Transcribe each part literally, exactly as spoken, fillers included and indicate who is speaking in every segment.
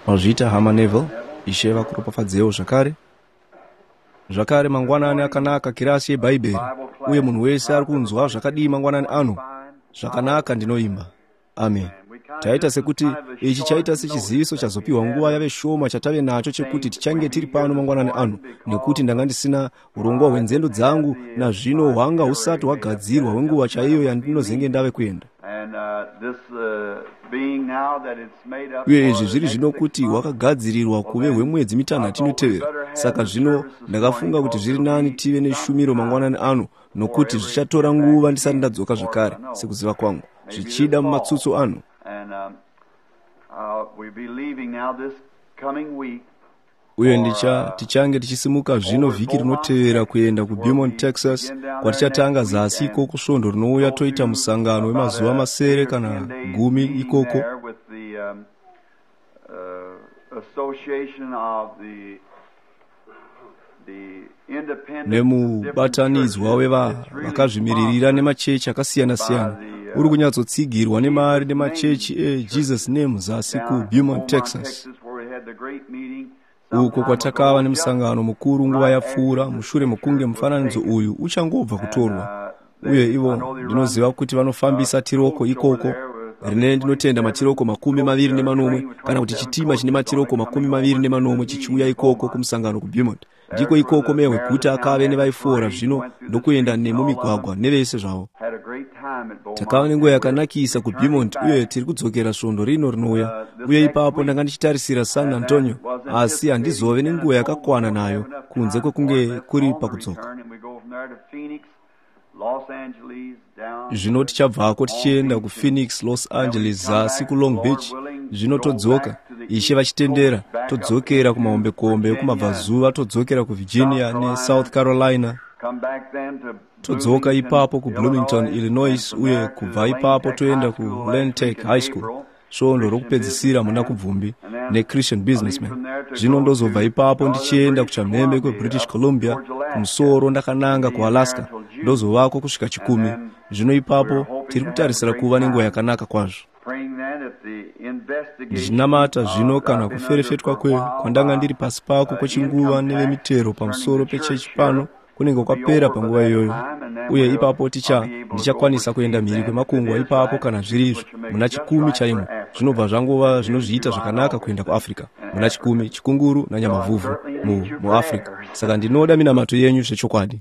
Speaker 1: Mazvita hama Neville ishe vakuropafadzeo zvakare zvakare mangwanani akanaka kirasi yebhaibheri uye munhu wese ari kunzwa zvakadii mangwanani ano zvakanaka ndinoimba. Amen. Taita sekuti ichi chaita sechiziviso chazopiwa nguva yave shoma chatave nacho chekuti tichange tiri pano mangwanani ano, nekuti ndanga ndisina urongwa hwenzendo dzangu nazvino hwanga husati hwagadzirwa hwenguva chaiyo yandinozenge ndave kuenda. Uye izvi zviri zvino kuti hwakagadzirirwa kuve hwemwedzi mitanhatu inotevera. Saka zvino ndakafunga kuti zviri nani tive neshumiro mangwanani ano, nokuti zvichatora nguva ndisati ndadzoka zvakare sekuziva kwangu zvichida mumatsutsu ano. Uye ndicha tichange tichisimuka zvino vhiki rinotevera kuenda kuBeaumont, Texas, kwatichatanga zasi ikoko svondo rinouya toita musangano wemazuva masere kana gumi ikoko. Nemubatanidzwa wevakazvimiririra nemachechi akasiyana-siyana uri kunyatsotsigirwa nemari nemachechi eJesus Name zasi kuBeaumont, Texas, uko kwatakava nemusangano mukuru nguva yapfuura mushure mokunge mufananidzo uyu uchangobva kutorwa. Uye ivo ndinoziva kuti vanofambisa tiroko ikoko rine ndinotenda matiroko makumi maviri nemanomwe kana kuti chitima chine matiroko makumi maviri nemanomwe chichiuya ikoko kumusangano kuBeaumont. Ndiko ikoko mewe kuti akave nevaifora zvino ndokuenda nemumigwagwa nevese zvavo. Takava nenguva yakanakisa kuBeaumont uye tiri kudzokera svondo rino rinouya. Uye ipapo ndanga ndichitarisira San Antonio, asi handizove nenguva yakakwana nayo kunze kwekunge kuri pakudzoka. Zvino tichabvako tichienda kuPhoenix, Los Angeles zasi kuLong Beach. Zvino todzoka ishe vachitendera todzokera kumahombekombe ekumabvazuva, todzokera kuVirginia neSouth Carolina, todzoka ipapo kuBloomington, Illinois, uye kubva ipapo toenda kuLentech High School, svondo rokupedzisira muna kubvumbi neChristian Businessman. Zvino ndozobva ipapo ndichienda kuchamhembe kweBritish Columbia, kumusoro ndakananga kuAlaska, ndozovako kusvika chikumi. Zvino ipapo tiri kutarisira kuva nenguva yakanaka kwazvo. Ndichinamata zvino kana kuferefetwa kwe kwandanga ndiri pasi pako kwechinguva nevemitero pamusoro pechechi pano kunenge kwapera panguva iyoyo. Uye ipapo ticha ndichakwanisa kuenda mhiri kwemakungwa ipapo kana zvirizvo muna chikumi chaimo. Zvinobva zvangova zvinozviita zvakanaka kuenda kuAfrica muna chikumi, chikunguru nanyamavhuvhu mu muAfrica. Saka ndinoda minamato yenyu zvechokwadi.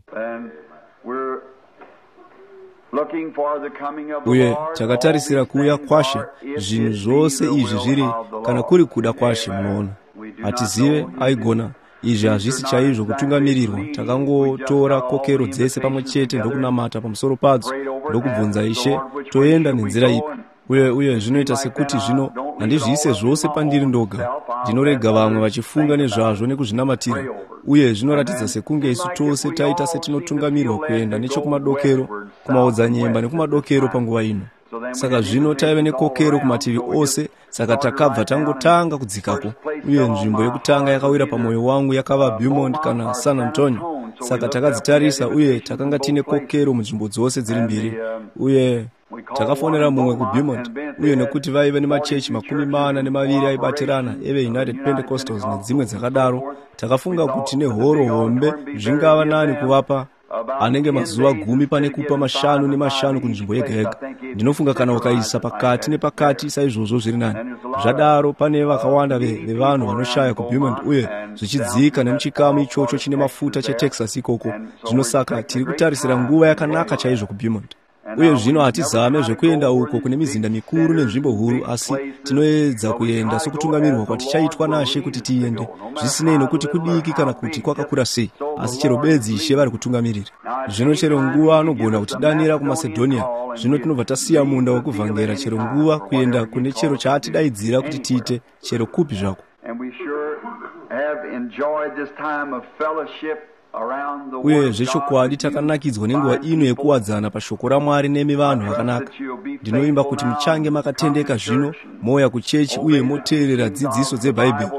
Speaker 1: Uye takatarisira kuuya kwashe. Zvinhu zvose izvi zviri kana kuri kuda kwashe. Munoona hatizive aigona. Izvi hazvisi chaizvo kutungamirirwa. Takangotora kokero dzese pamwe chete ndokunamata pamusoro padzo ndokubvunza Ishe toenda nenzira ipi. Uye uye zvinoita sekuti zvino handizviise zvose pandiri ndoga. Ndinorega vamwe vachifunga nezvazvo nekuzvinamatira. Uye zvinoratidza sekunge isu tose taita setinotungamirwa kuenda nechokumadokero, kumaodzanyemba nekumadokero panguva ino. Saka zvino taive nekokero kumativi ose. Saka takabva tangotanga kudzikako. Uye nzvimbo yekutanga yakawira pamwoyo wangu yakava Beaumont kana San Antonio. Saka takadzitarisa uye takanga tine kokero munzvimbo dzose dziri mbiri. Uye takafonera mumwe kuBeaumont, uye nekuti vaive nemachechi makumi mana nemaviri aibatirana eve United Pentecostals nedzimwe dzakadaro, takafunga kuti nehoro hombe zvingava nani kuvapa anenge mazuva gumi pane kupa mashanu nemashanu kunzvimbo yega yega. Ndinofunga kana ukaisa pakati nepakati saizvozvo zviri nani. Zvadaro pane vakawanda vevanhu vanoshaya kuBeaumont uye zvichidzika nemuchikamu ichocho chine mafuta cheTexas ikoko. Zvinosaka tiri kutarisira nguva yakanaka chaizvo kuBeaumont. Uye zvino hatizame zvekuenda uko kune mizinda mikuru nenzvimbo huru, asi tinoedza kuenda sokutungamirwa kwatichaitwa naShe kuti tiende, zvisinei nokuti kudiki kana kuti kwakakura sei, asi chero bedzi Ishe vari kutungamirira. Zvino chero nguva anogona kutidanira kuMasedhonia, zvino tinobva tasiya munda wekuvhangera chero nguva kuenda kune chero chaatidaidzira kuti tiite, chero kupi zvako. Uye zvechokwadi takanakidzwa nenguva ino yekuwadzana pashoko raMwari nemi vanhu vakanaka. Ndinoimba kuti muchange makatendeka zvino, moya kuchechi uye moteerera dzidziso dzebhaibheri.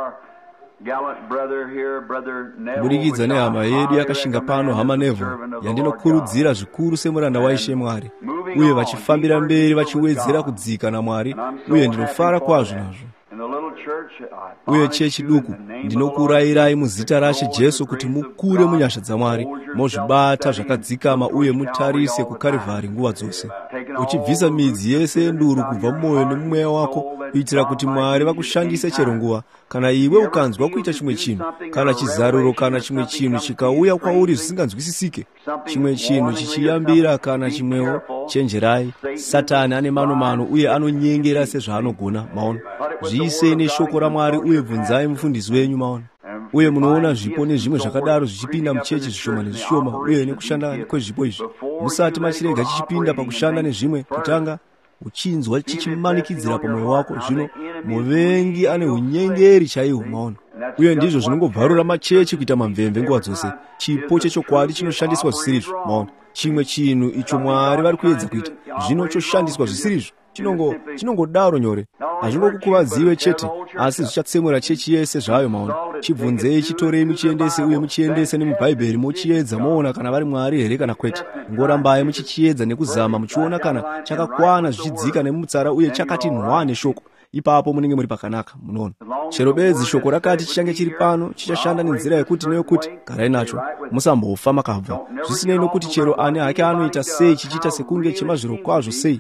Speaker 1: Kubudikidza nehama yedu yakashinga pano, hama Neville, yandinokurudzira zvikuru semuranda waIshe Mwari, uye vachifambira mberi vachiwedzera kudzika naMwari, uye ndinofara kwazvo nazvo. uye chechi duku ndinokurayirai muzita raShe Jesu kuti mukure munyasha dzaMwari, mozvibata zvakadzikama uye mutarise kuKarivhari nguva dzose, uchibvisa midzi yese yenduru kubva mumwoyo nemumweya wako, kuitira kuti Mwari vakushandise chero nguva. Kana iwe ukanzwa kuita chimwe chinhu, kana chizaruro kana chimwe chinhu chikauya kwauri zvisinganzwisisike, chimwe chinhu chichiyambira kana chimwewo, chenjerai. Satani ane mano mano uye anonyengera sezvaanogona. Maona, zviisei neshoko raMwari uye bvunzai mufundisi wenyu. Maona, uye munoona zvipo nezvimwe zvakadaro zvichipinda muchechi zvishoma nezvishoma, uye nekushanda kwezvipo izvi musati machirega chichipinda pakushanda nezvimwe kutanga, uchinzwa chichimanikidzira pamwoyo wako. Zvino muvengi ane unyengeri chaihwo. Maona, uye ndizvo zvinongobvarura machechi kuita mamvemve nguva dzose. Chipo chechokwadi chinoshandiswa zvisirizvo. Maona, chimwe chinhu icho Mwari vari kuedza kuita zvino choshandiswa zvisirizvo chinongo chinongodaro nyore, hazvingokukuvadziwe chete, asi zvichatsemura chechi yese zvayo. Maona, chibvunzei, chitorei muchiendese, uye muchiendese nemubhaibheri muchiedza moona kana vari Mwari here kana kwete. Ngorambai muchichiedza nekuzama muchiona kana chakakwana zvichidzika nemutsara uye chakati nhwa neshoko. Ipapo munenge muri pakanaka. Munoona, chero bedzi shoko rakati chichange chiri pano, chichashanda nenzira yekuti neyokuti garai nacho, musambofa makabva. Zvisinei nokuti chero ani hake anoita sei, chichita sekunge chemazviro kwazvo sei,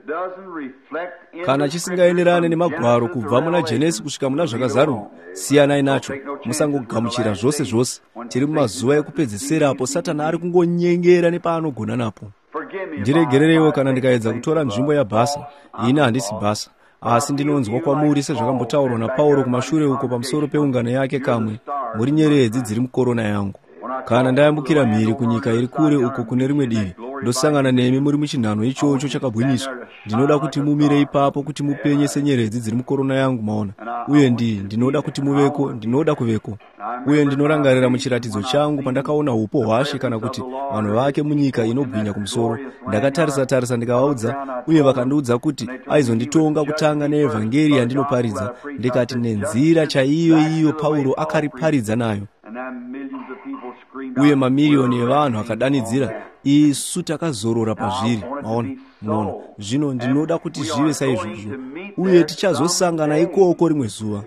Speaker 1: kana chisingaenderane nemagwaro kubva muna Jenesi kusvika muna zvakazarurwa, siyanai nacho. Musangogamuchira zvose zvose. Tiri mumazuva ekupedzisira apo Satani ari kungonyengera nepaanogona napo. Ndiregerereiwo kana ndikaedza kutora nzvimbo yaBhasa. Ini handisi Bhasa, asi ndinonzwa kwamuri sezvakambotaurwa naPauro kumashure uko pamusoro peungano yake kamwe, muri nyeredzi dziri mukorona yangu. Kana ndayambukira mhiri kunyika iri kure uko kune rimwe divi, ndosangana nemi muri muchinhano ichocho chakagwinyiswa, ndinoda kuti mumire ipapo kuti mupenye senyeredzi dziri mukorona yangu. Maona, uye ndi ndinoda kuti muveko, ndinoda kuveko. Uye ndinorangarira muchiratidzo changu pandakaona upo hwashe kana kuti vanhu vake munyika inobwinya kumusoro. Ndakatarisa tarisa ndikavaudza, uye vakandiudza kuti aizonditonga kutanga neevhangeri yandinoparidza. Ndikati nenzira chaiyo iyo Pauro akariparidza nayo, uye mamiliyoni evanhu akadanidzira, isu takazorora pazviri. Maona, munoona, zvino ndinoda kuti zvive saizvozvo, uye tichazosangana ikoko rimwe zuva.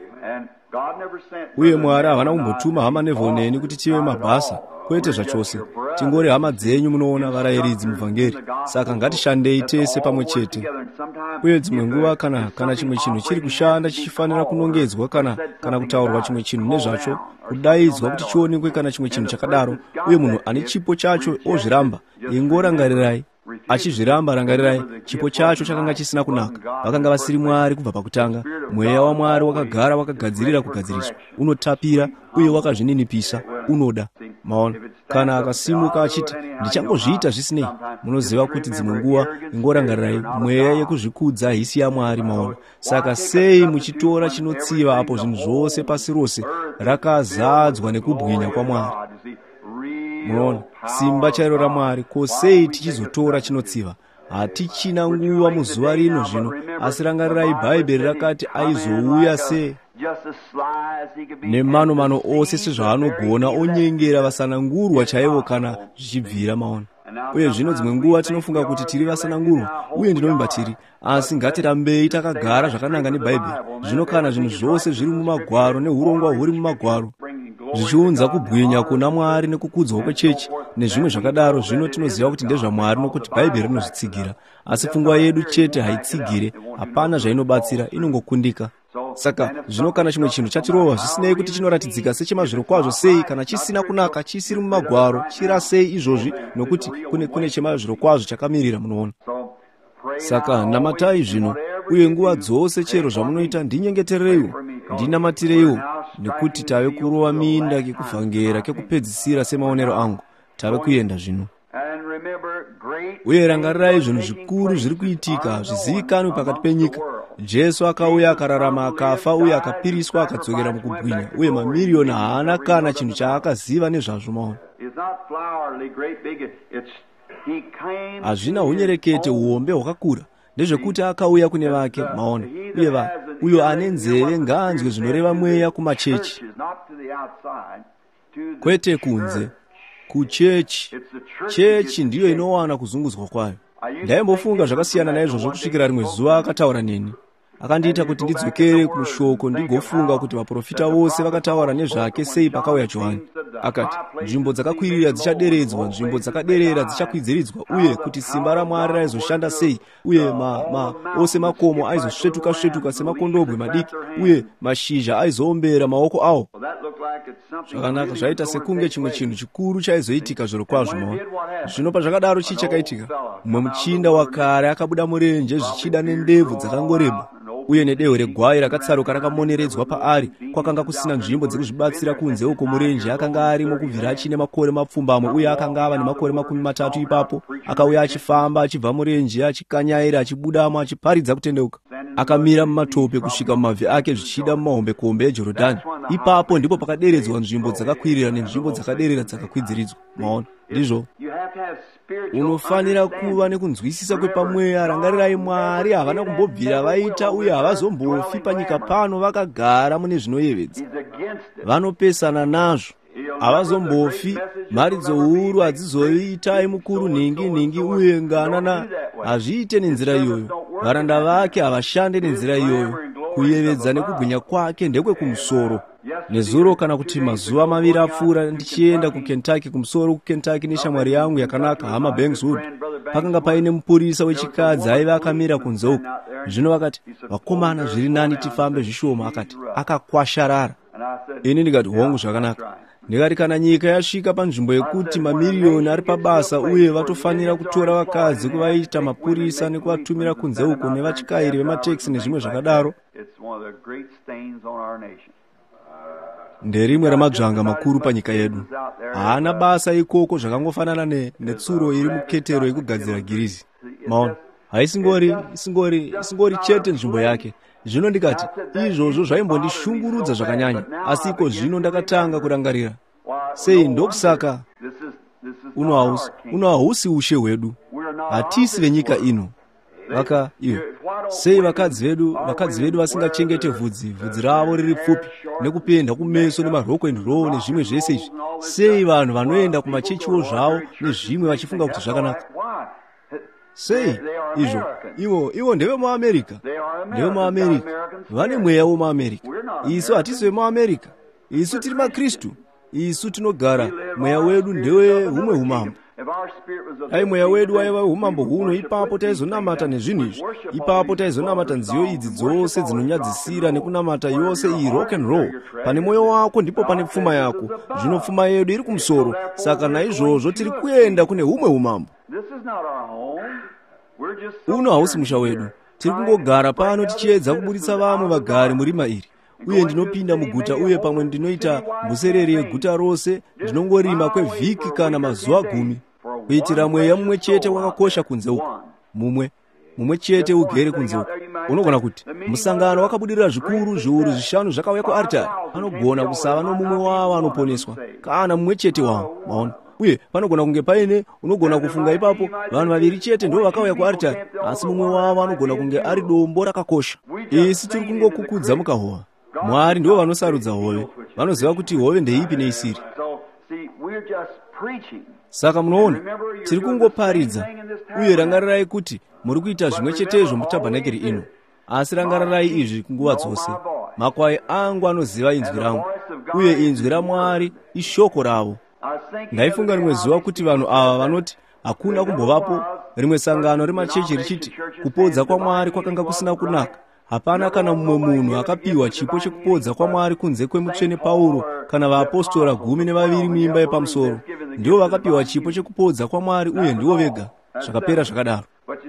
Speaker 1: Uye Mwari havana kumbotuma hama nevhoneni kuti tive mabhasa, kwete zvachose. Tingori hama dzenyu, munoona, varayiridzi muvhangeri. Saka ngatishandei tese pamwe chete. Uye dzimwe nguva kana kana chimwe chinhu chiri kushanda chichifanira kunongedzwa kana kana kutaurwa chimwe chinhu nezvacho, kudaidzwa kuti chionekwe kana chimwe chinhu chakadaro, uye munhu ane chipo chacho ozviramba, ingorangarirai. Achizviramba, rangarirai, chipo chacho chakanga chisina kunaka. Vakanga vasiri Mwari kubva pakutanga. Mweya waMwari wakagara wakagadzirira kugadziriswa, unotapira uye wakazvininipisa, unoda. Maona, kana akasimuka achiti ndichangozviita zvisinei, munoziva kuti dzimwe nguva, ingorangarirai, mweya yekuzvikudza haisi yaMwari. Maona, saka sei muchitora chinotsiva apo zvinhu zvose pasi rose rakazadzwa nekubwinya kwaMwari? Munoona, simba chairo raMwari, ko sei tichizotora chinotsiva? Hatichina nguva muzuva rino zvino, asi rangarirai, Bhaibheri rakati aizouya sei nemano mano ose sezvaanogona, onyengera vasanangurwa chaivo kana zvichibvira. Maona, uye zvino dzimwe nguva tinofunga kuti tiri vasanangurwa, uye ndinovimba tiri, asi ngatirambei takagara zvakananga neBhaibheri. Zvino kana zvinhu zvose zviri mumagwaro neurongwa huri mumagwaro zvichiunza kubwinya kuna Mwari nekukudzwa kwechechi nezvimwe zvakadaro, zvino tinoziva kuti ndezvaMwari nokuti Bhaibheri rinozvitsigira. Asi pfungwa yedu chete haitsigire, hapana zvainobatsira, inongokundika. Saka zvino kana chimwe chinhu chatirova, zvisinei kuti chinoratidzika sechemazviro kwazvo sei, kana chisina kunaka, chisiri mumagwaro, chirasei izvozvi, nokuti kune kune chemazviro kwazvo chakamirira. Munoona, saka namatai zvino, uye nguva dzose chero zvamunoita ndinyengeterereiwo, ndinamatireiwo, nekuti tave kurova minda kekuvhangera kekupedzisira semaonero angu. Tave kuenda zvino. Uye rangarirai zvinhu zvikuru zviri kuitika, zvizivikanwe pakati penyika. Jesu akauya, akararama, akafa, uye akapiriswa, akadzokera mukubwinya, uye mamiliyoni haana kana chinhu chaakaziva nezvazvo. Maona, hazvina unyerekete, uombe hwakakura, ndezvekuti akauya kune vake. Maona, uye va uyo ane nzeve ngaanzwe zvinoreva mweya kumachechi, kwete kunze, kuchechi. Chechi ndiyo inowana kuzungudzwa kwayo. Ndaimbofunga zvakasiyana naizvozvo kusvikira rimwe zuva akataura neni. akandiita kuti ndidzokere ku shoko ndigofunga kuti vaprofita vose vakataura nezvake sei pakauya Johani. Akati nzvimbo dzakakwirira dzichaderedzwa, nzvimbo dzakaderera dzichakwidziridzwa, uye kuti simba raMwari raizoshanda sei, uye ma, ma, ose makomo aizosvetuka-svetuka semakondobwe madiki, uye mashizha aizoombera maoko awo. Zvakanaka, zvaita sekunge chimwe chinhu chikuru chaizoitika zviro kwazvo. Maona zvino pazvakadaro chii chakaitika? Mumwe muchinda wakare akabuda murenje zvichida nendebvu dzakangoreba, uye nedehwe regwai rakatsaruka rakamoneredzwa paari. Kwakanga kusina nzvimbo dzekuzvibatsira kunze uko murenje akanga arimo kubvira achine makore mapfumbamwe, uye akanga ava nemakore makumi matatu ipapo. Akauya achifamba achibva murenje achikanyaira achibudamo achiparidza kutendeuka. Akamira mumatope kusvika mumabvi ake zvichida mumahombekombe eJorodhani. Ipapo ndipo pakaderedzwa nzvimbo dzakakwirira nenzvimbo dzakaderera dzakakwidziridzwa. Maona ndizvo unofanira kuva nekunzwisisa kwepamweya. Rangarirai, Mwari havana kumbobvira vaita uye havazombofi panyika pano vakagara mune zvinoyevedza. Vanopesana nazvo, havazombofi. Mharidzo huru hadzizoitai mukuru ningi ningi uye nganana hazviite nenzira iyoyo. Varanda vake havashande nenzira iyoyo. Kuyevedza nekubwinya kwake ndekwekumusoro. Nezuro kana kuti mazuva maviri apfuura ndichienda kuKentucky, kumusoro kuKentucky neshamwari yangu yakanaka Hama Bankswood, pakanga paine mupurisa wechikadzi aiva akamira kunze uko. Zvino vakati, vakomana, zviri nani tifambe zvishoma. Akati akakwasharara. Ini ndikati hongu, zvakanaka. Ndikati kana nyika yasvika panzvimbo yekuti mamiriyoni ari pabasa uye vatofanira kutora vakadzi kuvaita mapurisa nekuvatumira kunze uko nevachikairi vemateksi nezvimwe zvakadaro, nderimwe ramadzvanga makuru panyika yedu. Haana basa ikoko zvakangofanana ne, netsuro iri muketero yekugadzira girizi. Maona haisingori isingori isingori chete nzvimbo yake. Zvino ndikati izvozvo zvaimbondishungurudza zvakanyanya, asi iko zvino ndakatanga kurangarira sei ndokusaka uno hausi uno hausi ushe hwedu, hatisi venyika ino. Vaka iyo sei vakadzi vedu vakadzi vedu vasingachengete vhudzi vhudzi ravo riri pfupi nekupenda kumeso nemaroko endirowo nezvimwe zvese izvi. Sei vanhu vanoenda kumachechiwo zvavo nezvimwe vachifunga kuti zvakanaka. Sei izvo ivo ivo ndeve muAmerika, ndeve muAmerika, vane mweya womuAmerika. Isu hatisi vemuAmerika, isu tiri maKristu. Isu tinogara, mweya wedu ndewe humwe umambo. Dai mweya wedu waiva umambo huno, ipapo taizonamata nezvinhu izvi. Ipapo taizonamata nziyo idzi dzose dzinonyadzisira nekunamata yose iyi rock and roll. Pane mwoyo wako ndipo pane pfuma yako. Zvino pfuma yedu iri kumusoro, saka naizvozvo tiri kuenda kune humwe umambo. Uno hausi musha wedu. Tiri kungogara pano tichiedza kubuditsa vamwe vagari murima iri. Uye ndinopinda muguta uye pamwe ndinoita mbusereri yeguta rose, ndinongorima kwevhiki kana mazuva gumi. Kuitira mweya mumwe chete wakakosha kunze uko. Mumwe mumwe chete ugere kunze uko. Unogona kuti musangano wakabudirira zvikuru zviuru zvishanu zvakauya kuaritari, panogona kusava nomumwe wavo anoponeswa kana mumwe chete wavo. Maona uye panogona kunge paine unogona kufunga ipapo vanhu vaviri chete ndivo vakauya kuaritari, asi mumwe wavo anogona kunge ari dombo rakakosha. Isi tiri kungokukudza mukahova. Mwari ndivo vanosarudza hove, vanoziva kuti hove ndeipi neisiri. Saka munoona tiri kungoparidza. Uye rangarirai kuti muri kuita zvimwe chetezvo mutabhanakeri ino, asi rangarirai izvi kunguva dzose. Makwai angu anoziva inzwi rangu, uye inzwi raMwari ishoko ravo. Ndaifunga rimwe zuva kuti vanhu ava vanoti hakuna kumbovapo rimwe sangano remachechi richiti kupodza kwaMwari kwakanga kusina kunaka. Hapana kana mumwe munhu akapiwa chipo chekupodza kwaMwari kunze kwemutsvene Pauro kana vaapostora gumi nevaviri muimba yepamusoro. Ndivo vakapiwa chipo chekupodza kwaMwari uye ndivo vega. Zvakapera zvakadaro.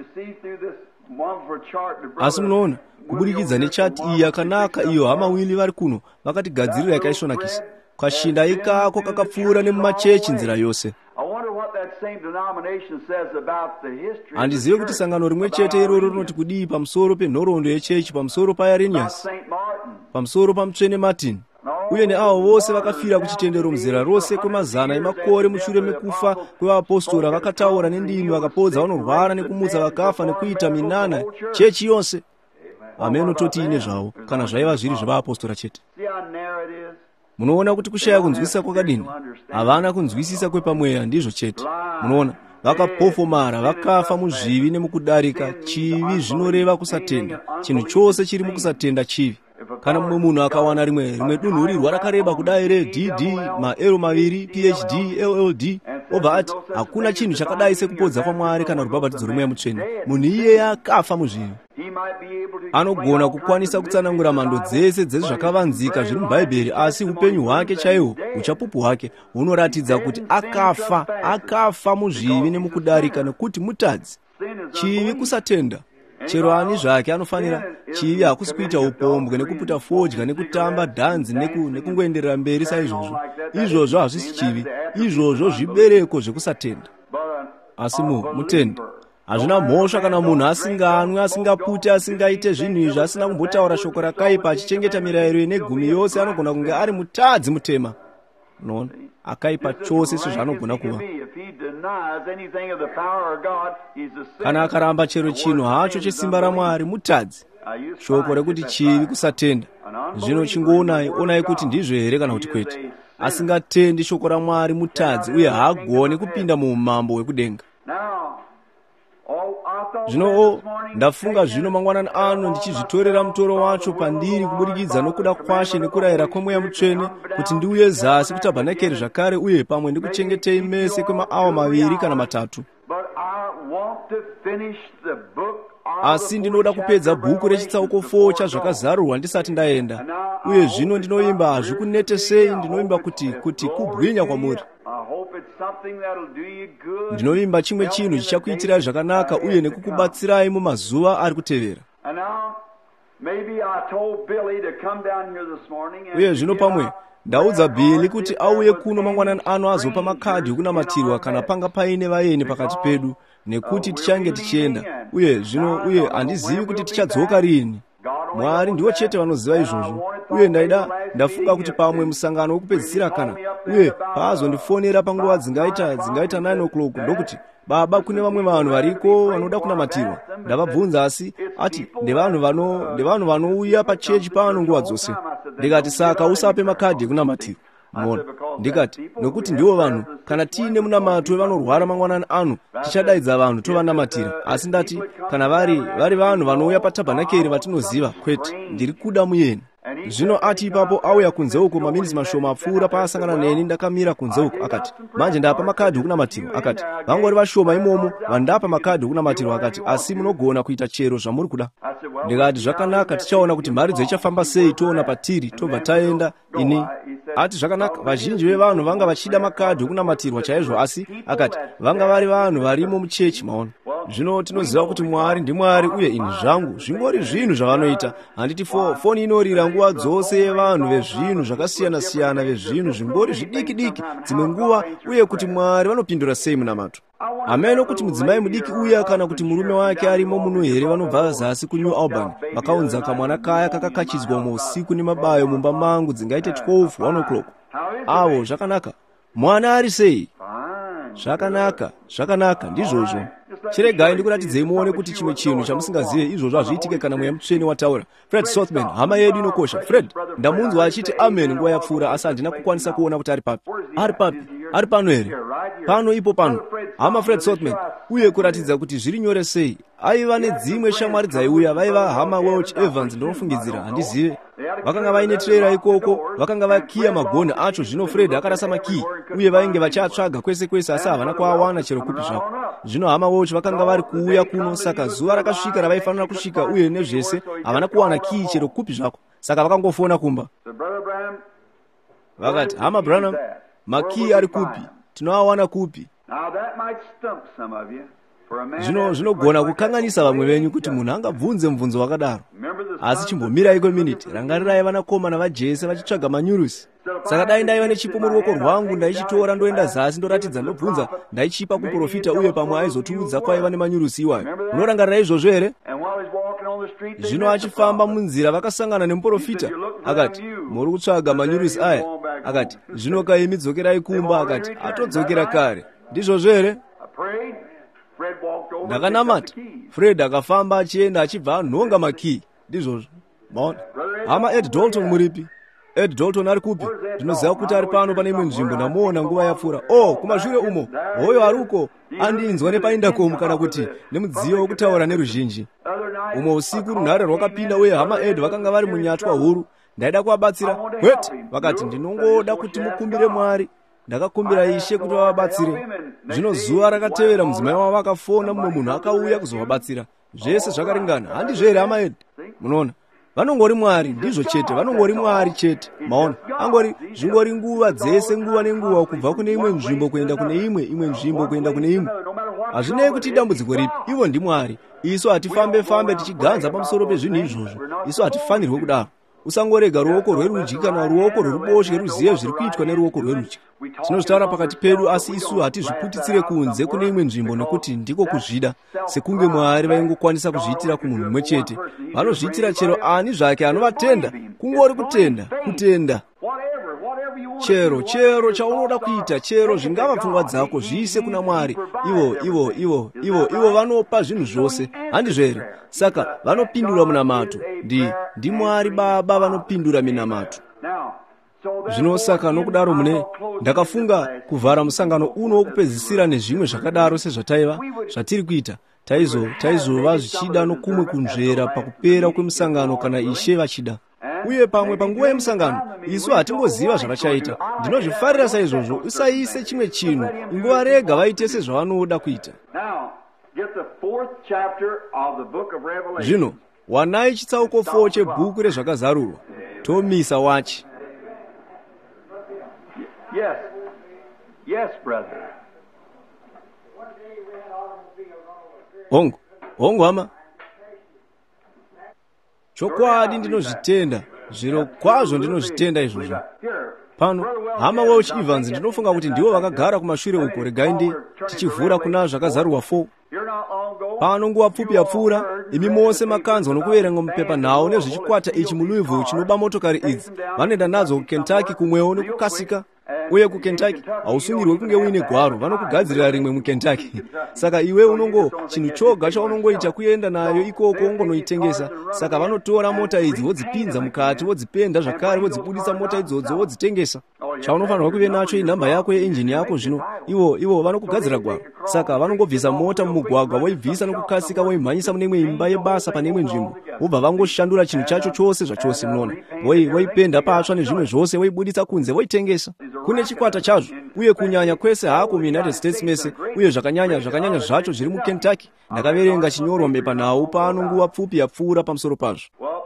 Speaker 1: Asi munoona kubudikidza nechati iyi yakanaka iyo hama wili vari kuno vakatigadzirira yakaisvonakisa. Kashinda ikako kakapfuura nemumachechi nzira yose. Handizive kuti sangano rimwe chete iroro rinoti kudii pamusoro penhoroondo yechechi, pamusoro paIrenius, pamusoro pamutsvene Martin, uye neavo vose vakafira kuchitendero muzera rose kwemazana emakore mushure mekufa kwevapostora, vakataura nendimi, vakapodza vanorwara nekumutsa vakafa nekuita minana chechi yose. Ameno toti ine zvavo kana zvaiva zviri zvevaapostora chete. Munoona kuti kushaya kunzwisisa kwakadini. Havana kunzwisisa kwepamweya ndizvo chete. Munoona vakapofomara, vakafa muzvivi nemukudarika. Chivi zvinoreva kusatenda. Chinhu chose chiri mukusatenda chivi. Kana mumwe munhu akawana rimwe rimwe dunhurirwa rakareba kudai re-D D, maero maviri, P H D, L L D, obva ati hakuna chinhu chakadai sekupodza kwaMwari kana rubhabhatidzo romweya mutsvene, munhu iyeye akafa muzvivi. Anogona kukwanisa kutsanangura mhando dzese dzezvakavanzika zviri mubhaibheri, asi upenyu hwake chaihwo, uchapupu hwake, hunoratidza kuti akafa, akafa muzvivi nemukudarika, nekuti mutadzi. Chivi kusatenda. Chero ani zvake anofanira. Chivi hakusi kuita upombwe nekuputa fodya nekutamba dhanzi neku, nekungoenderera mberi saizvozvo. Izvozvo hazvisi chivi. Izvozvo zvibereko zvekusatenda. Asi mu mutenda hazvina mhosva kana munhu asinganwi, asingapute, asingaite zvinhu izvi, asina kumbotaura shoko rakaipa, achichengeta mirayiro ine gumi yose, anogona kunge ari mutadzi mutema. Noona akaipa chose sezvaanogona kuva. Kana akaramba chero chinhu hacho chesimba raMwari, mutadzi. Shoko rekuti chivi kusatenda. Zvino chingoonai, onai kuti ndizvo here kana kuti kwete. Asingatendi shoko raMwari mutadzi, uye haagoni kupinda muumambo hwekudenga. Zvino ndafunga zvino mangwanani ano ndichizvitorera mutoro wacho pandiri kubudikidza nokuda kwashe nekurayira kwemweya mutsvene kuti ndiuye zasi kutabhanakeri zvakare, uye pamwe ndikuchengetei mese kwemaawa maviri kana matatu. Asi ndinoda kupedza bhuku rechitsauko nne chazvakazarurwa ndisati ndaenda, uye zvino ndinoimba hazvikunetesei, ndinoimba kuti kuti kubwinya kwamuri. Ndinoimba chimwe chinhu chichakuitirai zvakanaka uye nekukubatsirai mumazuva ari kutevera. Uye zvino pamwe ndaudza Billy kuti auye kuno mangwanani ano azopa makadhi okunamatirwa kana panga paine vaeni pakati pedu, nekuti tichange tichienda. Uye zvino uye handizivi kuti tichadzoka rini. Mwari ndiwo chete vanoziva izvozvo. Uye ndaida ndafunga kuti pamwe musangano wekupedzisira kana, uye paazondifonera panguva dzingaita dzingaita nine o'clock ndokuti baba, kune vamwe vanhu variko vanoda kunamatirwa. Ndavabvunza, asi ati ndevanhu vano ndevanhu vanouya pachechi pano nguva dzose. Ndikati saka usape makadhi ekunamatirwa. Mona ndikati nokuti ndiwo vanhu, kana tiine munamato wevanorwara mangwanani ano tichadaidza vanhu tovanamatira. Asi ndati kana vari vari vanhu vanouya patabhanakeri vatinoziva, kwete, ndiri kuda muyeni. Zvino ati ipapo auya kunze uko maminitsi mashoma apfuura paasangana neni ndakamira kunze uko, akati manje ndapa makadhi okunamatira. Akati vangori vashoma imomo vandapa makadhi okunamatira. Akati asi munogona kuita chero zvamuri kuda. Ndikati zvakanaka, tichaona kuti mari dzichafamba sei toona patiri tobva taenda. Ini ati zvakanaka, vazhinji vevanhu vanga vachida makadhi okunamatirwa chaizvo, asi akati vanga vari vanhu varimo muchechi. Maona zvino tinoziva kuti Mwari ndiMwari, uye ini zvangu zvingori zvinhu zvavanoita. Handiti foni inorira nguva dzose yevanhu vezvinhu zvakasiyana-siyana, vezvinhu zvingori zvidiki diki dzimwe nguva, uye kuti Mwari vanopindura sei munamato. Ameno kuti mudzimai mudiki uya kana kuti murume wake arimo muno here vanobva zasi kuNew Albany vakaunza kamwana kaya kakakachidzwa muusiku nemabayo mumba mangu dzingaite twelve one o'clock. Avo zvakanaka. Mwana ari sei? Zvakanaka, zvakanaka, ndizvozvo. Chiregai ndikuratidzei muone kuti chimwe chinhu chamusingazive izvozvo hazviitike kana mweya mutsvene wataura. Fred Sothman, hama yedu inokosha. Fred, ndamunzwa achiti amen nguva yapfuura, asi handina kukwanisa kuona kuti ari papi. Ari papi? Ari pano here? Pano ipo pano. Hama Fred Sothman, uye kuratidza kuti zviri nyore sei. Aiva nedzimwe shamwari dzaiuya, vaiva hama Welch Evans ndinofungidzira, handizive. Vakanga vaine trera ikoko, vakanga vakiya magonhi acho. Zvino Fred akarasa makiyi, uye vainge vachiatsvaga kwese kwese, asi havana kuawana chero kupi zvako. Zvino hama Welch vakanga vari kuuya kuno, saka zuva rakasvika ravaifanira kusvika, uye nezvese havana kuwana kiyi chero kupi zvako, saka vakangofona kumba. Vakati, hama Branham, makiyi ari kupi? Tinoawana kupi? Zvino zvinogona kukanganisa vamwe venyu kuti munhu angabvunze mubvunzo wakadaro. Asi chimbomirai minute, rangarirai vanakomana vaJese vachitsvaga manyurusi. Saka dai ndaiva nechipo muruoko rwangu ndaichitora ndoenda zasi ndoratidza ndobvunza, ndaichipa kuprofita, uye pamwe aizotiudza kwaiva nemanyurusi iwayo. Unorangarira izvozvo here? Zvino achifamba munzira vakasangana nemuprofita, akati muri kutsvaga manyurusi aya? Akati zvino kaimi dzokerai kumba. Akati atodzokera kare. Ndizvozvo here? Ndakanamata. Fred akafamba achienda achibva anhonga makiyi. Ndizvozvo. Maona hama Ed Dalton muripi? Ed Dalton ari kupi? Ndinoziva kuti ari pano pane imwe nzvimbo, ndamuona nguva yapfuura. Oh, kumashure umo, hoyo ari uko, andinzwa nepaindakomu kana kuti nemudziyo wokutaura neruzhinji. Umwe usiku runhare rwakapinda uye hama Ed vakanga vari munyatwa huru. Ndaida kuvabatsira. Wet, vakati ndinongoda kuti mukumbire Mwari. Ndakakumbira Ishe kuti vavabatsire. Zvino zuva rakatevera mudzimai wavo akafona, mumwe munhu akauya kuzovabatsira. Zvese zvakaringana. Handizvo here hama Ed? Munoona? Vanongori Mwari, ndizvo chete, vanongori Mwari chete. Maona, angori zvingori nguva dzese, nguva nenguva, kubva kune imwe nzvimbo kuenda kune imwe, imwe nzvimbo kuenda kune imwe. Hazvinei kuti dambudziko ripi, ivo ndiMwari. Isu hatifambe fambe tichiganza pamusoro pezvinhu izvozvo. Isu hatifanirwe kudaro. Usangorega ruoko rwerudyi kana ruoko rweruboshwe ruzive zviri kuitwa neruoko rwerudyi. Tinozvitaura pakati pedu, asi isu hatizviputitsire kunze kune imwe nzvimbo, nekuti ndiko kuzvida, sekunge Mwari vaingokwanisa kuzviitira kumunhu mumwe chete. Vanozviitira chero ani zvake anovatenda, kungori kutenda, kutenda. Chero, chero chaunoda kuita, chero zvingava pfungwa dzako, zviise kuna Mwari. Ivo, ivo, ivo, ivo, ivo vanopa zvinhu zvose, handizvo here? Saka vanopindura munamato. Ndi, ndi Mwari Baba vanopindura minamato. Zvino saka nokudaro mune, ndakafunga kuvhara musangano uno wokupedzisira nezvimwe zvakadaro sezvataiva, zvatiri kuita. Taizo, taizova zvichida nokumwe kunzvera pakupera kwemusangano kana Ishe vachida. Uye pamwe panguva yemusangano, isu hatingoziva zvavachaita. Ndinozvifarira saizvozvo, usaise chimwe chinhu, ingovarega vaite sezvavanoda kuita. Zvino, wanai chitsauko four chebhuku rezvakazarurwa. Tomisa wachi.
Speaker 2: Yes. Yes, brother.
Speaker 1: Hongo, hongo hama. Chokwadi ndinozvitenda, zviro kwazvo ndinozvitenda izvozvo. Pano, hama Welch Evans ndinofunga kuti ndivo vakagara kumashure uko, regai ndi tichivhura kuna zvakazarurwa four. Pano nguva pfupi yapfuura, imi mose makanzwa nokuverenga mupepa nhau nezvechikwata ichi mu Louisville chinoba motokari idzi. Vanoenda nadzo ku Kentucky kumwewo nekukasika. Uye ku Kentucky hausungirwe kunge uine gwaro, vanokugadzirira rimwe mu Kentucky. Saka iwe unongo chinhu choga chaunongoita kuenda nayo ikoko ungonoitengesa. Saka vanotora mota idzi vodzipinza mukati, vodzipenda zvakare, vodzibudisa mota idzodzo vodzitengesa. Chaunofanirwa kuve nacho inhamba yako yeinjini yako. Zvino ivo ivo vanokugadzira gwaro. Saka vanongobvisa mota mumugwagwa, voibvisa nokukasika, voimhanyisa mune imwe imba yebasa pane imwe nzvimbo. Vobva vangoshandura chinhu chacho chose zvachose, munoona. Voi voipenda patsva nezvimwe zvose, voibudisa kunze, voitengesa. Kune chikwata chazvo, uye kunyanya kwese hako muUnited States mese, uye zvakanyanya zvakanyanya zvacho zviri mu Kentucky. Ndakaverenga chinyorwa mupepa nhau pano nguva pfupi yapfuura pamusoro pazvo.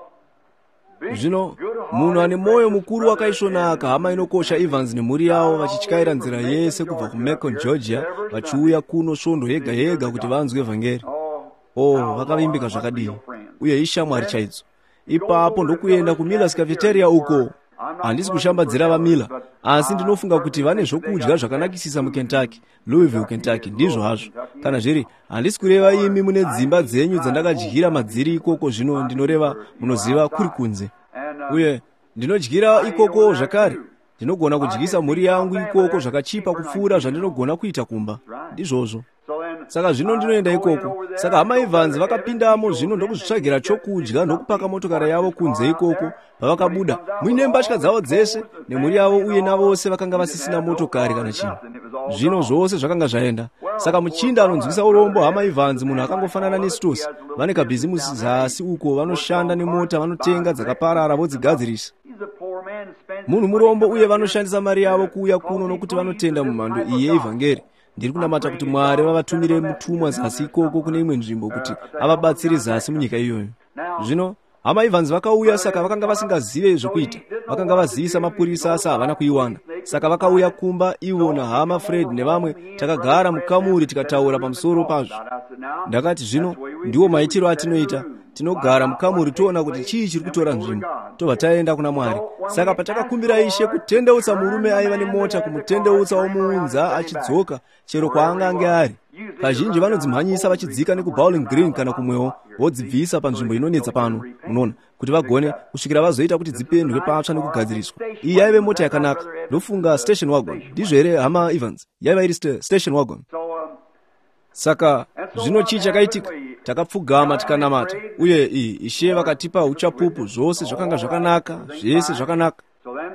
Speaker 1: Zvino munhu ane mwoyo mukuru wakaisvonaka, hama inokosha Evans nemhuri yavo vachityaira nzira yese kubva kuMacon, Georgia, vachiuya kuno svondo yega yega kuti vanzwe vhangeri. Oh, vakavimbika zvakadii, uye ishamwari chaidzo. Ipapo ndokuenda kuMiller's Cafeteria uko. Handisi kushambadzira vaMiller, asi ndinofunga kuti vane zvokudya zvakanakisisa muKentucky, Louisville, Kentucky, ndizvo hazvo. Kana zviri, handisi kureva imi mune dzimba dzenyu dzandakadyira madziri ikoko, zvino ndinoreva munoziva kuri kunze. Uye ndinodyira ikoko zvakare. Ndinogona kudyisa mhuri yangu ikoko zvakachipa kupfuura zvandinogona kuita kumba. Ndizvozvo. Saka zvino ndinoenda ikoko. Saka hama Evans vakapindamo zvino ndokuzvitsvagira chokudya ndokupaka motokari yavo kunze ikoko. Pavakabuda muine mbatya dzavo dzese nemhuri yavo, uye navose vakanga vasisina motokari kana chinhu. Zvino zvose zvakanga zvaenda. Saka muchinda anonzwisa urombo hama Evans, munhu akangofanana neStos, vane kabhizimusi zasi uko, vanoshanda nemota, vanotenga dzakaparara vodzigadzirisa. Munhu murombo, uye vanoshandisa mari yavo kuuya kuno nokuti vanotenda mumhando iyi yeivhangeri. Ndiri kunamata kuti Mwari vavatumire mutumwa zasi ikoko kune imwe nzvimbo kuti avabatsire zasi munyika iyoyo. Zvino hama Evans vakauya, saka vakanga vasingazive zvokuita. Vakanga vazivisa mapurisa, asi havana kuiwana. Saka vakauya kumba, ivo nahama Fred nevamwe, takagara mukamuri tikataura pamusoro pazvo. Ndakati zvino ndiwo maitiro atinoita, tinogara mukamuri toona kuti chii chiri kutora nzvimbo, tobva taenda kuna Mwari. Saka patakakumbira Ishe kutendeutsa murume aiva nemota, kumutendeutsa womuunza achidzoka chero kwaangange ari. Kazhinji vanodzimhanyisa vachidzika nekuBowling Green kana kumwewo, vodzibvisa panzvimbo inonetsa pano, munoona, kuti vagone kusvikira vazoita kuti dzipendwe patsva nekugadziriswa. Iyi yaive mota yakanaka, ndofunga station wagon. Ndizvo here hama Evans? Yaiva iri station wagon. Saka zvino chii chakaitika? Takapfugama tikanamata, uye iyi Ishe vakatipa uchapupu, zvose zvakanga zvakanaka, zvese zvakanaka.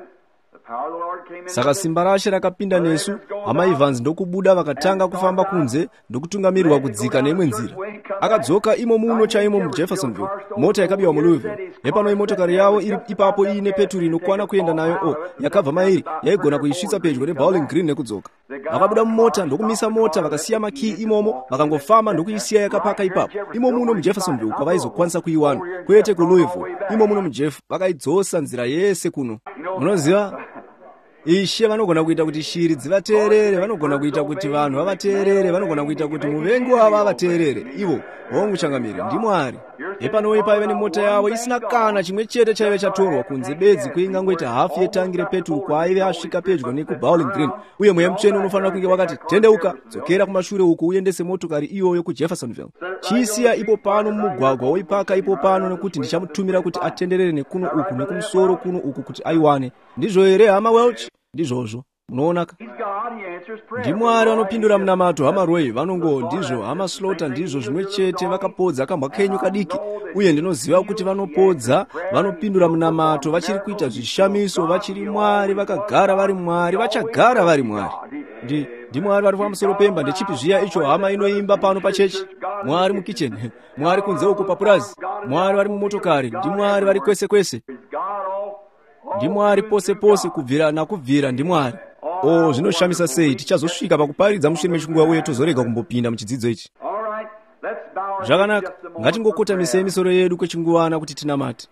Speaker 1: saka simba rashe rakapinda nesu. Amaivans ndokubuda vakatanga kufamba kunze ndokutungamirirwa kudzika neimwe nzira. Akadzoka imo muno chaimo muJeffersonville, mota yakabiwa mu Louisville. Nepano imotokari yavo iri ipapo iine peturi inokwana kuenda nayo o yakabva mairi yaigona kuisvitsa pedyo neBowling Green nekudzoka. Vakabuda mumota ndokumisa mota vakasiya makii imomo vakangofamba ndokuisiya yakapaka ipapo. Imo muno muJeffersonville kwavaizokwanisa kuiwana, kwete ku Louisville. Imo muno muJeff vakaidzosa nzira yese kuno. Munoziva Ishe vanogona kuita kuti shiri dzivateerere, vanogona kuita kuti vanhu vavateerere, vanogona kuita kuti muvengi wavo avateerere. Ivo vaunguchangamira ndi Mwari. Epano paiva nemota yavo isina kana chimwe chete chaive chatorwa kunze bedzi kuingangoita hafu yetangi repeturu kwaaive asvika pedyo nekuBowling Green. Uye mweya mutsvene unofanira kunge wakati tendeuka, dzokera kumashure uku uendese motokari iyoyo kuJeffersonville. Chiisiya ipo pano mumugwagwa woipaka ipo pano nekuti ndichamutumira kuti atenderere nekuno uku nekumusoro kuno uku kuti aiwane. Ndizvo here hama Welch? Ndizvozvo. Munoonaka? Ndi Mwari vanopindura munamato hama Roy, vanongo ndizvo hama Slaughter, ndizvo zvimwe chete vakapodza kambwa kenyu kadiki. Uye ndinoziva kuti vanopodza, vanopindura munamato, vachiri kuita zvishamiso, vachiri Mwari, vakagara vari Mwari, vachagara vari Mwari. Ndi ndi Mwari vari pamusoro pemba. Ndechipi zviya icho hama inoimba pano pachechi? Mwari mukicheni, Mwari kunze uko papurazi, Mwari vari mumotokari, ndi Mwari vari kwese kwese. Ndi Mwari pose pose kubvira nakubvira ndi Mwari. Oh, zvinoshamisa sei tichazosvika pakuparidza mushure mechinguva uye tozorega kumbopinda muchidzidzo ichi. Zvakanaka, ngatingokotamisei misoro yedu kwechinguwana kuti tinamate.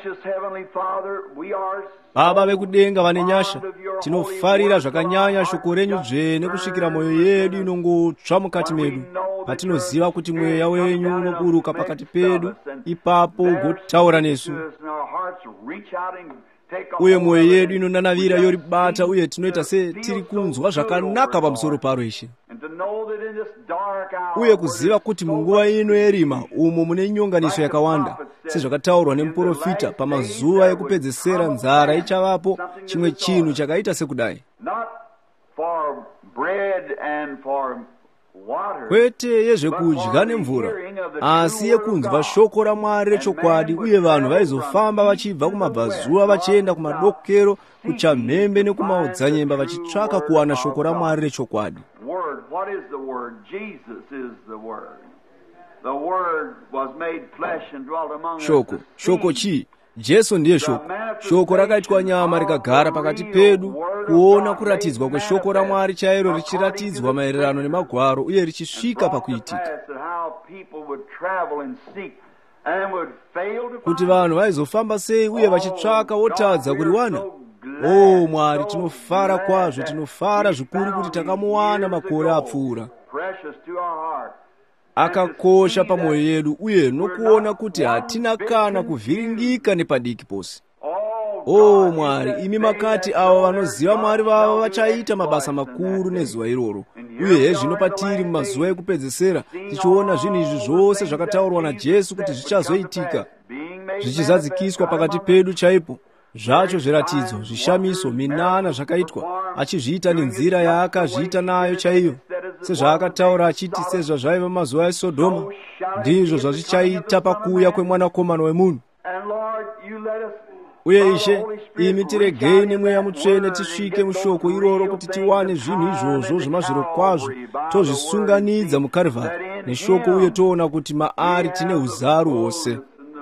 Speaker 1: Baba vekudenga vane nyasha, tinofarira zvakanyanya shoko renyu dzvene kusvikira mwoyo yedu inongotsva mukati medu. Patinoziva kuti mweya wenyu unoburuka pakati pedu, ipapo ugotaura nesu. Uye mwoyo yedu inonanavira yoribata uye tinoita se tiri kunzwa zvakanaka pamusoro paro Ishe. Uye kuziva kuti munguva ino yerima umo mune nyonganiso yakawanda, sezvakataurwa nemuprofita pamazuva ekupedzesera nzara ichavapo chimwe chinhu chakaita sekudai. Kwete yezvekudya nemvura, asi yekunzwa shoko raMwari rechokwadi. Uye vanhu vaizofamba vachibva kumabvazuva vachienda kumadokero, kuchamhembe nekumaodzanyemba vachitsvaka kuwana shoko raMwari rechokwadi. Shoko, shoko chii? Jesu ndiye shoko. Shoko rakaitwa nyama rikagara pakati pedu, kuona kuratidzwa kweshoko raMwari chairo richiratidzwa maererano nemagwaro uye richisvika pakuitika. Kuti vanhu vaizofamba sei uye vachitsvaka wotadza kuriwana. Oh Mwari, tinofara kwazvo, tinofara zvikuru kuti takamuwana makore apfuura. Akakosha pamwoyo yedu uye nokuona kuti hatina kana kuvhiringika nepadiki pose. Oh Mwari, imi makati avo vanoziva Mwari vavo vachaita mabasa makuru nezuva iroro. Uye hezvino patiri mumazuva ekupedzesera tichiona zvinhu izvi zvose zvakataurwa naJesu kuti zvichazoitika, zvichizadzikiswa pakati pedu chaipo. Zvacho zviratidzo, zvishamiso, minana zvakaitwa, achizviita nenzira yaakazviita nayo chaiyo. Sezvaakataura achiti sezvazvaiva mazuva eSodoma, ndizvo zvazvichaita pakuuya kwemwanakomana wemunhu. Uye Ishe, imi tiregei nemweya mutsvene tisvike mushoko iroro kuti tiwane zvinhu izvozvo zvemazviro kwazvo, tozvisunganidza muKarvari neshoko uye toona kuti maari tine uzaru hwose.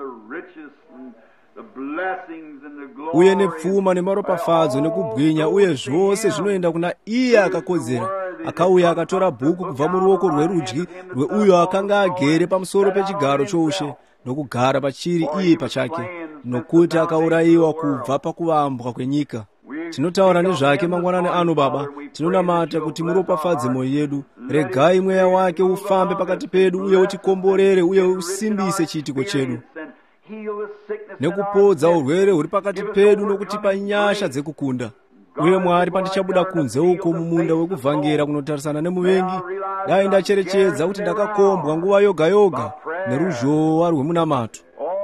Speaker 1: Uye nepfuma nemaropafadzo nekubwinya uye zvose zvinoenda kuna iye akakodzera, akauya akatora bhuku kubva muruoko rwerudyi rweuyo akanga agere pamusoro pechigaro choushe nokugara pachiri iye pachake, nokuti akaurayiwa kubva pakuvambwa kwenyika. Tinotaura nezvake mangwanani ano Baba, tinonamata kuti muropafadze mwoyo yedu. Regai mweya wake ufambe pakati pedu uye utikomborere uye usimbise chiitiko chedu, nekupodza urwere huri pakati pedu nokutipa nyasha dzekukunda. Uye Mwari, pandichabuda kunze uko mumunda wekuvhangera kunotarisana nemuvengi, dai ndacherechedza kuti ndakakombwa nguva yoga yoga neruzhowa rwemunamato.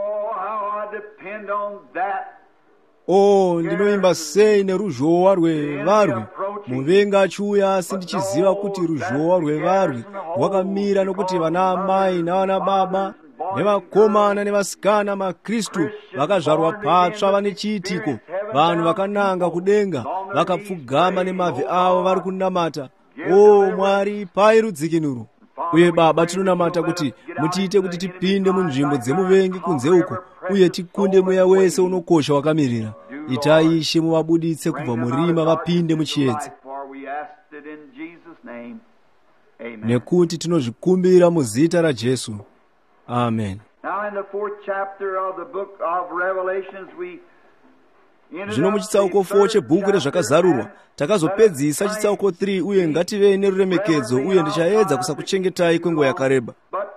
Speaker 1: Oh, ndinoimba sei neruzhowa rwevarwi, muvengi achiuya asi ndichiziva kuti ruzhowa rwevarwi rwakamira, nokuti vana amai navana baba nevakomana nevasikana maKristu vakazvarwa patsva vane chiitiko, vanhu vakananga kudenga, vakapfugama nemavi avo vari kunamata. O Mwari, pai rudzikinuro. Uye Baba, tinonamata kuti mutiite kuti tipinde munzvimbo dzemuvengi kunze uko, uye tikunde mweya wese unokosha wakamirira. Itai Ishe, muvabuditse kubva murima vapinde muchiedza, nekuti tinozvikumbira muzita raJesu. Amen. Zvino muchitsauko four chebhuku rezvakazarurwa takazopedzisa chitsauko three, uye ngativei neruremekedzo, uye ndichaedza kusakuchengetai kwenguva yakareba.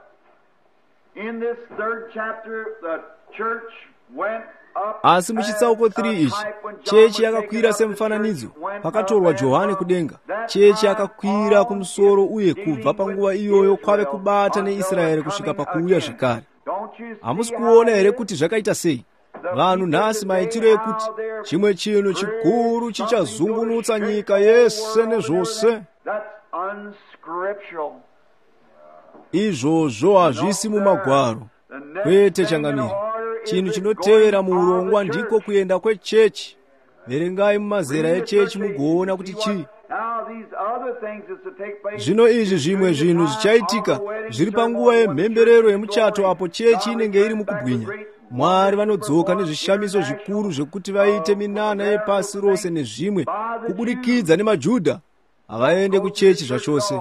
Speaker 1: Asi muchitsauko three ichi, chechi yakakwira semufananidzo pakatorwa Johani kudenga. Chechi yakakwira kumusoro, uye kubva panguva iyoyo kwave kubata neIsraeri kusvika pakuuya zvekare. Hamusi kuona here kuti zvakaita sei? Vanhu nhasi maitiro ekuti chimwe chinhu chikuru chichazungunutsa nyika yese nezvose. Izvozvo hazvisi mumagwaro, kwete changamire. Chinhu chinotevera muurongwa ndiko kuenda kwechechi. Verengai mumazera echechi mugoona kuti chii. Zvino izvi zvimwe zvinhu zvichaitika zviri panguva yemhemberero yemuchato, apo chechi inenge iri mukubwinya. Mwari vanodzoka nezvishamiso zvikuru zvekuti vaite minana yepasi rose nezvimwe kubudikidza nemaJudha. Havaende kuchechi zvachose.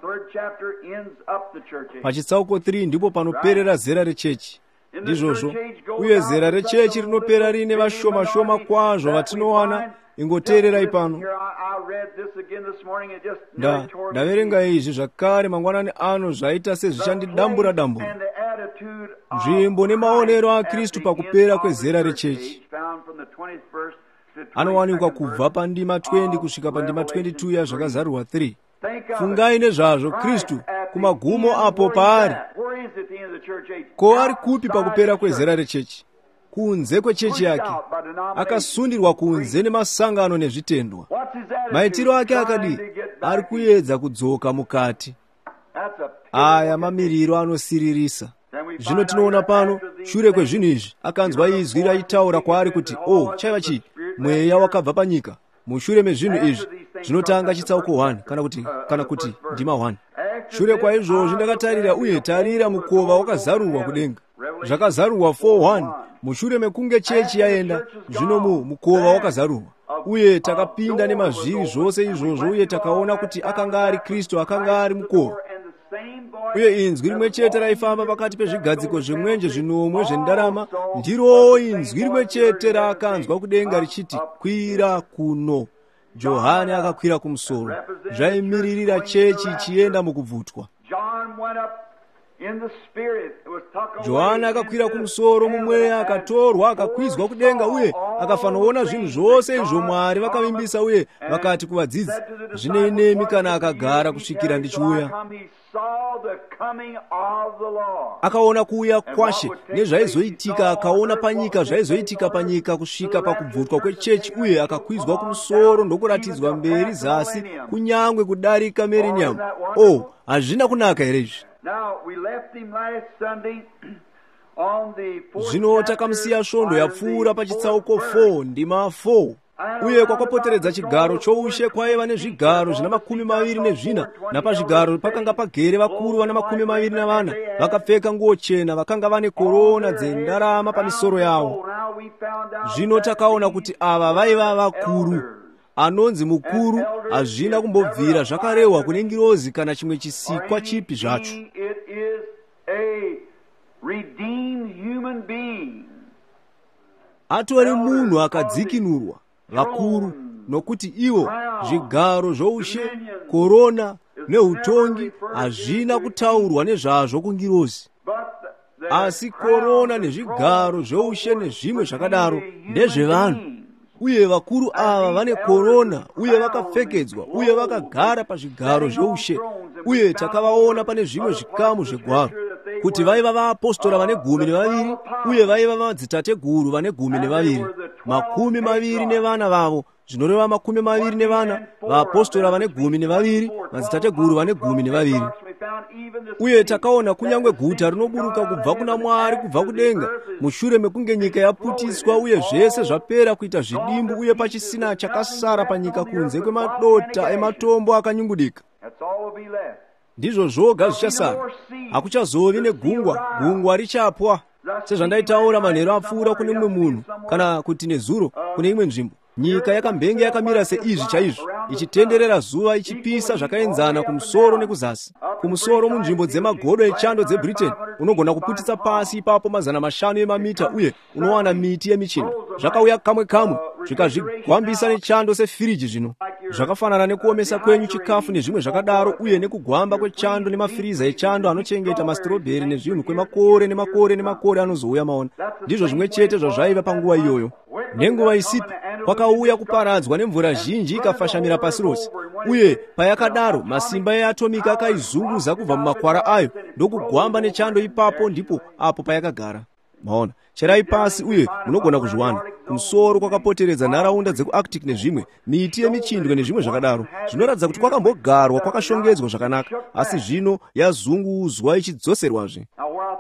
Speaker 1: Pachitsauko three ndipo panoperera zera rechechi. Ndizvozvo, uye zera rechechi rinopera rine vashoma-shoma kwazvo vatinowana. Ingoteererai pano. Nda ndaverenga izvi zvakare mangwanani ano, zvaita sezvichandidambura-dambura. Nzvimbo nemaonero aKristu pakupera kwezera rechechi anowanikwa kubva pandima twenty kusvika pandima twenty-two yazvakazarurwa three. Fungai nezvazvo Kristu kumagumo apo paari. Ko, ari kupi pakupera kwezera rechechi? Kunze kwechechi yake, akasundirwa kunze nemasangano nezvitendwa. Maitiro ake akadi ari kuedza kudzoka mukati. Aya mamiriro anosiririsa. Zvino tinoona pano, shure kwezvinhu izvi, akanzwa izwi raitaura kwaari kuti, oh, chaiva chii? Mweya wakabva panyika. Mushure mezvinhu izvi, zvinotanga chitsauko one kana kuti kana kuti ndima one. Shure kwaizvozvo ndakatarira, uye tarira, mukova wakazarurwa kudenga. Zvakazarurwa four one. Mushure mekunge chechi yaenda, zvino mu mukova wakazarurwa, uye takapinda nemazviri zvose izvozvo, uye takaona kuti akanga ari Kristu akanga ari mukova. Uye inzwi rimwe chete raifamba pakati pezvigadziko zvemwenje zvinomwe zvendarama. Ndiro inzwi rimwe chete raakanzwa kudenga richiti, kwira kuno. Johani akakwira kumusoro. Zvaimiririra chechi ichienda mukubvutwa. Johani akakwira kumusoro mumweya, akatorwa akakwizwa kudenga, uye akafanoona zvinhu zvose izvo Mwari vakavimbisa, uye vakati kuvadzidzi, zvine inemi kana akagara kusvikira ndichiuya. Akaona kuuya kwashe nezvaizoitika, akaona panyika zvaizoitika panyika kusvika pakubvutwa kwechechi, uye akakwizwa kumusoro ndokuratidzwa mberi zasi, kunyangwe kudarika merinyamu. Oh, hazvina kunaka here izvi? Zvino takamusiya svondo yapfuura pachitsauko four ndima four. Uye kwakapoteredza chigaro choushe kwaiva nezvigaro zvina makumi maviri nezvina, napazvigaro pakanga pagere vakuru vana makumi maviri navana, vakapfeka nguo chena, vakanga vane korona dzendarama pamisoro yavo. Zvino takaona kuti ava vaiva vakuru. Anonzi mukuru hazvina kumbobvira zvakarehwa kune ngirozi kana chimwe chisikwa chipi zvacho. Atori munhu akadzikinurwa, vakuru, nokuti ivo zvigaro zvoushe, korona neutongi hazvina kutaurwa nezvazvo kungirozi. Asi korona nezvigaro zvoushe nezvimwe zvakadaro ndezvevanhu. Uye vakuru ava vane korona, uye vakapfekedzwa, uye vakagara pazvigaro zvoushe. Uye takavaona pane zvimwe zvikamu zvegwaro, kuti vaiva vaapostora vane gumi nevaviri, uye vaiva madzitateguru vane gumi nevaviri. makumi maviri nevana vavo, zvinoreva makumi maviri nevana, vaapostoli vane gumi nevaviri, madzitateguru vane gumi nevaviri. Uye takaona kunyange guta rinoburuka kubva kuna Mwari kubva kudenga, mushure mekunge nyika yaputiswa uye zvese zvapera kuita zvidimbu, uye pachisina chakasara panyika kunze kwemadota ematombo akanyungudika. Ndizvo zvoga zvichasara. Hakuchazovi negungwa, gungwa richapwa. Sezvandaitaura manheru apfuura kune mumwe munhu, kana kuti nezuro kune imwe nzvimbo. Nyika yakambenge yakamira seizvi chaizvo, ichitenderera zuva ichipisa zvakaenzana kumusoro nekuzasi. Kumusoro munzvimbo dzemagodo echando dzeBritain unogona kuputitsa pasi ipapo mazana mashanu emamita, uye unowana miti yemichino. Zvakauya kamwe kamwe zvikazvigwambisa nechando sefiriji zvino. Zvakafanana nekuomesa kwenyu chikafu nezvimwe zvakadaro, uye nekugwamba kwechando nemafiriza echando anochengeta mastrobheri nezvinhu kwemakore nemakore nemakore anozouya maona. Ndizvo zvimwe chete zvazvaiva panguva iyoyo. Nenguva isipi kwakauya kuparadzwa nemvura zhinji ikafashamira pasi rose, uye payakadaro masimba eatomiki akaizunguza kubva mumakwara ayo ndokugwamba nechando ipapo, ndipo apo payakagara. Maona, cherai pasi uye munogona kuzviwana. Kumusoro kwakapoteredza nharaunda dzekuArctic nezvimwe, miti yemichindwe nezvimwe zvakadaro. Zvinoratidza kuti kwakambogarwa kwakashongedzwa zvakanaka, asi zvino yazunguzwa ichidzoserwazve.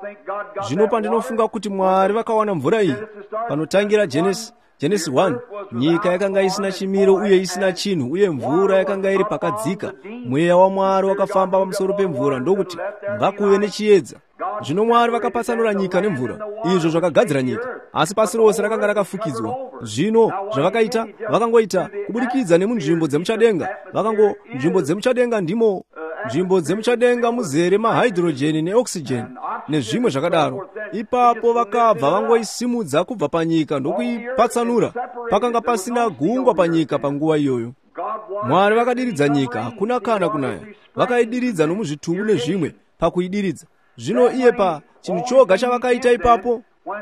Speaker 1: Zvino pandinofunga kuti Mwari vakawana mvura iyi, panotangira Genesis Genesis one, nyika yakanga isina chimiro uye isina chinhu, uye mvura yakanga iri pakadzika. Mweya waMwari wakafamba pamusoro pemvura, ndokuti ngakuve nechiedza. Zvino Mwari vakapatsanura nyika nemvura, izvo zvakagadzira nyika, asi pasi rose rakanga rakafukidzwa. Zvino zvavakaita, vakangoita kubudikidza nemunzvimbo dzemuchadenga. Vakango nzvimbo dzemuchadenga ndimo nzvimbo dzemuchadenga muzere mahydrogeni neoxygen nezvimwe zvakadaro. Ipapo vakabva vangoisimudza kubva panyika ndokuipatsanura. Pakanga pasina gungwa panyika panguva iyoyo. Mwari vakadiridza nyika, hakuna kana kunaya. Vakaidiridza nomuzvitubu nezvimwe pakuidiridza. Zvino iye pa chinhu choga chavakaita ipapo,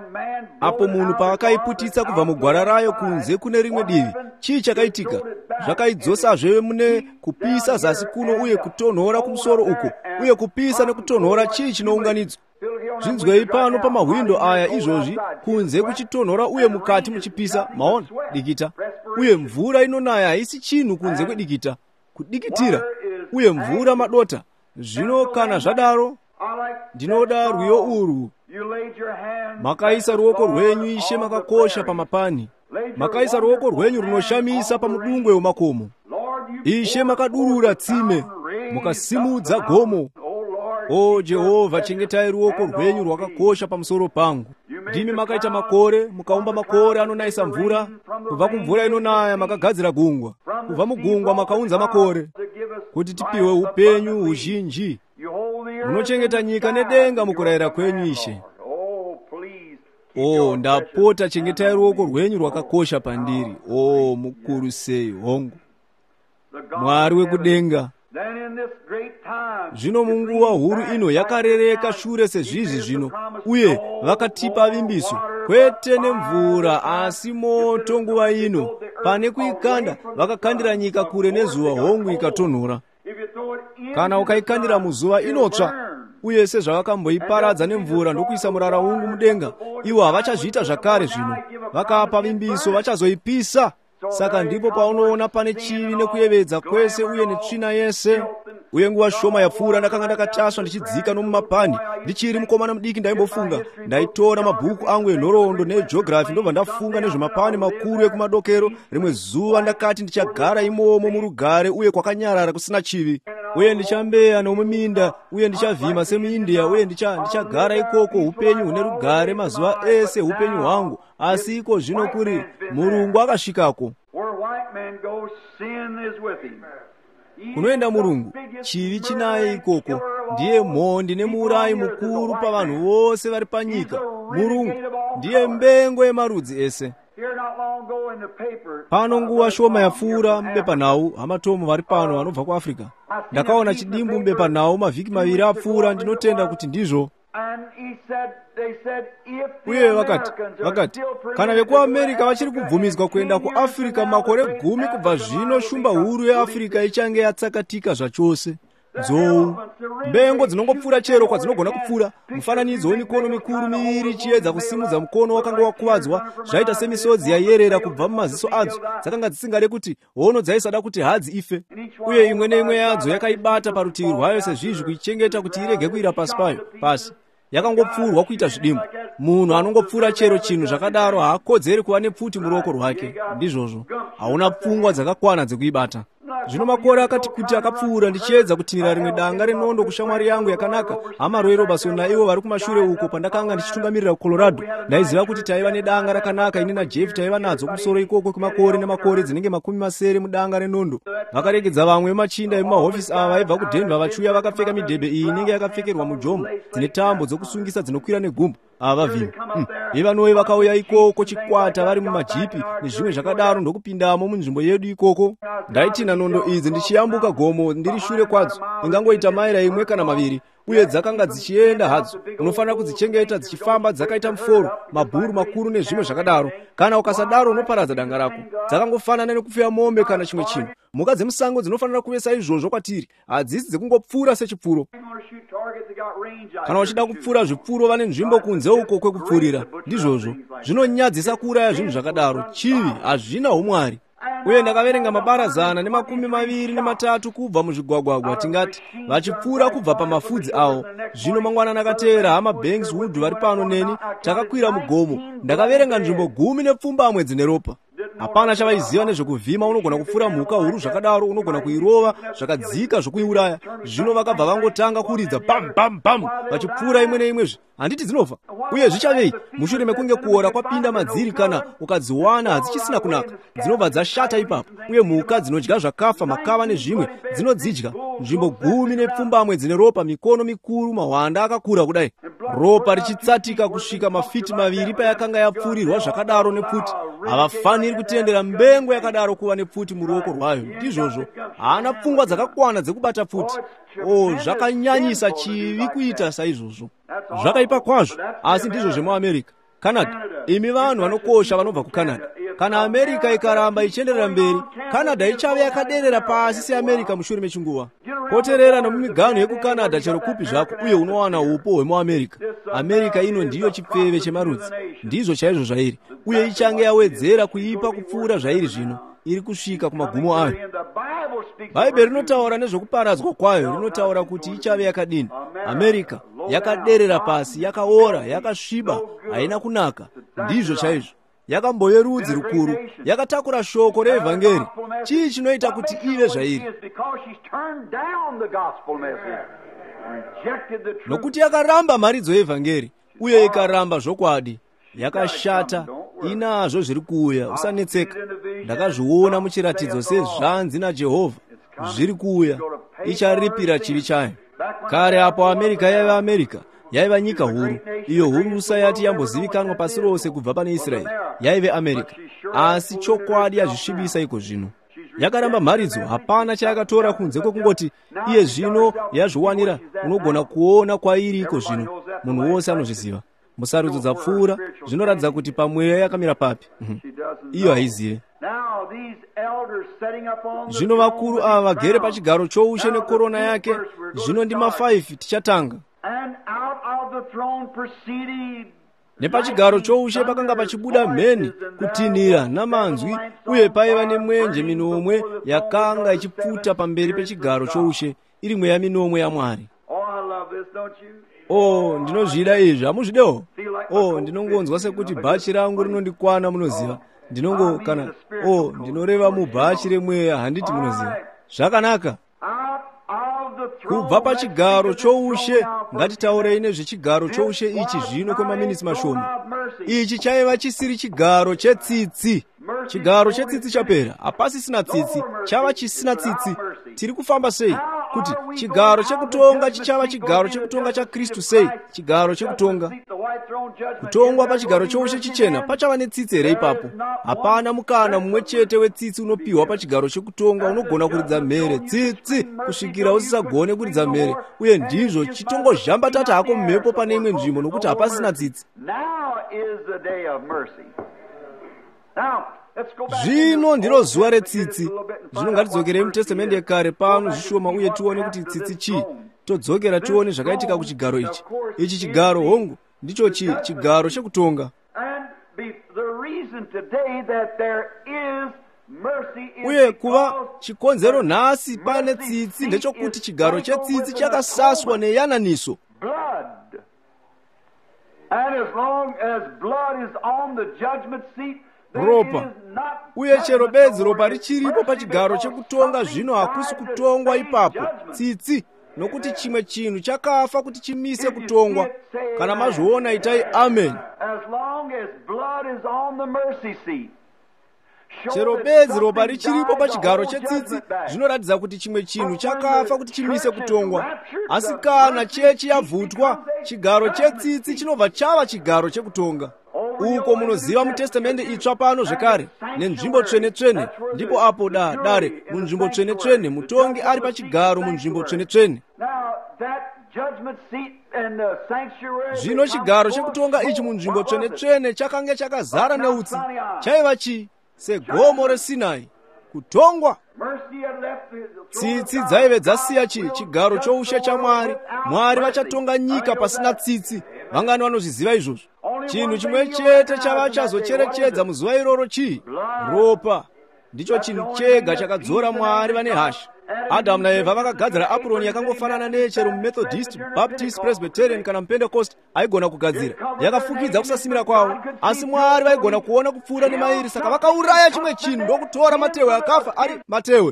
Speaker 1: apo munhu paakaiputitsa kubva mugwara rayo kunze kune rimwe divi, chii chakaitika? Zvakaidzosazve mune kupisa zasi kuno uye kutonhora kumusoro uko, uye kupisa nekutonhora chii chinounganidzwa. Zvinzwei pano pamawindo aya izvozvi, kunze kuchitonhora uye mukati muchipisa. Maona dikita, uye mvura inonaya haisi chinhu kunze kwedikita, kudikitira, uye mvura madota. Zvino kana zvadaro, ndinoda rwiyo urwu. Makaisa ruoko rwenyu, Ishe, makakosha pamapani. Makaisa ruoko rwenyu runoshamisa pamudungwe wemakomo. Ishe, makadurura tsime, mukasimudza gomo. O Jehovha, chengetai ruoko rwenyu rwakakosha pamusoro pangu. Ndimi makaita makore, mukaumba makore anonayisa mvura. Kubva kumvura inonaya makagadzira gungwa. Kubva mugungwa makaunza makore, kuti tipiwe upenyu huzhinji. Munochengeta nyika nedenga mukurayira kwenyu, Ishe. O, ndapota chengetai ruoko rwenyu rwakakosha pandiri. O, mukuru sei hongu, Mwari wekudenga. Zvino munguva huru ino yakarereka shure sezvizvi zvino, uye vakatipa vimbiso, kwete nemvura asi moto. Nguva ino pane kuikanda, vakakandira nyika kure nezuva, hongu ikatonhora. Kana ukaikandira muzuva inotsva, uye sezvavakamboiparadza nemvura ndokuisa murara ungu mudenga, ivo havachazviita zvakare. Zvino vakapa vimbiso, vachazoipisa. Saka ndipo paunoona pane chivi nekuyevedza kwese uye netsvina yese. Uye nguva shoma yapfuura ndakanga ndakatasva ndichidzika nomumapani, ndichiri mukomana mudiki. Ndaimbofunga, ndaitora mabhuku angu enhoroondo negeography, ndobva ndafunga nezvemapani makuru ekumadokero. Rimwe zuva ndakati ndichagara imomo murugare uye kwakanyarara kusina chivi, uye ndichambeya nomuminda, uye ndichavhima semuIndia, uye ndicha ndichagara ikoko upenyu hune rugare mazuva ese upenyu hwangu. Asi iko zvino kuri Murungu akasvikako. Kunoenda Murungu, chivi chinaye ikoko. Ndiye mhondi nemuurayi mukuru pavanhu vose vari panyika. Murungu ndiye mbengo yemarudzi ese. Pano nguva shoma yapfuura mubepanhau, hamatomo vari pano vanobva kuAfrica. Ndakaona chidimbu mubepanhau mavhiki maviri apfuura, ndinotenda kuti ndizvo. Uye vakati, vakati, kana vekuAmerika vachiri kubvumidzwa kuenda kuAfrica makore gumi kubva zvino, shumba huru yeAfrica ichange yatsakatika zvachose. nzou, mbengo dzinongopfura chero kwadzinogona kupfura, mufananidzo wemikono mikuru miviri chiedza kusimudza mukono wakanga wakuvadzwa, zvaita semisodzi yaiyerera kubva mumaziso adzo, dzakanga dzisingade kuti hono dzaisada kuti hadzi ife, uye imwe neimwe yadzo yakaibata parutivi rwayo sezvizvi kuichengeta kuti irege kuira pasi payo pasi. Yakangopfurwa kuita zvidimbu. Munhu anongopfura chero chinhu zvakadaro haakodzeri kuva nepfuti muruoko rwake. Ndizvozvo, hauna pfungwa dzakakwana dzekuibata. Zvino makore akati kuti akapfuura ndichiedza kutinhira rimwe danga renondo kushamwari yangu yakanaka, Amaro Robertson naivo vari kumashure uko pandakanga ndichitungamirira kuColorado. Ndaiziva kuti taiva nedanga rakanaka ini naJeff taiva nadzo kumusoro ikoko kwemakore nemakore dzinenge makumi masere mudanga renondo. Vakaregedza vamwe vemachinda vemumahofisi ava vaibva kuDenver vachiuya vakapfeka midhebhe iyi inenge yakapfekerwa mujomo dzine tambo dzokusungisa dzinokwira negumbo. Ava vini hmm. Ivanowe vakauya ikoko chikwata vari mumajipi nezvimwe zvakadaro ndokupindamo munzvimbo yedu ikoko. Ndaitina nondo idzi ndichiyambuka gomo ndiri shure kwadzo, ingangoita maira imwe kana maviri, uye dzakanga dzichienda hadzo. Unofanira kudzichengeta dzichifamba dzakaita muforo, mabhuru makuru nezvimwe zvakadaro. Kana ukasadaro unoparadza danga rako. Dzakangofanana nekupfuya mombe kana chimwe chinhu. Mhuka dzemusango dzinofanira kuvesa izvozvo kwatiri, hadzisi dzekungopfura sechipfuro. Kana uchida kupfura zvipfuro vane nzvimbo kunze uko kwekupfurira. Ndizvozvo zvinonyadzisa kuuraya zvinhu zvakadaro. Chivi hazvina umwari. Uye ndakaverenga mabarazana nemakumi maviri nematatu kubva muzvigwagwagwa tingati vachipfuura kubva pamafudzi awo. Zvino mangwanani akateera hama Bankswood vari pano neni takakwira mugomo. Ndakaverenga nzvimbo gumi nepfumbamwe dzine ropa. Hapana chavaiziva nezvekuvhima. Unogona kupfura mhuka huru zvakadaro, unogona kuirova zvakadzika zvokuiuraya. Zvino vakabva vangotanga kuridza bam bam bam vachipfuura imwe neimwezve. Handiti dzinofa. Uye zvichavei mushure mekunge kuora kwapinda madziri, kana ukadziwana hadzichisina kunaka, dzinobva dzashata ipapo. Uye mhuka dzinodya zvakafa, makava nezvimwe dzinodzidya. Nzvimbo gumi nepfumbamwe dzine ropa, mikono mikuru, mahwanda akakura kudai, ropa richitsatika kusvika mafiti maviri payakanga yapfurirwa zvakadaro nepfuti. Havafaniri kutendera mbengo yakadaro kuva nepfuti muruoko rwayo. Ndizvozvo haana pfungwa dzakakwana dzekubata pfuti. O, zvakanyanyisa chivi kuita saizvozvo. Zvakaipa kwazvo, asi ndizvo zvemuAmerica. Canada, imi vanhu vanokosha vanobva kuCanada. Kana America ikaramba ichienderera mberi, Canada ichave yakaderera pasi seAmerica mushure mechinguva. Poterera nomumigano yekuCanada chero kupi zvako, uye unowana upo hwemuAmerica. America ino ndiyo chipfeve chemarudzi. Ndizvo chaizvo zvairi, uye ichange yawedzera kuipa kupfuura zvairi zvino, iri kusvika kumagumo ayo. Bhaibheri rinotaura nezvokuparadzwa kwayo, rinotaura kuti ichave yakadini. America yakaderera pasi, yakaora, yakasviba, haina kunaka. Ndizvo chaizvo. Yakamboye rudzi rukuru, yakatakura shoko reevhangeri. Chii chinoita kuti ive zvairi? Nokuti yakaramba mharidzo yeevhangeri, uye ikaramba zvokwadi. Yakashata. Inazvo zviri kuuya, usanetseka. Ndakazviona muchiratidzo sezvanzi naJehovha. Zviri kuuya, icharipira chivi chayo. Kare apo America yaiva America, yaiva nyika huru, iyo hurusa yati yambozivikanwa pasi rose kubva pane Israeri, yaive America. Asi chokwadi yazvisvibisa iko zvino. Yakaramba mharidzo, hapana chayakatora kunze kwekungoti iye zvino yazviwanira. Unogona kuona kwairi iko zvino. Munhu wose anozviziva. Musarudzo dzapfuura, zvinoratidza kuti pamweya yakamira papi. Iyo haizive. Zvino vakuru ava vagere pachigaro choushe nekorona yake. Zvino ndima faifi tichatanga. Nepachigaro choushe pakanga pachibuda mheni, kutinhira namanzwi, uye paiva nemwenje minomwe yakanga ichipfuta pamberi pechigaro choushe, iri mweya minomwe yaMwari. Oh, ndinozvida izvi, hamuzvidewo? Oh, ndinongonzwa sekuti bhachi rangu rinondikwana, munoziva. Ndinongo kana oh, ndinoreva mubhachi remweya, handiti munoziva. Zvakanaka. Kubva pachigaro choushe, ngatitaurei nezvechigaro choushe ichi zvino kwemaminitsi mashoma. Ichi chaiva chisiri chigaro chetsitsi. Chigaro chetsitsi chapera, hapasisina tsitsi, chava chisina tsitsi. Tiri kufamba sei? Kuti chigaro chekutonga chichava chigaro chekutonga chaKristu sei? Chigaro chekutonga. Kutongwa pachigaro choushe chichena pachava netsitsi here ipapo? Hapana mukana mumwe chete wetsitsi unopiwa pachigaro chekutonga. Unogona kuridza mhere tsitsi kusvikira usisagone kuridza mhere, uye ndizvo chitongozhambatata hako mumhepo pane imwe nzvimbo nokuti hapasina tsitsi. zvino ndiro zuva retsitsi. Zvino ngatidzokerei mutestamende yekare pano zvishoma uye tione kuti tsitsi chii. Todzokera tione zvakaitika kuchigaro ichi. Ichi chigaro hongu ndicho chi chigaro chekutonga. Uye kuva chikonzero nhasi pane tsitsi ndechokuti chigaro chetsitsi chakasaswa neyananiso. Ropa. Uye chero bedzi ropa richiripo pachigaro chekutonga, zvino hakusi kutongwa ipapo tsitsi, nokuti chimwe chinhu chakafa kuti chimise kutongwa. Kana mazviona itai amen. Chero bedzi ropa richiripo pachigaro chetsitsi, zvinoratidza kuti chimwe chinhu chakafa kuti chimise kutongwa. Asi kana chechi yavhutwa, chigaro chetsitsi chinobva chava chigaro chekutonga. Uko munoziva mutestamende itsva pano zvekare nenzvimbo tsvene-tsvene, ndipo apo da dare munzvimbo tsvene-tsvene mutongi ari pachigaro munzvimbo tsvene-tsvene. Zvino chigaro chekutonga ichi munzvimbo tsvene-tsvene chakanga chakazara neutsi. Chaiva chi segomo reSinai, kutongwa. Tsitsi dzaive dzasiya chi chigaro choushe chaMwari. Mwari vachatonga nyika pasina tsitsi. Vangani vanozviziva izvozvo? Chinhu chimwe chete chava chazocherechedza muzuva iroro chii? Ropa. Ndicho chinhu chega chakadzora Mwari vane hasha. Adamu naEvha vakagadzira apuroni yakangofanana nechero muMethodist, Baptist, Presbyterian kana muPentecost aigona kugadzira. Yakafukidza kusasimira kwavo, asi Mwari vaigona kuona kupfuura nemairi, saka vakauraya chimwe chinhu ndokutora matehwe akafa ari matehwe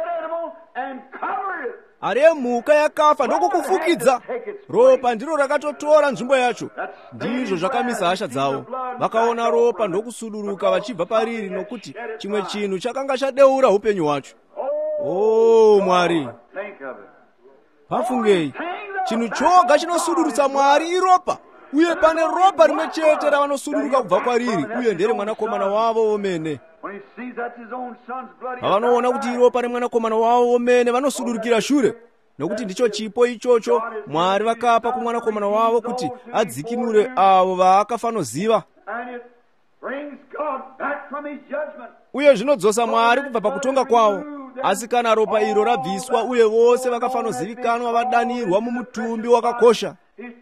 Speaker 1: ari emhuka yakafa ndokukufukidza. Ropa ndiro rakatotora nzvimbo yacho. Ndizvo zvakamisa hasha dzavo. Vakaona ropa ndokusuduruka vachibva pariri, nokuti chimwe chinhu chakanga chadeura upenyu hwacho. Oh Mwari, pafungei, chinhu choga chinosudurutsa Mwari iropa, uye pane ropa rimwe chete ravanosuduruka kubva kwariri, uye ndere mwanakomana wavo womene. Pavanoona kuti iropa remwanakomana wavo womene, vanosudurukira shure, nokuti ndicho chipo ichocho Mwari vakapa kumwanakomana wavo kuti adzikinure avo vaakafanoziva. Uye zvinodzosa Mwari kubva pakutonga kwawo. Asi kana ropa iro rabviswa uye vose vakafanozivikanwa vadanirwa mumutumbi wakakosha,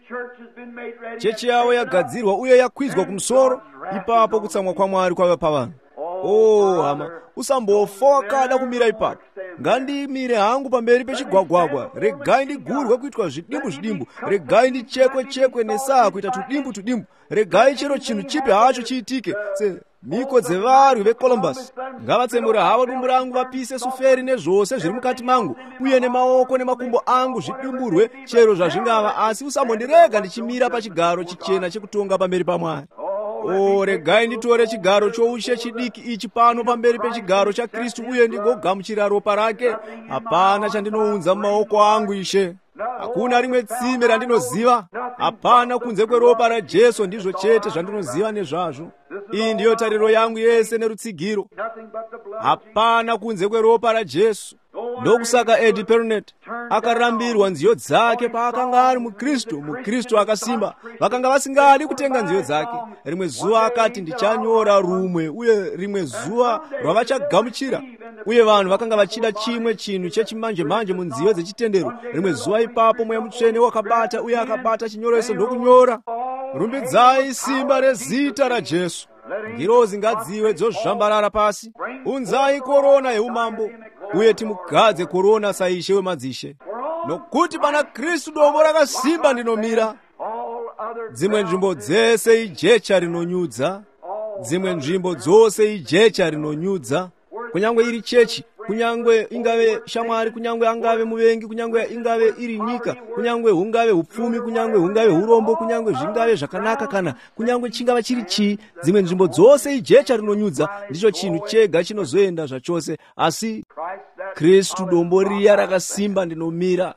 Speaker 1: chechi yavo yagadzirwa uye yakwidzwa kumusoro, ipapo kutsamwa kwaMwari kwava pavanhu. Oh hama, usambofa wakada kumira ipapo. Ngandimire hangu pamberi pechigwagwagwa. Regai ndigurwe kuitwa zvidimbu zvidimbu. Regai ndichekwe chekwe nesaa kuita tudimbu tudimbu. Regai chero chinhu chipi hacho chiitike. Se miko dzevarwi veColumbus ngavatsembura havo dumbu rangu, vapise suferi nezvose zviri mukati mangu, uye nemaoko nemakumbo angu zvidimburwe chero zvazvingava, asi usambondirega ndichimira pachigaro chichena chekutonga pamberi paMwari. O, regai nditore chigaro choushe chidiki ichi pano pamberi pechigaro chaKristu, uye ndigogamuchira ropa rake. Hapana chandinounza mumaoko angu, Ishe. Hakuna rimwe tsime randinoziva, hapana kunze kweropa raJesu. Ndizvo chete zvandinoziva nezvazvo. Iyi ndiyo tariro yangu yese nerutsigiro. Hapana kunze kweropa raJesu. Ndokusaka Eddie Pernet akarambirwa nziyo dzake paakanga ari muKristu. muKristu akasimba, vakanga vasingadi kutenga nziyo dzake. Rimwe zuva akati, ndichanyora rumwe, uye rimwe zuva rwavachagamuchira. Uye vanhu vakanga vachida chimwe chinhu chechimanje manje munziyo dzechitendero. Rimwe zuva ipapo Mweya Mutsvene wakabata, uye akabata chinyoreso ndokunyora, rumbidzai simba rezita raJesu. Ngirozi ngadziwe dzozvambarara pasi. Unzai korona yeumambo, uye timugadze korona saishe wemadzishe. Nokuti pana Kristu dombo rakasimba ndinomira. Dzimwe nzvimbo dzese ijecha rinonyudza. Dzimwe nzvimbo dzose ijecha rinonyudza. Kunyangwe iri chechi, kunyangwe ingave shamwari, kunyangwe angave muvengi, kunyangwe ingave iri nyika, kunyangwe hungave hupfumi, kunyangwe hungave hurombo, kunyangwe zvingave zvakanaka, kana kunyangwe chingava chiri chii, dzimwe nzvimbo dzose ijecha rinonyudza. Ndicho chinhu chega chinozoenda zvachose, asi Kristu dombo riya rakasimba ndinomira.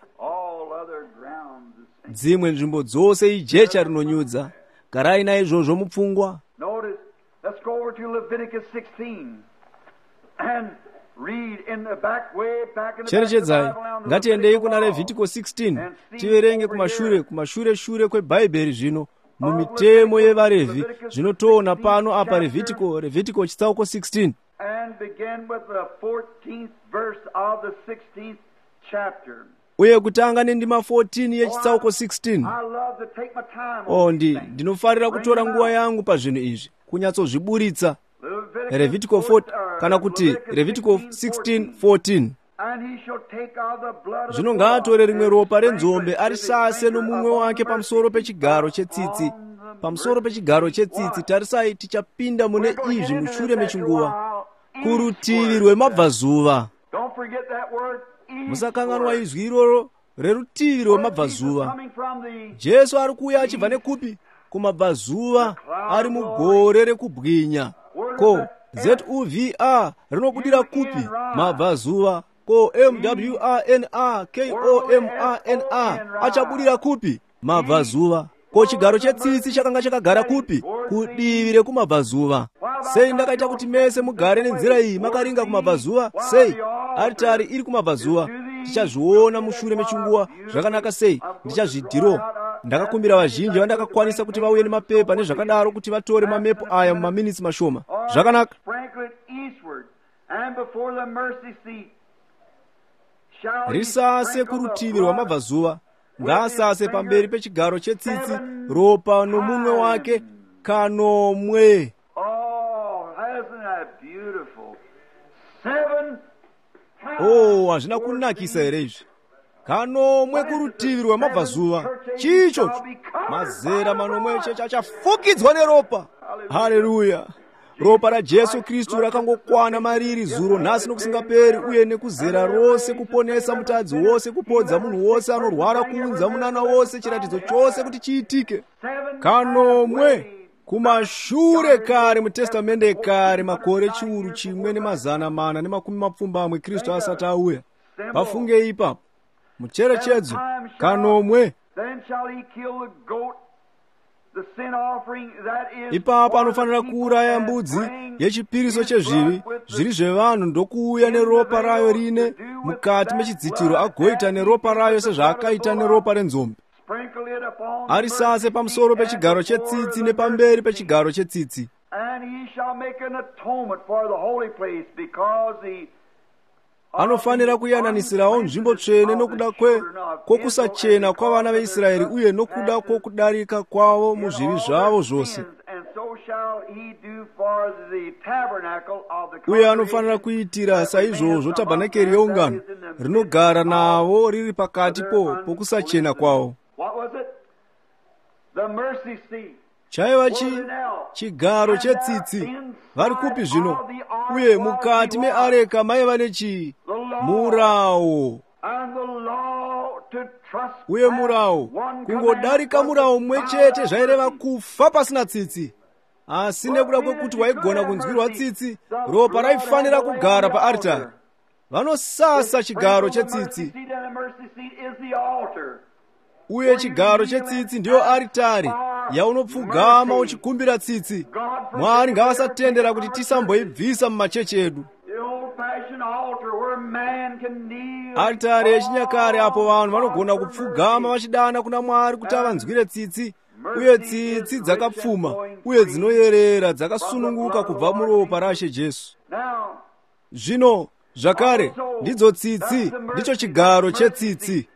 Speaker 1: Dzimwe nzvimbo dzose ijecha rinonyudza. Garai naizvozvo mupfungwa.
Speaker 2: Let's go over to Leviticus sixteen and read in the back way back in the
Speaker 1: Cherechedzai, ngatiendei kuna Levitico sixteen, tiverenge kumashure kumashure shure kwebhaibheri zvino, mu mitemo yevaRevhi. Zvino toona pano apa Levitiko, Levitiko chitsauko sixteen.
Speaker 2: And begin with the fourteenth verse of the sixteenth chapter.
Speaker 1: Uye kutanga nendima fourteen yechitsauko sixteen.
Speaker 2: I love to take my time
Speaker 1: Oh,
Speaker 2: on
Speaker 1: ndi
Speaker 2: these things.
Speaker 1: ndinofarira kutora nguva yangu pazvinhu izvi, kunyatsozviburitsa. Levitiko four kana kuti Levitiko sixteen fourteen.
Speaker 2: And he shall take of the blood of
Speaker 1: Zvino
Speaker 2: the
Speaker 1: ngaatore rimwe
Speaker 2: bull
Speaker 1: ropa
Speaker 2: and
Speaker 1: renzombe
Speaker 2: sprinkle it
Speaker 1: arisase
Speaker 2: to the
Speaker 1: nomumwe
Speaker 2: finger
Speaker 1: wake
Speaker 2: upon
Speaker 1: pamusoro
Speaker 2: the
Speaker 1: pechigaro
Speaker 2: mercy
Speaker 1: chetsitsi.
Speaker 2: on the
Speaker 1: Pamusoro pechigaro chetsitsi tarisai tichapinda mune izvi mushure mechinguva. Kurutivi rwemabvazuva.
Speaker 2: Don't forget that word.
Speaker 1: Musakanganwa izwi iroro rerutivi rwemabvazuva.
Speaker 2: Coming from the
Speaker 1: Jesu ari kuuya achibva nekupi? Kumabvazuva, ari mugore rekubwinya. Ko Z U V A rinobudira kupi? Mabvazuva. Ko M W A N A K O M A N A achabudira kupi? Mabvazuva. Ko chigaro chetsitsi chakanga chakagara kupi? Kudivi rekumabvazuva. Sei ndakaita kuti mese mugare nenzira iyi makaringa kumabvazuva? Sei aritari iri kumabvazuva? Tichazviona mushure mechinguva. Zvakanaka sei? Ndichazvidhiro. Ndakakumbira vazhinji vandakakwanisa kuti vauye nemapepa nezvakadaro kuti vatore mamepo aya mumaminitsi mashoma. Zvakanaka. Risase kurutivi rwamabvazuva. Ngaasase pamberi pechigaro chetsitsi, ropa nomumwe wake kanomwe. Oh, hazvina kunakisa here izvi. Kanomwe kurutivi rwamabvazuva. Chicho mazera manomwe cheche achafukidzwa neropa. Haleluya. Ropa raJesu Kristu rakangokwana mariri zuro nhasi nokusingaperi, uye nekuzera rose kuponesa mutadzi wose, kupodza munhu wose anorwara, kuunza munana wose, chiratidzo chose kuti chiitike. Kanomwe kumashure kare mutestamende kare, makore chiuru chimwe nemazana mana nemakumi mapfumbamwe Kristu asati auya. Pafunge ipapo mucherechedzo kanomwe. Ipapo anofanira kuuraya mbudzi yechipiriso chezvivi zviri zvevanhu ndokuuya neropa rayo rine mukati mechidzitiro, agoita neropa rayo sezvaakaita neropa renzombe. Arisase pamusoro pechigaro chetsitsi nepamberi pechigaro chetsitsi. Anofanira kuyananisirawo nzvimbo tsvene nokuda kwe kwokusachena kwavana veIsraeri, uye nokuda kwokudarika kwavo muzvivi zvavo zvose. Uye anofanira kuitira saizvozvo tabhanakeri yeungano rinogara navo riri pakati po pokusachena kwavo. Chaiva chi chigaro chetsitsi. Vari kupi zvino? Uye mukati meareka maiva nechi? Murawo. Uye murawo, kungodarika murawo mumwe chete zvaireva kufa pasina tsitsi. Asi nekuda kwekuti waigona kunzwirwa tsitsi, ropa raifanira kugara paaritari. Vanosasa chigaro chetsitsi. Uye chigaro chetsitsi ndiyo aritari yaunopfugama uchikumbira tsitsi. Mwari ngaasatendera kuti tisamboibvisa mumachechi edu. Aritari yechinyakare apo vanhu vanogona kupfugama vachidana kuna Mwari kuti avanzwire tsitsi, uye tsitsi dzakapfuma uye dzinoyerera dzakasununguka kubva muropa raShe Jesu. Zvino zvakare ndidzo tsitsi, ndicho chigaro chetsitsi.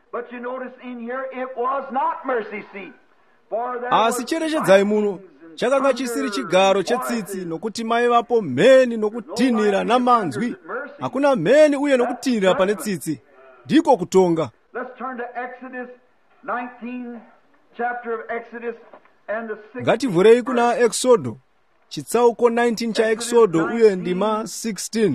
Speaker 1: Asi cherechedzai muno, chakanga chisiri chigaro chetsitsi, nokuti maivapo mheni nokutinhira namanzwi. Hakuna mheni uye nokutinhira pane tsitsi, ndiko kutonga. Ngativhurei kuna Exodo, chitsauko nineteen cha Exodo uye ndima sixteen.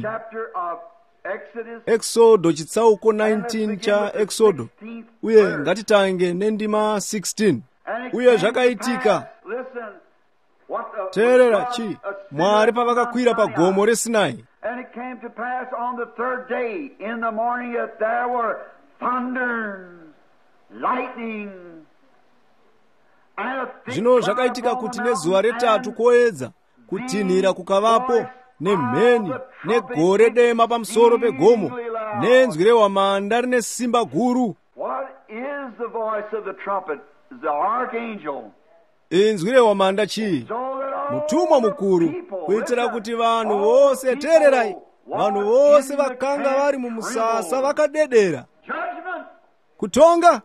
Speaker 1: Exodo chitsauko nineteen cha Exodo uye ngatitange nendima sixteen. Uye zvakaitika, teerera chi, Mwari pavakakwira pagomo reSinai.
Speaker 2: And it came to pass on the third day in the morning that there were thunders, lightning, and a thick
Speaker 1: Zvino zvakaitika kuti nezuva retatu koedza kutinhira kukavapo, nemheni negore dema pamusoro pegomo, nenzwi rehwamanda rine simba guru.
Speaker 2: What is the voice of the trumpet? The archangel.
Speaker 1: inzwi rehwamanda chii? Mutumwa mukuru, kuitira kuti vanhu vose, teererai, vanhu vose vakanga vari mumusasa vakadedera. Kutonga.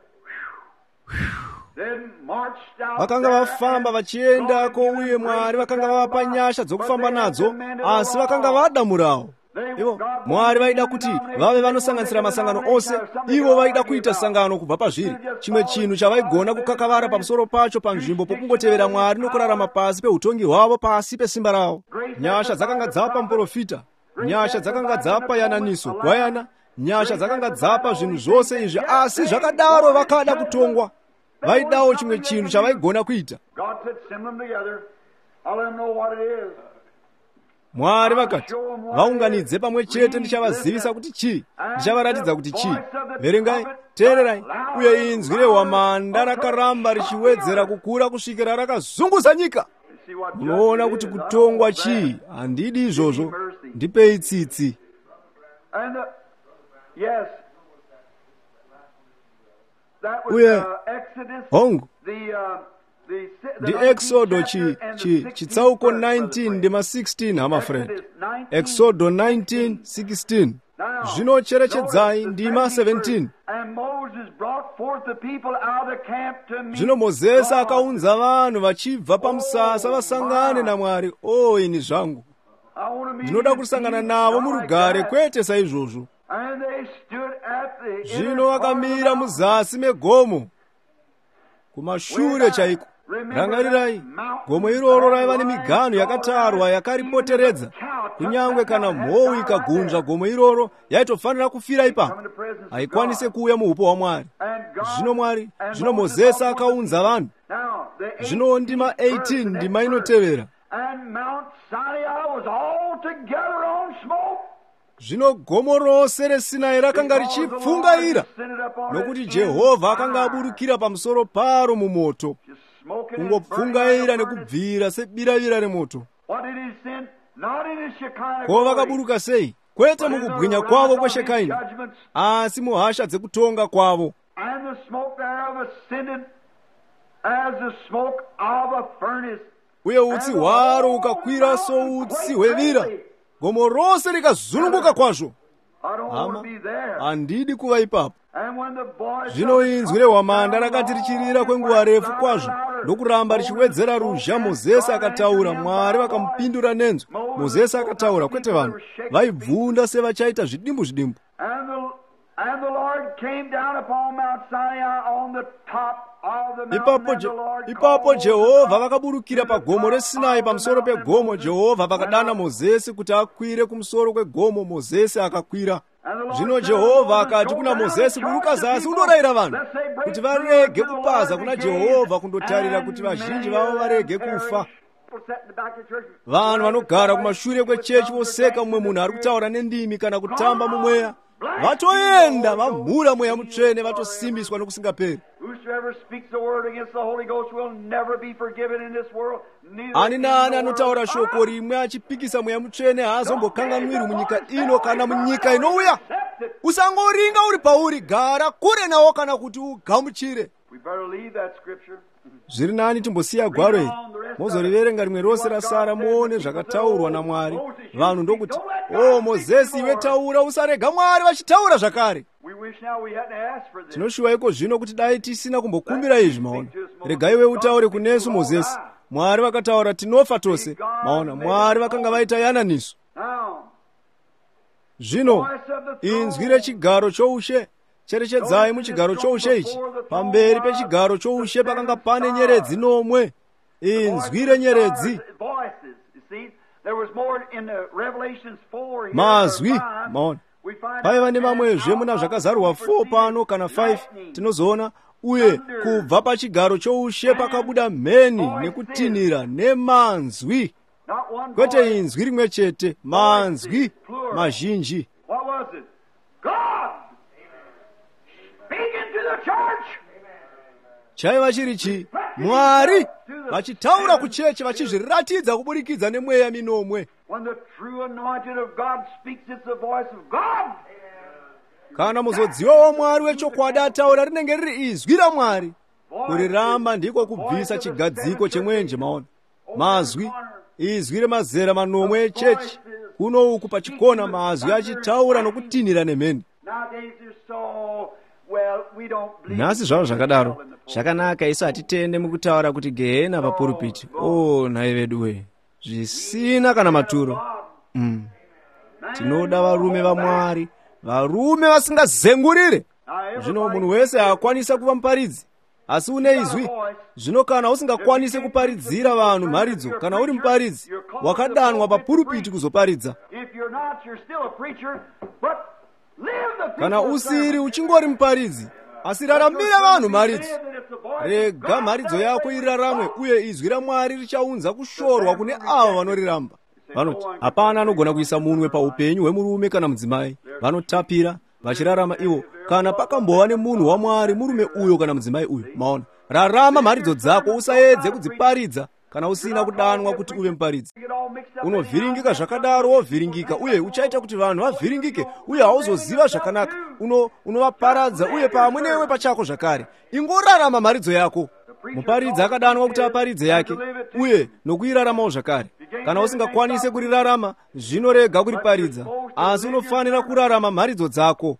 Speaker 1: Vakanga vafamba vachiendako, uye Mwari vakanga vavapa nyasha dzokufamba nadzo, asi vakanga vadamurawo. Ivo Mwari vaida kuti vave vanosanganisira masangano ose. Ivo vaida kuita sangano kubva pazviri, chimwe chinhu chavaigona kukakavara pamusoro pacho panzvimbo pokungotevera Mwari nokurarama pasi peutongi hwavo, pasi pesimba ravo. Nyasha dzakanga dzapa muprofita, nyasha dzakanga dzapa yananiso, gwayana, nyasha dzakanga dzapa zvinhu zvose izvi, asi zvakadaro vakada kutongwa. Vaidawo chimwe chinhu chavaigona kuita. Mwari vakati, vaunganidze pamwe chete, ndichavazivisa kuti chii, ndichavaratidza kuti chii. Verengai, teererai, uye inzwi rehwamanda rakaramba richiwedzera kukura kusvikira rakazunguza nyika. Munoona kuti kutongwa chii? Handidi izvozvo, ndipei tsitsi. Uye hongu ndi Exodo chi chi chitsauko nineteen ndima sixteen, hama friend. Exodo nineteen sixteen. Zvino cherechedzai ndima seventeen. Zvino Mozesi akaunza vanhu vachibva pamusasa vasangane naMwari. O ini zvangu, ndinoda kusangana navo murugare, kwete saizvozvo. Zvino vakamira muzasi megomo, kumashure chaiko. Rangarirai, gomo iroro raiva nemiganhu yakatarwa yakaripoteredza. Kunyangwe kana mhou ikagunzva gomo iroro, yaitofanira kufira ipapo, haikwanise kuuya muupo hwaMwari. Zvino Mwari, zvino Mozesi akaunza vanhu. Zvino ndima eighteen ndima inotevera. Zvino gomo rose reSinai rakanga richipfungaira, nokuti Jehovha akanga aburukira pamusoro paro mumoto, kungopfungaira nekubvira sebiravira remoto. Ko vakaburuka sei? Kwete mukubwinya kwavo kweshekaini, asi muhasha dzekutonga kwavo. Uye utsi hwaro ukakwira soutsi hwevira, gomo rose rikazunguka kwazvo. Hama, handidi kuva ipapo. Zvino inzwi rehwamanda rakati richirira kwenguva refu kwazvo, ndokuramba richiwedzera ruzha, Mozesi akataura, Mwari vakamupindura nenzwi. Mozesi akataura, kwete vanhu. Vaibvunda sevachaita zvidimbu zvidimbu. Ipapo, Je, ipapo Jehovha vakaburukira pagomo reSinai, pamusoro pegomo. Jehovha vakadana Mozesi kuti akwire kumusoro kwegomo. Mozesi akakwira. Zvino Jehovha akati kuna Mozesi, buruka zasi undorayira vanhu kuti varege kupaza kuna Jehovha, kundotarira kuti vazhinji vavo varege kufa. Vanhu vanogara kumashure kwechechi voseka mumwe munhu ari kutaura nendimi kana kutamba mumweya, vatoenda vamhura mweya mutsvene, vatosimbiswa nokusingaperi. Ani naani anotaura shoko rimwe achipikisa mweya mutsvene haazombokanganwiri munyika ino kana munyika inouya. Usangoringa uri pauri, gara kure nawo kana kuti ugamuchire. Zviri nani timbosiya gwaro iri, mozoriverenga rimwe rose rasara muone zvakataurwa naMwari. Vanhu ndokuti, o Mozesi, iwe taura, usarega Mwari vachitaura zvakare. Tinoshuva iko zvino kuti dai tisina kumbokumbira izvi, maona. Regaiwe utaure kunesu Mozesi. Mwari vakataura, tinofa tose. Maona, Mwari vakanga vaita yananiso. Zvino inzwi rechigaro choushe. Cherechedzai muchigaro choushe ichi. Pamberi pechigaro choushe pakanga pane nyeredzi nomwe. Inzwi renyeredzi. Mazwi, maona. Paiva nemamwezve muna zvakazarwa four pano kana five tinozoona. Uye kubva pachigaro choushe pakabuda mheni nekutinhira nemanzwi. Kwete inzwi rimwe chete, manzwi mazhinji. Chaiva chiri chi? Mwari vachitaura kucheche, vachizviratidza kuburikidza nemweya minomwe. Kana muzodziwa waMwari wechokwadi ataura, rinenge riri izwi raMwari. Kuriramba ndiko kubvisa chigadziko chemwenje. Maona mazwi, izwi remazera manomwe echechi kuno uku pachikona, mazwi achitaura nokutinira nemene. Nasi zvavo zvakadaro zvakanaka, isu hatitende mukutaura kuti gehena papurupiti. O nai veduwe, zvisina kana maturo. mm. Tinoda varume vaMwari, varume vasingazengurire. Zvino munhu wese akwanisa kuva muparidzi, asi une izwi. Zvino kana usingakwanise kuparidzira vanhu mharidzo, kana uri muparidzi wakadanwa papurupiti kuzoparidza. Kana usiri uchingori muparidzi, asi raramira vanhu mharidzo. Rega mharidzo yako iraramwe, uye izwi raMwari richaunza kushorwa kune avo vanoriramba. Vanoti hapana anogona kuisa munwe paupenyu hwemurume kana mudzimai. Vanotapira vachirarama ivo, kana pakambova nemunhu waMwari, murume uyo kana mudzimai uyo. Maona, rarama mharidzo dzako, usaedze kudziparidza kana usina kudanwa kuti uve muparidzi. Unovhiringika zvakadaro, wovhiringika, uye uchaita kuti vanhu vavhiringike, uye hauzoziva zvakanaka. Uno unovaparadza, uye pamwe newe pachako zvakare. Ingorarama mharidzo yako. Muparidzi akadanwa kuti aparidze yake, uye nokuiraramawo zvakare. Kana usingakwanise kurirarama, zvinorega kuriparidza, asi unofanira kurarama mharidzo dzako.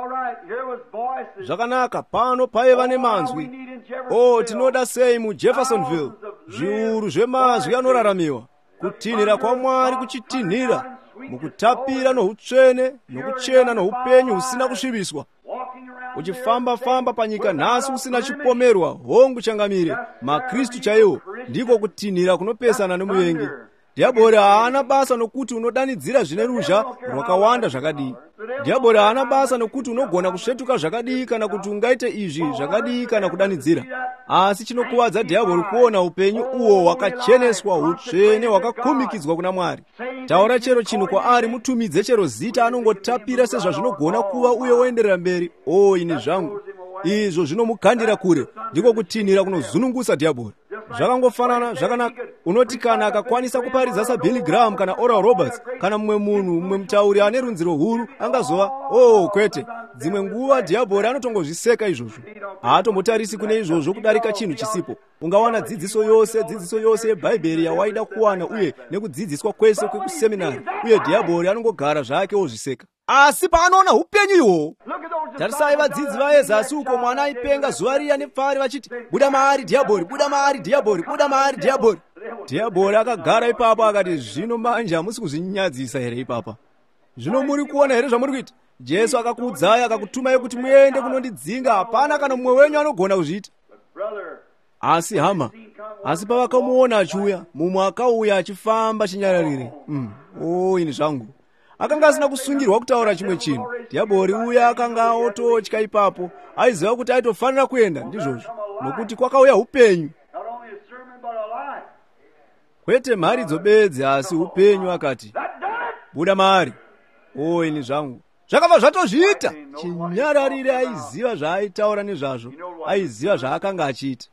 Speaker 1: Zvakanaka, pano paiva nemanzwi. O, tinoda sei muJeffersonville zviuru zvemazwi anoraramiwa. Kutinhira kwaMwari kuchitinhira, mukutapira nohutsvene, nokuchena nohupenyu husina kusvibiswa. Uchifamba-famba panyika nhasi usina chipomerwa, hongu changamire, maKristu chaiwo, ndiko kutinhira kunopesana nemuvengi. Dhiabhori haana basa nokuti unodanidzira zvine ruzha rwakawanda zvakadii. Dhiabhori haana basa nokuti unogona kusvetuka zvakadii, kana kuti ungaite izvi zvakadii kana kudanidzira. Asi chinokuvadza Dhiabhori kuona upenyu uwo hwakacheneswa, utsvene hwakakumikidzwa kuna Mwari. Taura chero chinhu kwaari, mutumidze chero zita, anongotapira sezvazvinogona kuva uye oenderera mberi. O ini zvangu, izvo zvinomukandira kure, ndiko kutinhira kunozunungusa Dhiabhori. Zvakangofanana zvakanaka. Unoti kana akakwanisa kuparidza saBilly Graham kana Oral Roberts kana mumwe munhu, mumwe mutauri ane runziro huru, angazova oh kwete. Dzimwe nguva Dhiabhori anotongozviseka izvozvo. Haatombotarisi kune izvozvo kudarika chinhu chisipo. Ungawana dzidziso yose, dzidziso yose yeBhaibheri yawaida kuwana, uye nekudzidziswa kwese kwekuseminari, uye Dhiabhori anongogara zvake ozviseka. Asi paanoona upenyu ihwo, tarisai vadzidzi vaezasi uko, mwana aipenga zuva riya nepfari vachiti, buda maari Dhiabhori, buda maari Dhiabhori, buda maari Dhiabhori. Dhiabhori akagara ipapo akati, zvino manje hamusi kuzvinyadzisa here ipapa? Zvino muri kuona here zvamuri kuita? Jesu akakuudzai akakutumai kuti muende kunondidzinga, hapana kana mumwe wenyu anogona kuzviita. Asi hama, asi pavakamuona achiuya, mumwe akauya achifamba chinyararire. Mm. O ini zvangu, akanga asina kusungirwa kutaura chimwe chinhu. Dhiabhori uya akanga ototya ipapo, aiziva kuti aitofanira kuenda ndizvozvo, nokuti kwakauya upenyu. Kwete mharidzo bedzi, asi upenyu. Akati, buda maari. O ini zvangu, zvakabva zvatozviita. Chinyararire aiziva zvaaitaura nezvazvo, aiziva zvaakanga achiita.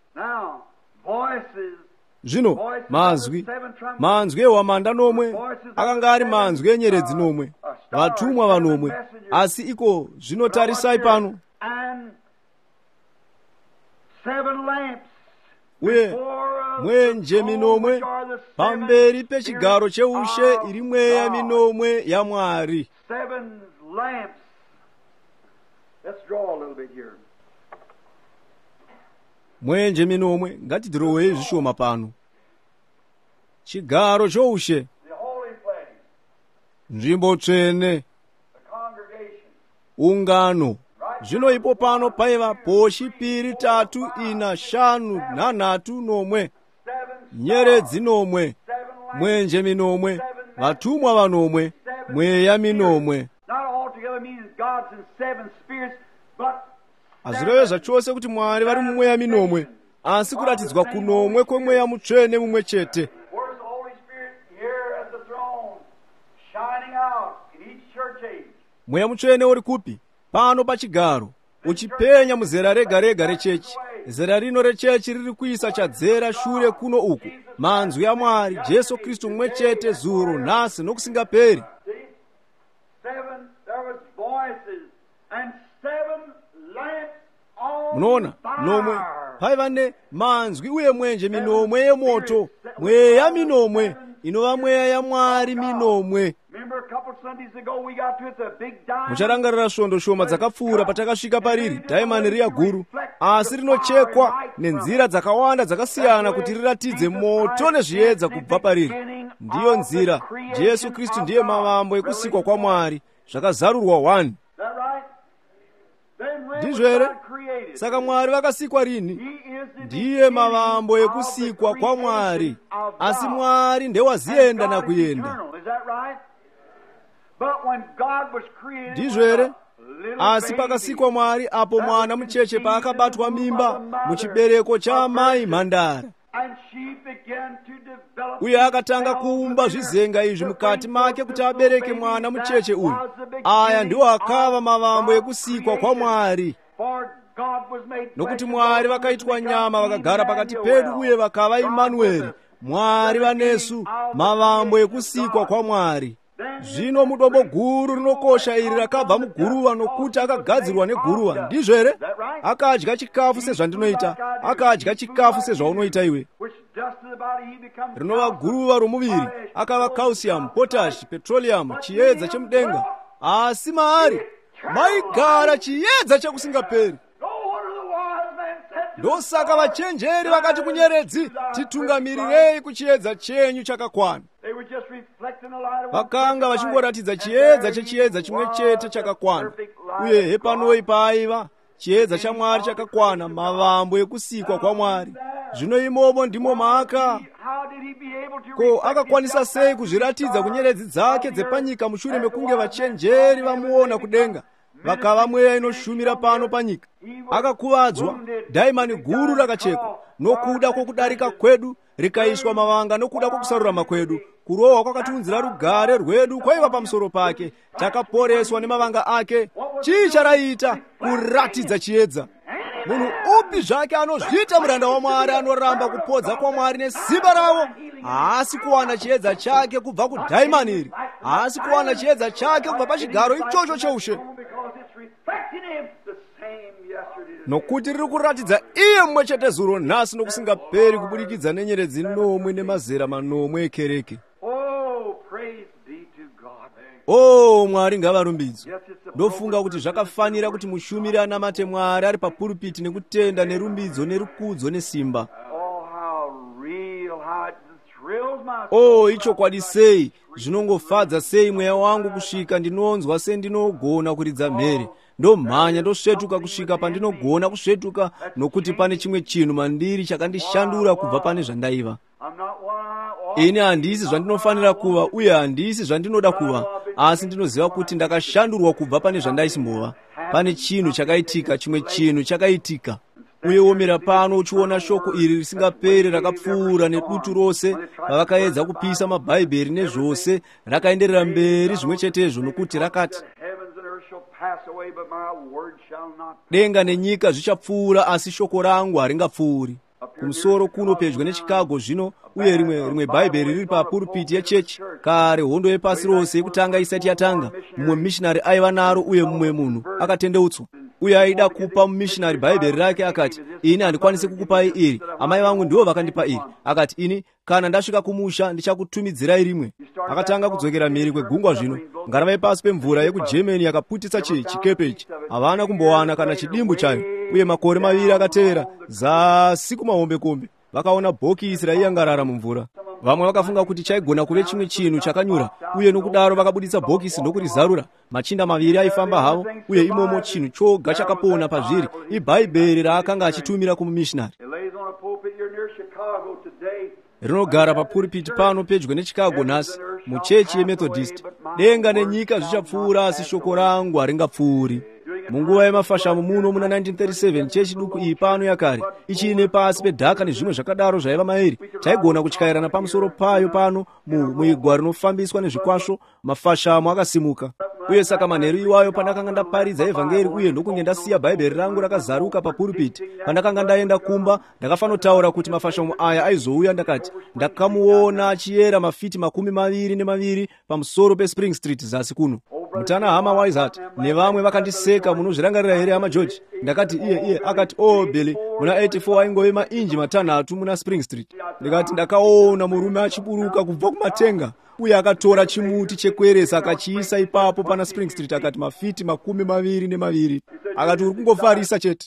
Speaker 1: Zvino manzwi, manzwi ehwamanda nomwe, akanga ari manzwi enyeredzi nomwe, vatumwa vanomwe. Asi iko zvinotarisai pano, uye mwenje minomwe pamberi pechigaro cheushe, iri mweya minomwe yaMwari. Mwenje minomwe, ngatidhirowei zvishoma pano. Chigaro choushe, nzvimbo tsvene, ungano. Zvino ipo pano paiva poshi, piri, tatu, ina, shanu, nhanhatu nomwe, nyeredzi nomwe, mwenje minomwe, vatumwa vanomwe, mweya minomwe. Hazvireve zvachose kuti Mwari vari mumweya minomwe, asi kuratidzwa kunomwe kwemweya mutsvene mumwe chete. Mweya mutsvene uri kupi? Pano pachigaro, uchipenya muzera rega rega rechechi. Zera rino rechechi riri kuisa chadzera shure kuno uku, manzwi aMwari, Jesu Kristu mumwe chete, zuro, nhasi nokusingaperi. Munoona, nomwe phaiva ne manzwi uye mwenje minomwe yemoto, mweya minomwe inova mweya ya Mwari minomwe. Mucharangarira svondo shoma dzakapfuura patakasvika pariri dhaimani riya guru, asi rinochekwa nenzira dzakawanda dzakasiyana kuti riratidze moto nezviedza kubva pariri. Ndiyo nzira. Jesu Kristu ndiye mavambo ekusikwa kwaMwari, zvakazarurwa wani. Ndizvo here? Saka Mwari vakasikwa rini? Ndiye mavambo ekusikwa kwaMwari, asi Mwari ndewazienda nakuyenda. Ndizvo here? Asi pakasikwa Mwari apo mwana mucheche paakabatwa mimba muchibereko cha amai mhandara, uye akatanga kuumba zvizenga izvi mukati make kuti abereke mwana mucheche uyu. Aya ndiwo akava mavambo ekusikwa kwaMwari, nokuti Mwari vakaitwa nyama vakagara pakati pedu, uye vakava Imanueri, Mwari vanesu, mavambo ekusikwa kwaMwari. Zvino mudombo guru rinokosha iri rakabva muguruva, nokuti akagadzirwa neguruva. Ndizvo here? Akadya chikafu sezvandinoita, akadya chikafu sezvaunoita iwe. Rinova guruva romuviri, akava calcium, potash, petroleum, chiedza chemudenga. Asi maari maigara chiedza chekusingaperi. Ndosaka vachenjeri vakati kunyeredzi, titungamirirei kuchiedza chenyu chakakwana. Vakanga vachingoratidza chiedza chechiedza chimwe chete chakakwana, uye hepanoi paaiva chiedza chaMwari chakakwana, mavambo ekusikwa kwaMwari. Zvino imomo ndimo maaka. Ko, akakwanisa sei kuzviratidza kunyeredzi dzake dzepanyika mushure mekunge vachenjeri vamuona kudenga, vakava mweya inoshumira pano panyika? Akakuvadzwa, dhaimani guru rakachekwa nokuda kwokudarika kwedu, rikaiswa mavanga nokuda kwokusarurama kwedu. Kurohwa kwakatiunzira rugare rwedu kwaiva pamusoro pake, takaporeswa nemavanga ake. Chii charaita? Kuratidza chiedza. Munhu upi zvake anozviita muranda waMwari anoramba kupodza kwaMwari nesimba ravo, haasi kuwana chiedza chake kubva kudhaimani iri, haasi kuwana chiedza chake kubva pachigaro ichocho cheushe, nokuti riri kuratidza iye mumwe chete zuro nhasi nokusingaperi, kubudikidza nenyeredzi nomwe nemazera manomwe ekereke. Oh, Mwari ngavarumbidzwe. Ndofunga kuti zvakafanira kuti mushumiri anamate Mwari ari papuripiti nekutenda nerumbidzo nerukudzo nesimba. Oh, ichokwadi sei, zvinongofadza sei mweya wangu kusvika ndinonzwa sendinogona kuridza mhere. Ndomhanya ndosvetuka kusvika pandinogona kusvetuka, nokuti pane chimwe chinhu mandiri chakandishandura kubva pane zvandaiva. Ini handisi zvandinofanira kuva, uye handisi zvandinoda kuva, asi ndinoziva kuti ndakashandurwa kubva pane zvandaisimbowa. Pane chinhu chakaitika, chimwe chinhu chakaitika. Uye womira pano uchiona shoko iri risingaperi rakapfuura nedutu rose, pavakaedza kupisa mabhaibheri nezvose, rakaenderera mberi zvimwe chetezvo, nokuti rakati, denga nenyika zvichapfuura, asi shoko rangu haringapfuuri. Kumusoro kuno pedyo neChicago zvino, uye rimwe rimwe bhaibheri riri papuripiti yechechi. Kare hondo yepasi rose yekutanga isati yatanga, mumwe missionary aiva naro, uye mumwe munhu akatendeutswa, uye aida kupa mumissionary bhaibheri rake. Akati, ini handikwanisi kukupai iri, amai vangu ndivo vakandipa iri. Akati, ini kana ndasvika kumusha ndichakutumidzirai rimwe. Akatanga kudzokera mhiri kwegungwa zvino. Ngarava yepasi pemvura yekuGermany yakaputitsa chikepe ichi, havana kumbowana kana chidimbu chayo. Uye makore maviri akatevera, zasi kumahombekombe, vakaona bhokisi raiyangarara mumvura. Vamwe vakafunga kuti chaigona kuve chimwe chinhu chakanyura, uye nokudaro vakabuditsa bhokisi ndokurizarura. Machinda maviri aifamba havo, uye imomo chinhu choga chakapona pazviri, ibhaibheri raakanga achitumira kumumissionary. Rinogara papuripiti pano pedyo neChicago nhasi, muchechi yeMethodist. Denga nenyika zvichapfuura, asi shoko rangu haringapfuuri. Munguva yemafashamo muno muna nineteen thirty-seven, chechi duku iyi pano yakare, ichine pasi pedhaka nezvimwe zvakadaro zvaiva mairi, taigona kutyairana pamusoro payo pano muigwa rinofambiswa nezvikwasvo. Mafashamo akasimuka, uye saka manheru iwayo pandakanga ndaparidza evhangeri, uye ndokunge ndasiya bhaibheri rangu rakazaruka papuripiti, pandakanga ndaenda kumba, ndakafanotaura kuti mafashamo aya aizouya. Ndakati ndakamuona achiyera mafiti makumi maviri nemaviri pamusoro peSpring Street zasi kuno. mutana hama waizati nevamwe vakandiseka munozvirangarira here hama George. Ndakati iye iye akati oh Billy muna eighty-four aingove mainji matanhatu muna Spring Street. Ndikati ndakaona murume achiburuka kubva kumatenga uye akatora chimuti chekweresa akachiisa ipapo pana Spring Street akati mafiti makumi maviri nemaviri. Akati uri kungofarisa chete.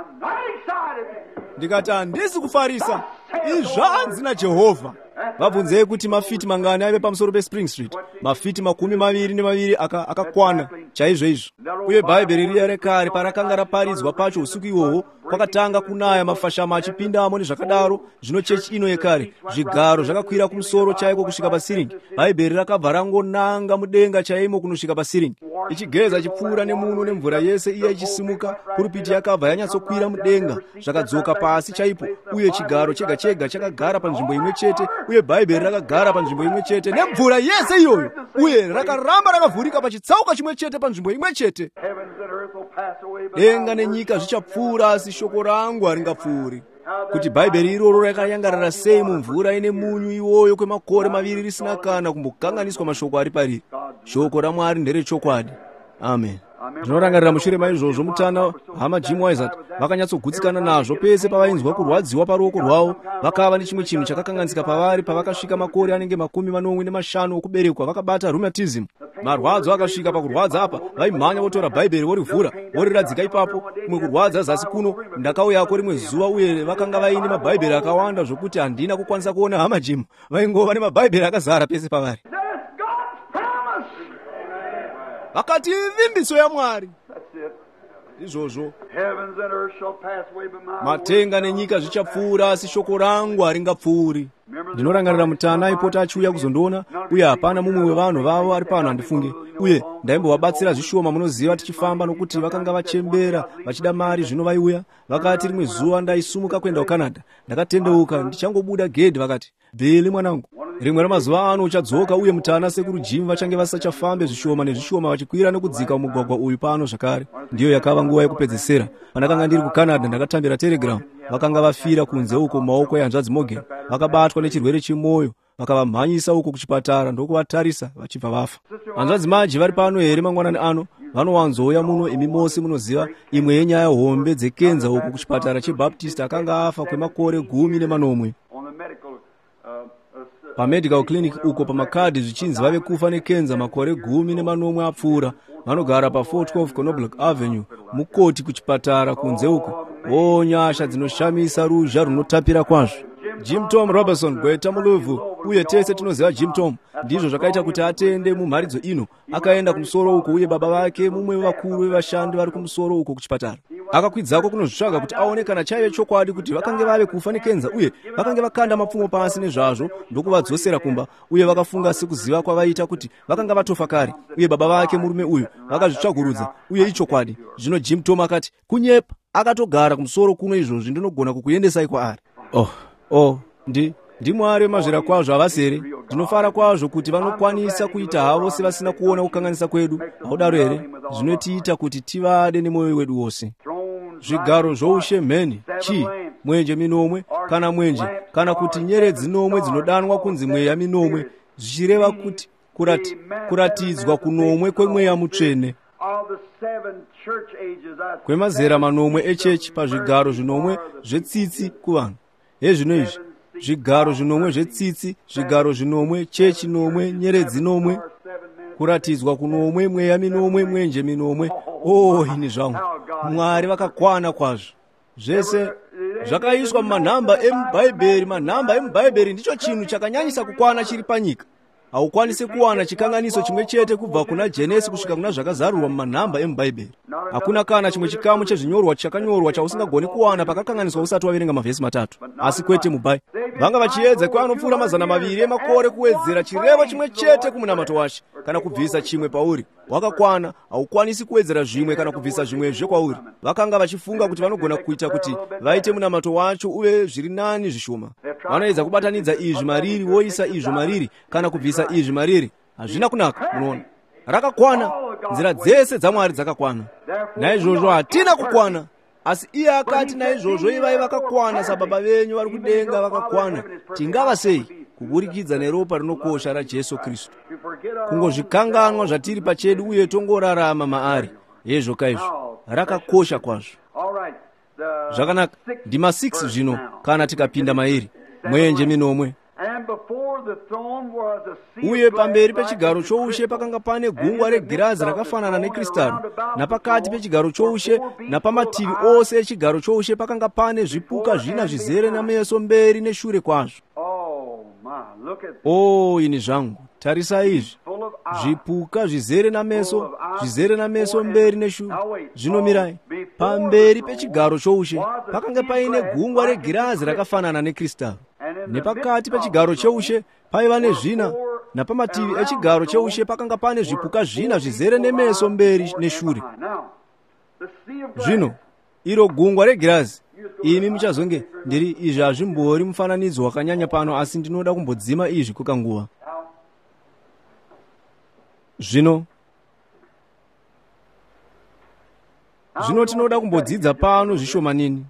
Speaker 1: Ndikati handisi kufarisa, izvanzi naJehovha. Vabvunzei kuti mafiti mangani aive pamusoro peSpring Street. Mafiti makumi maviri nemaviri akakwana aka chaizvo izvo. Uye bhaibheri riya rekare parakanga raparidzwa pacho usiku ihwohwo kwakatanga kunaya mafashama achipindamo nezvakadaro. Zvino chechi ino yekare zvigaro zvakakwira kumusoro chaiko kusvika pasiringi. Bhaibheri rakabva rangonanga mudenga chaimo kunosvika pasiringi, ichigeza chipfuura nemuno nemvura yese iya ichisimuka. Puripiti yakabva yanyatsokwira mudenga zvakadzoka pasi chaipo, uye chigaro chega chega chakagara panzvimbo imwe chete, uye bhaibheri rakagara panzvimbo imwe chete nemvura yese iyoyo, uye rakaramba rakavhurika pachitsauka chimwe chete panzvimbo imwe chete. Denga nenyika zvichapfuura asi shoko rangu haringapfuuri. Kuti bhaibheri iroro rakayangarara sei mumvura ine munyu iwoyo kwemakore maviri risina kana kumbokanganiswa mashoko ari pariri. Shoko raMwari nderechokwadi. Amen. Ndinorangarira mushure maizvozvo mutana hama Jim Wizard vakanyatsogutsikana nazvo pese pavainzwa kurwadziwa paruoko rwavo. Vakava nechimwe chinhu chakakanganisika pavari pavakasvika makore anenge makumi manomwe nemashanu okuberekwa. Vakabata rheumatism. Marwadzo akasvika pakurwadza apa, vaimhanya votora bhaibheri vorivhura voriradzika ipapo. Kumwe kurwadza zasi kuno ndakauyako rimwe zuva, uye vakanga vaine mabhaibheri akawanda zvokuti handina kukwanisa kuona hama Jim. Vaingova nemabhaibheri akazara pese pavari. Vakati ivimbiso yaMwari. Izvozvo matenga nenyika zvichapfuura asi shoko rangu haringapfuuri. Ndinorangarira mutana aipota achiuya kuzondoona, uye hapana mumwe wevanhu vavo ari pano handifunge. Uye ndaimbovabatsira zvishoma munoziva tichifamba, nokuti vakanga vachembera vachida mari. Zvino vaiuya vakati rimwe zuva ndaisumuka kuenda kuCanada, ndakatendeuka ndichangobuda gedhi vakati Billy mwanangu, rimwe ramazuva ano uchadzoka. Uye mutana sekuru Jim vachange vasachafambe zvishoma nezvishoma vachikwira nekudzika mumugwagwa uyu pano zvakare. Ndiyo yakava nguva yekupedzisira. Pandakanga ndiri kuCanada ndakatambira Telegram. Vakanga vafira kunze uko mumaoko ehanzvadzi Morgan. Vakabatwa nechirwere chemwoyo, vakavamhanyisa uko kuchipatara ndokuvatarisa vachibva vafa. Hanzvadzi Maji vari pano here mangwanani ano? Vanowanzouya muno imi mose munoziva imwe yenyaya hombe dzekenza uko kuchipatara cheBaptist akanga afa kwemakore gumi nemanomwe. Pamedical clinic uko pamakadhi zvichinzi vave kufa nekenza makore gumi nemanomwe apfuura. Vanogara pa four twelve Connaught Avenue mukoti kuchipatara kunze uko. O nyasha dzinoshamisa, ruzha runotapira kwazvo. Jim Tom Robertson gweta muluvu, uye tese tinoziva Jim Tom. Ndizvo zvakaita kuti atende mumharidzo ino. Akaenda kumusoro uko, uye baba vake mumwe wevakuru vevashandi vari kumusoro uko kuchipatara. Akakwidzako kunozvitsvaga kuti aone kana chaive chokwadi kuti vakange vave kufa nekenza, uye vakange vakanda mapfumo pasi nezvazvo ndokuvadzosera kumba. Uye vakafunga sekuziva kwavaita kuti vakanga vatofa kare, uye baba vake murume uyu vakazvitsvagurudza, uye ichokwadi. Zvino Jim Tom akati kunyepa, akatogara kumusoro kuno izvozvi ndinogona kukuendesai kwaari. Oh, oh, ndi ndiMwari mazvira kwazvo havasere. Ndinofara kwazvo kuti vanokwanisa kuita havo sevasina kuona kukanganisa kwedu. Haudaro here? Zvinotiita kuti tivade nemwoyo wedu wose. Zvigaro zvoushe mheni, chi, mwenje minomwe, kana mwenje, kana kuti nyeredzi nomwe dzinodanwa kunzi mweya minomwe, zvichireva kuti kurati, kuratidzwa kunomwe kwemweya mutsvene. Kwemazera manomwe echechi pazvigaro zvinomwe zvetsitsi kuvanhu. Hezvino izvi zvigaro zvinomwe zvetsitsi, zvigaro zvinomwe, chechi nomwe, nyeredzi nomwe, kuratidzwa kunomwe, mweya minomwe, mwenje minomwe. Oh, ini zvangu Mwari vakakwana kwazvo. Zvese zvakaiswa mumanhamba emubhaibheri. Manhamba emubhaibheri ndicho chinhu chakanyanyisa kukwana chiri panyika. Haukwanisi kuwana chikanganiso chimwe chete kubva kuna Jenesi kusvika kuna zvakazarurwa mumanhamba emubhaibheri. Hakuna kana chimwe chikamu chezvinyorwa chakanyorwa chausingagoni kuwana pakakanganiswa usati waverenga mavhesi matatu. Asi kwete mubhaibheri. Vanga vachiedza kwanopfuura mazana maviri emakore kuwedzera chirevo chimwe chete kumunamato wacho kana kubvisa chimwe pauri. Wakakwana, haukwanisi kuwedzera zvimwe kana kubvisa zvimwezve kwauri. Vakanga vachifunga kuti vanogona kuita kuti vaite munamato wacho uve zviri nani zvishoma. Vanoedza kubatanidza izvi mariri voisa izvo mariri kana kubvisa izvi mariri. Hazvina kunaka, munoona. Rakakwana, nzira dzese dzaMwari dzakakwana. Naizvozvo hatina kukwana. Asi iye akati naizvozvo ivai vakakwana sababa venyu vari kudenga vakakwana. Tingava sei? kuburikidza neropa rinokosha rajesu kristu. Kungozvikanganwa zvatiri pachedu uye tongorarama maari, hezvo kaizvo rakakosha kwazvo. Zvakanaka, ndima six zvino kana tikapinda mairi mwenje minomwe. Uye pamberi pechigaro choushe pakanga pane gungwa regirazi rakafanana nekristaro, napakati pechigaro choushe napamativi ose echigaro choushe pakanga pane zvipuka zvina zvizere nameso mberi neshure kwazvo. O ini zvangu, tarisa izvi, zvipuka zvizere nameso, zvizere nameso mberi neshure. Zvinomirai, pamberi pechigaro choushe pakanga paine gungwa regirazi rakafanana nekristaro, nepakati pechigaro cheushe paiva nezvina, napamativi echigaro cheushe pakanga pane zvipuka zvina zvizere nemeso mberi neshure. Zvino iro gungwa regirazi, imi muchazonge ndiri izvi hazvimbori mufananidzo wakanyanya pano, asi ndinoda kumbodzima izvi kukanguva. Zvino zvino tinoda kumbodzidza pano zvishomanini.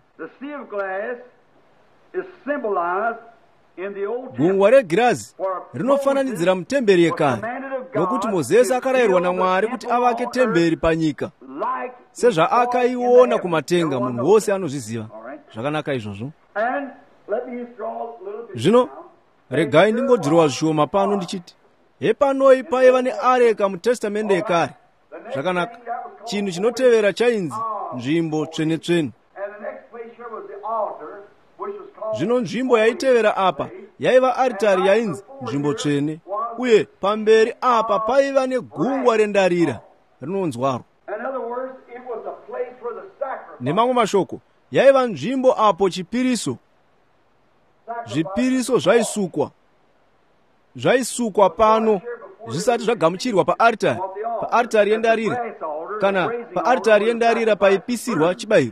Speaker 1: Gungwa regirazi rinofananidzira mutemberi yekare, nokuti Mozisi akarayirwa naMwari kuti avake temberi panyika, sezvaakaiona kumatenga. Munhu wose anozviziva. Zvakanaka izvozvo. Zvino regai ndingodhirowa zvishoma pano ndichiti, hepanoi paiva neareka mutestamende yekare. Zvakanaka, chinhu chinotevera chainzi nzvimbo tsvene-tsvene. Zvino nzvimbo yaitevera apa yaiva aritari yainzi nzvimbo tsvene, uye pamberi apa paiva negungwa rendarira rinonzwaro. Nemamwe mashoko, yaiva nzvimbo apo chipiriso, zvipiriso zvaisukwa, zvaisukwa pano zvisati zvagamuchirwa paaritari, paaritari yendarira, kana paaritari yendarira paipisirwa chibayiro.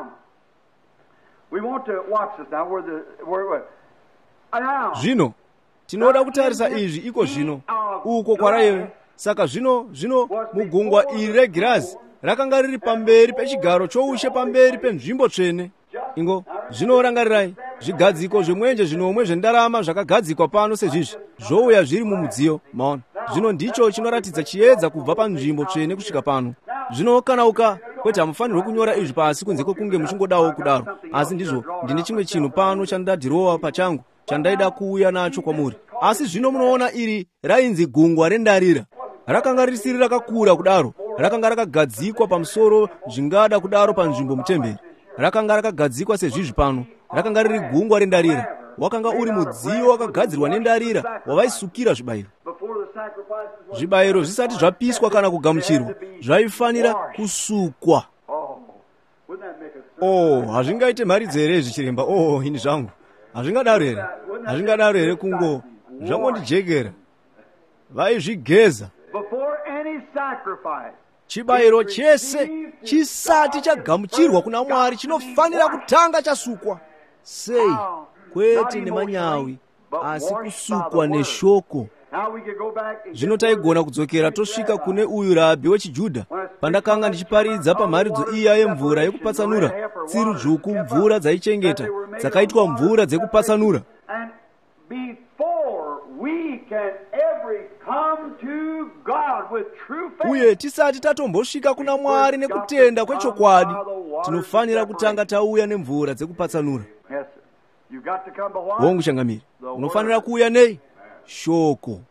Speaker 1: Zvino tinoda kutarisa izvi iko zvino uko kwaraive. Saka zvino zvino mugungwa iri regirazi rakanga riri pamberi pechigaro choushe, pamberi penzvimbo tsvene. Ingo zvino rangarirai, zvigadziko zvemwenje zvinomwe zvendarama zvakagadzikwa pano sezvizvi zvouya zviri mumudziyo. Maona, zvino ndicho chinoratidza chiedza kubva panzvimbo tsvene kusvika pano. Zvino kana uka kwete hamufanirwe kunyora izvi pasi kunze kwokunge muchingodawo kudaro, asi ndizvo ndine chimwe chinhu pano chandadhirowa pachangu chandaida kuuya nacho kwamuri. Asi zvino munoona iri rainzi gungwa rendarira. Rakanga risiri rakakura kudaro, rakanga rakagadzikwa pamusoro zvingada kudaro panzvimbo mutemberi. Rakanga rakagadzikwa sezvizvi pano, rakanga riri gungwa rendarira. Wakanga uri mudziyo wakagadzirwa nendarira wavaisukira zvibayiro. Zvibayiro zvisati zvapiswa kana kugamuchirwa, zvaifanira kusukwa. Oh, hazvingaite mharidzi here zvichiremba? Oh, ini zvangu, hazvingadaro here? Hazvingadaro here kungo zvangondijekera? Vaizvigeza. Chibayiro chese chisati chagamuchirwa kuna Mwari chinofanira kutanga chasukwa. Sei? Kwete nemanyawi, asi kusukwa neshoko. Zvino taigona kudzokera tosvika kune uyu rabhi wechiJudha pandakanga ndichiparidza pamharidzo iya yemvura yekupatsanura, tsiru dzvuku, mvura dzaichengeta, dzakaitwa mvura dzekupatsanura. Uye tisati tatombosvika kuna Mwari nekutenda kwechokwadi, tinofanira kutanga tauya nemvura dzekupatsanura. Wongu changamiri, unofanira kuuya nei? Shoko.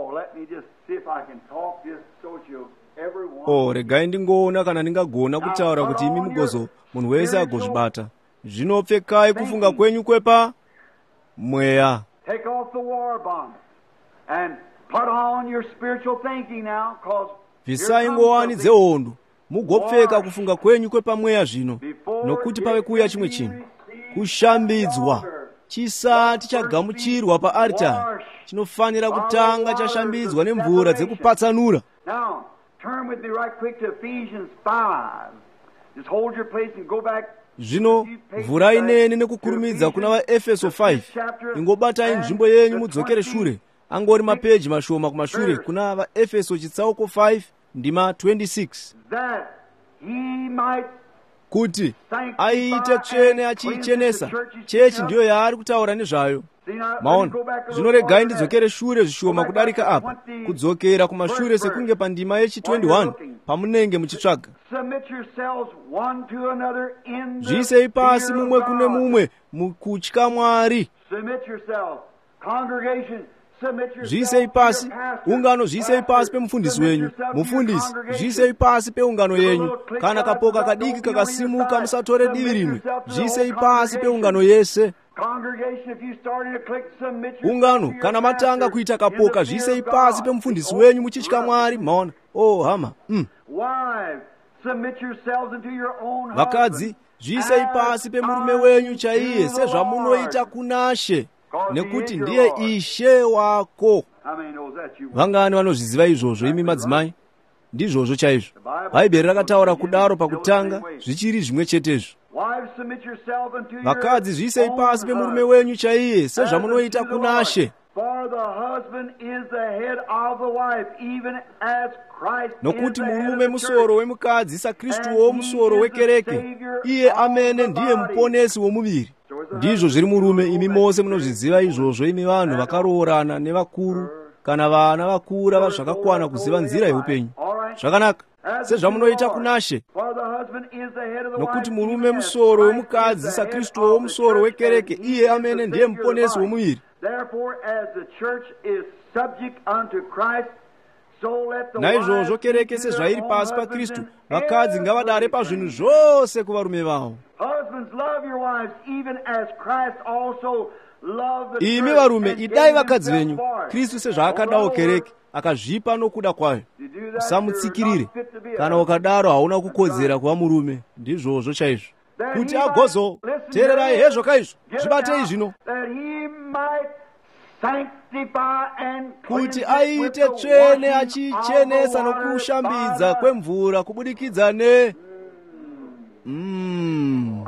Speaker 1: Oh, regai ndingoona kana ndingagona kutaura kuti imi mugozo munhu wese agozvibata. Zvino pfekai kufunga kwenyu kwepa mweya.
Speaker 2: Take off the war bonnet and put on your spiritual thinking now, cause
Speaker 1: bvisai ngowani dzehondo mugopfeka kufunga kwenyu kwepamweya zvino, nokuti pave kuuya chimwe chinhu, kushambidzwa chisati chagamuchirwa paaritari. Chinofanira kutanga chashambidzwa nemvura dzekupatsanura.
Speaker 2: Now, turn with me right quick to Ephesians five. Just hold your place and go back.
Speaker 1: Zvino mvurai nene nekukurumidza kuna vaEfeso five. Ingobatai nzvimbo yenyu mudzokere shure. Angori mapeji mashoma kumashure kuna vaEfeso chitsauko five ndima twenty-six.
Speaker 2: That he might
Speaker 1: kuti aite tsvene achiichenesa. Chechi ndiyo yaari kutaura nezvayo. maona zvino regai ndidzokere shure zvishoma kudarika apa kudzokera kumashure sekunge pandima yechi twenty one pamunenge muchitsvaga zviisei pasi mumwe kune mumwe mukutya Mwari. Zviisei pasi ungano, zviisei pasi pemufundisi wenyu. Mufundisi, zviisei pasi peungano yenyu. Kana kapoka kadiki kakasimuka musatore divi rimwe, zviisei pasi peungano yese. Ungano kana matanga kuita kapoka, zviisei pasi pemufundisi wenyu muchitya Mwari. Maona oh hama mm. Vakadzi, zviisei pasi pemurume wenyu chaiye sezvamunoita kuna She, nekuti ndiye Ishe wako. Vangani vanozviziva izvozvo imi madzimai? Ndizvozvo chaizvo. Bhaibheri rakataura kudaro pakutanga, zvichiri zvimwe chetezvo. Vakadzi, zviisei pasi pemurume wenyu chaiye sezvamunoita kuna She. Nokuti murume musoro wemukadzi saKristuwo musoro wekereke, iye amene ndiye muponesi womuviri. Ndizvo zviri murume. Imi mose munozviziva izvozvo, imi vanhu vakaroorana nevakuru kana vana vakura vazvakakwana kuziva nzira yeupenyu. Zvakanaka, sezvamunoita kuna She. Nokuti murume musoro wemukadzi saKristuwo musoro wekereke, iye amene ndiye muponesi womuviri. Naizvozvo kereke sezvairi pasi paKristu, vakadzi ngavadare pazvinhu zvose kuvarume vavo. Imi varume, idai vakadzi venyu Kristu sezvaakadawo kereke, akazvipa nokuda kwayo. Usamutsikirire. Kana ukadaro hauna kukodzera kuva murume. Ndizvozvo chaizvo. Kuti agozo teererai hezvo kaizvo, zvibatei zvino, kuti aite tsvene achichenesa nokushambidza kwemvura kubudikidza ne mm.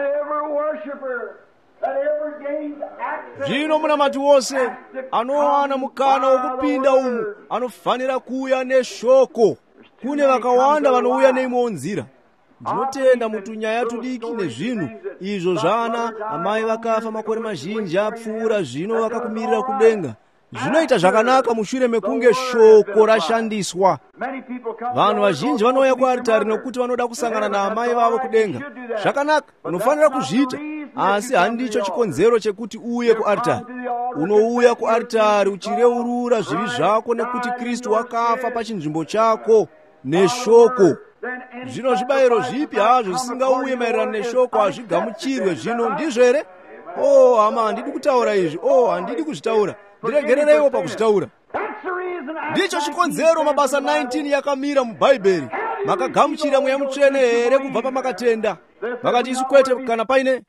Speaker 1: Zvino munamati wose anowana mukana wokupinda umu anofanira kuuya neshoko. Kune vakawanda vanouya neimwewo nzira. Ndinotenda mutunyaya tudiki nezvinhu izvo zvana amai vakafa makore mazhinji apfuura, zvino vakakumirira kudenga. Zvinoita zvakanaka mushure mekunge shoko rashandiswa. Vanhu vazhinji vanouya kuaritari nokuti vanoda kusangana naamai vavo kudenga. Zvakanaka, unofanira kuzviita, asi handicho chikonzero chekuti uye kuaritari. Unouya kuaritari uchireurura zvivi zvako nekuti Kristu wakafa pachinzvimbo chako neshoko. Zvino zvibayiro zvipi hazvo zvisingauye maererano neshoko hazvigamuchirwe. Zvino ndizvo here? Oh hama, handidi kutaura izvi. Oh, handidi kuzvitaura. Ndiregerereiwo pakuzvitaura. Ndicho chikonzero mabasa nineteen yakamira mubhaibheri. Makagamuchira mweya mutsvene here kubva pamakatenda? Vakati isu kwete kana paine.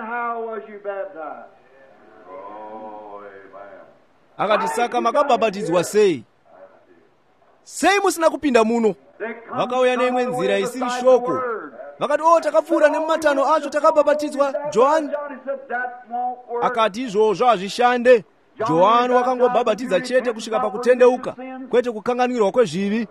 Speaker 1: Akati saka makabhabhatidzwa sei? Sei musina kupinda muno? Vakauya neimwe nzira isiri shoko. Vakati oh, takapfuura nemumatano acho takabhabhatidzwa Johani. Akati izvozvo hazvishande. Johani wakangobhabhatidza chete kusvika pakutendeuka, kwete kukanganwirwa kwezvivi.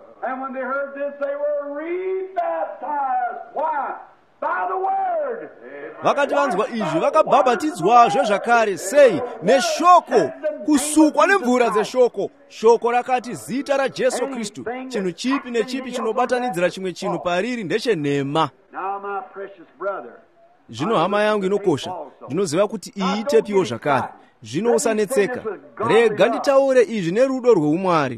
Speaker 1: Vakati vanzwa izvi vakabhabhatidzwazve zvakare. Sei? Neshoko, kusukwa nemvura dzeshoko. Shoko rakati zita raJesu Kristu. Chinhu chipi nechipi chinobatanidzira chimwe chinhu pariri ndechenhema. Zvino hama yangu inokosha, ndinoziva kuti iitepiwo zvakare. Zvino usanetseka. Rega nditaure izvi nerudo rweumwari.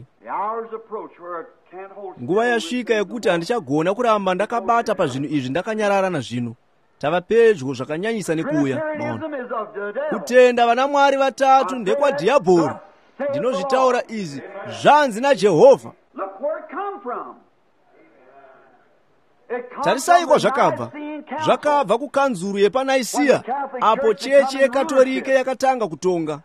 Speaker 1: Nguva yasvika yekuti handichagona kuramba ndakabata pazvinhu izvi ndakanyarara nazvino. Tava pedyo zvakanyanyisa nekuuya. Kutenda vana mwari vatatu ndekwadhiabhori. Ndinozvitaura izvi zvanzi naJehovha. Tarisai kwa zvakabva. Zvakabva kukanzuru yepaNaisiya, apo chechi yekatolike yakatanga kutonga.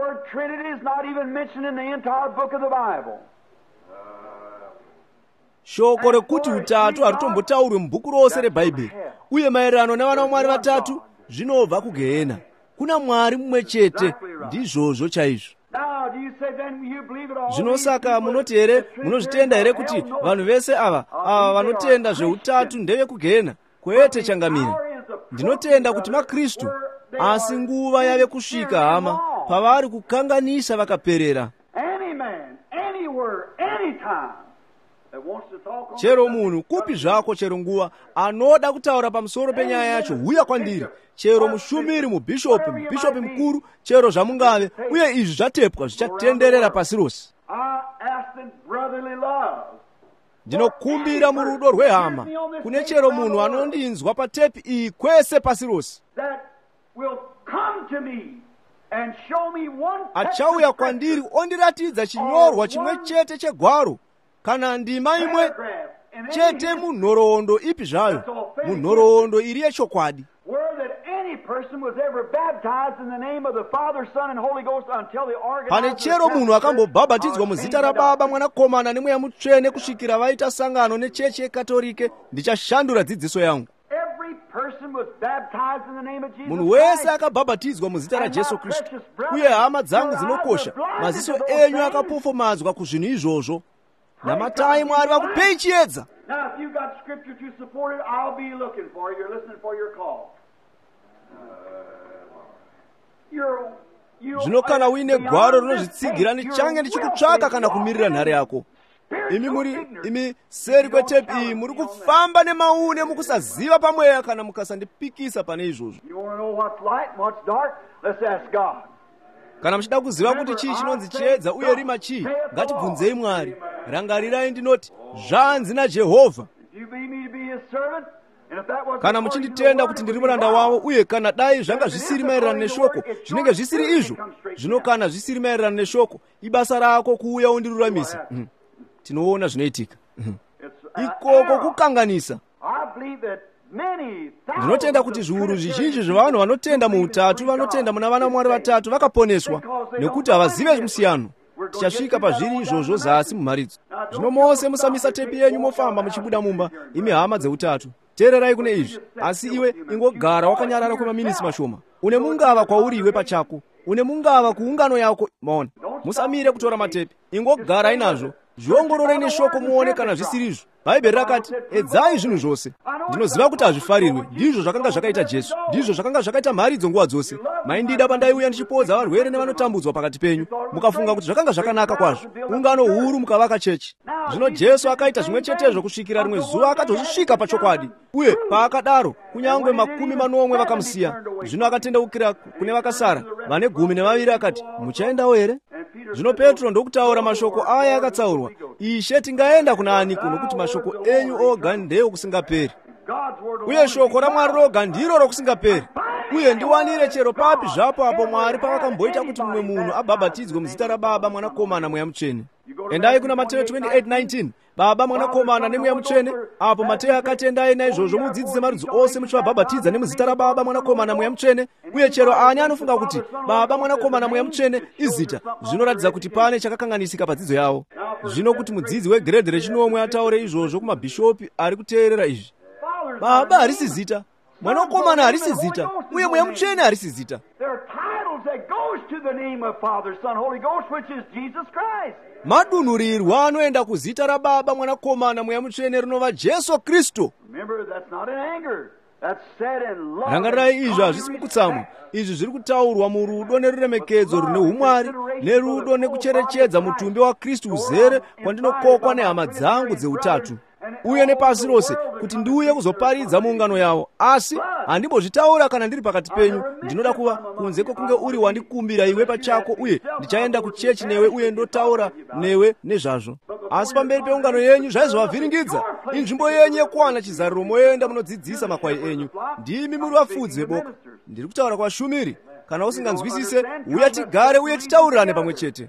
Speaker 1: Shoko rekuti utatu haritombotaurwe mubhuku rose reBhaibheri. Uye maererano navana vamwari vatatu zvinobva kugehena. Kuna Mwari mumwe chete, ndizvozvo chaizvo. Zvino saka munoti here, munozvitenda here kuti vanhu vese ava ava vanotenda zveutatu ndevekugehena? Kwete changamire. Ndinotenda kuti maKristu, asi nguva yave kusvika hama. pavari kukanganisa vakaperera.
Speaker 2: Any man, anywhere, anytime that wants to talk on
Speaker 1: chero munhu kupi zvako chero nguva anoda kutaura pamusoro penyaya yacho, uya kwandiri. Chero mushumiri, mubhishopi, mubhishopi mukuru, chero zvamungave, uye izvi zvatepwa zvichatenderera pasi rose.
Speaker 2: I ask in brotherly love.
Speaker 1: Ndinokumbira murudo rwehama kune chero munhu anondinzwa patepi iyi kwese pasi rose,
Speaker 2: That will come to me and show me one
Speaker 1: achauya kwandiri ondiratidza chinyorwa chimwe chete chegwaro kana ndima imwe
Speaker 2: paragraph in any
Speaker 1: chete munhoroondo ipi zvayo, munhoroondo iri yechokwadi,
Speaker 2: where that any person was ever baptized in the name of the Father, Son, and Holy Ghost until the
Speaker 1: pane
Speaker 2: organized
Speaker 1: chero munhu akambobhabhatidzwa muzita rababa, mwanakomana nemweya mutsvene kusvikira vaita sangano nechechi yekatolike. Ndichashandura dzidziso yangu.
Speaker 2: Every person was baptized in the name of Jesus
Speaker 1: Munhu wese
Speaker 2: Christ.
Speaker 1: akabhabhatidzwa muzita raJesu Kristu. Uye hama dzangu dzinokosha, maziso enyu akapofomadzwa kuzvinhu izvozvo. Namatai Mwari vakupei chiedza.
Speaker 2: Now, if you've got scripture to support it, I'll be looking for you. You're listening for your call. You're, you
Speaker 1: Zvino kana uine gwaro rinozvitsigira ndichange ndichikutsvaka kana kumirira nhare yako. Imi muri imi seri kwetepi iyi muri kufamba nemaune mukusaziva pamweya kana mukasandipikisa pane izvozvo.
Speaker 2: You want to know what's light and what's dark? Let's ask God.
Speaker 1: Kana muchida kuziva kuti chii chinonzi chiedza uye rima chii, ngatibvunzei Mwari. Rangarirai ndinoti, zvanzi naJehovha.
Speaker 2: If you be me to be his servant, and if that wasn't
Speaker 1: Kana
Speaker 2: for you,
Speaker 1: muchinditenda
Speaker 2: the
Speaker 1: kuti
Speaker 2: word
Speaker 1: ndiri
Speaker 2: would be
Speaker 1: muranda
Speaker 2: wrong.
Speaker 1: wavo, uye kana dai zvanga zvisiri maererano neshoko, zvinenge zvisiri izvo. Zvino kana zvisiri maererano neshoko, ibasa rako kuuya undiruramise. Mhm. Tinoona zvinoitika. Mhm.
Speaker 2: It's an
Speaker 1: Ikoko
Speaker 2: error.
Speaker 1: kukanganisa.
Speaker 2: I believe that many
Speaker 1: Ndinotenda kuti zviuru zvizhinji zvevanhu vanotenda muutatu, vanotenda muna vana Mwari vatatu vakaponeswa nekuti havazive musiyano. Tichasvika pazviri izvozvo zasi mumharidzo. Zvino mose musamisa tepi yenyu mofamba muchibuda mumba, imi hama dzeutatu. Teererai kune izvi. Asi iwe ingogara wakanyarara kwemaminisi mashoma. Une mungava kwauri iwe pachako. Une mungava kuungano yako. Maona, musamire kutora matepi. Ingogarai nazvo. Zviongororei neshoko muone kana zvisiri izvo. Bhaibheri rakati, edzai zvinhu zvose. Ndinoziva kuti hazvifarirwe. Ndizvo zvakanga zvakaita Jesu. Ndizvo zvakanga zvakaita mharidzo nguva dzose. Maindida pandaiuya ndichipodza varwere nevanotambudzwa pakati penyu. Mukafunga kuti zvakanga zvakanaka kwazvo. Ungano huru mukavaka chechi. Zvino Jesu akaita zvimwe chetezvo kusvikira rimwe zuva akatozvisvika pachokwadi. Uye paakadaro, kunyangwe makumi manomwe vakamusiya. Zvino akatendeukira kune vakasara, vane gumi nevaviri akati, muchaendawo here? Zvino Petro ndokutaura mashoko aya akatsaurwa. Ishe, tingaenda kuna aniko nokuti mashoko enyu oga ndewo kusingaperi. Uye shoko raMwari roga ndiro rokusingaperi. Uye ndiwanire chero papi zvapo apo Mwari pavakamboita kuti mumwe munhu abhabhatidzwe muzita raBaba, Mwanakomana, Mweya Mutsvene. Endai kuna Mateyu twenty-eight nineteen. Baba, Mwanakomana nemweya mutsvene. Apo Mateyu akati endai naizvozvo mudzidzise marudzi ose muchivabhabhatidza nemuzita raBaba, Mwanakomana, Mweya Mutsvene. Uye chero ani anofunga kuti Baba, Mwanakomana, Mweya Mutsvene izita, zvinoratidza kuti pane chakakanganisika padzidzo yavo. Zvino kuti mudzidzi wegiredhi rechinomwe ataure izvozvo kumabhishopi ari kuteerera izvi. Baba harisi zita, Mwanakomana harisi zita, uye Mweya Mutsvene harisi zita.
Speaker 2: There are titles that goes to the name of Father, Son, Holy Ghost, which is Jesus Christ.
Speaker 1: Madunhurirwa anoenda kuzita raBaba, Mwanakomana, Mweya Mutsvene rinova Jesu Kristu.
Speaker 2: Remember, that's not in anger. That's said in love.
Speaker 1: Rangarirai izvi hazvisi mukutsamwa. Izvi zviri kutaurwa murudo neruremekedzo rune umwari, nerudo nekucherechedza mutumbi waKristu uzere kwandinokokwa nehama dzangu dzeutatu. Uye nepasi rose kuti ndiuye kuzoparidza muungano yavo. Asi handimbozvitaura kana ndiri pakati penyu. Ndinoda kuva kunze kwokunge uri wandikumbira iwe pachako, uye ndichaenda kuchechi newe uye ndotaura newe nezvazvo. Asi pamberi peungano yenyu zvaizovavhiringidza. Inzvimbo yenyu yekuwana chizariro moenda munodzidzisa makwai enyu. Ndimi muri vafudzi veboka. Ndiri kutaura kwashumiri. Kana usinganzwisise, uya tigare uye titaurirane pamwe chete.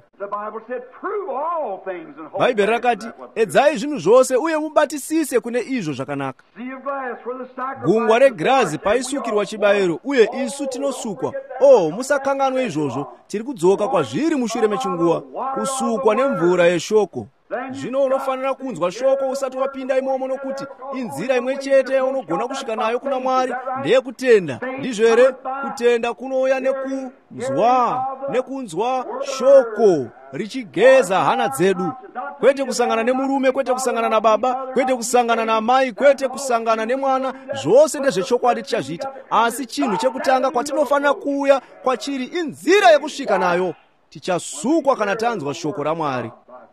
Speaker 1: Bhaibheri rakati, edzai zvinhu zvose uye mubatisise kune izvo zvakanaka. Gungwa regirazi paisukirwa chibayiro, uye isu tinosukwa. Oh, musakanganwe izvozvo. Tiri kudzoka kwazviri mushure mechinguva, kusukwa nemvura yeshoko. Zvino unofanira kunzwa shoko usati wapinda imomo, nokuti inzira imwe chete yaunogona kusvika nayo kuna Mwari ndeyekutenda. Ndizvo here? Kutenda kunouya nekunzwa, nekunzwa shoko richigeza hana dzedu. kwete kusangana nemurume, kwete kusangana na baba, kwete kusangana na mai, kwete kusangana nemwana. Zvose ndezvechokwadi tichazviita, asi chinhu chekutanga kwatinofanira kuuya kwachiri inzira yekusvika nayo. Tichasukwa kana tanzwa shoko raMwari.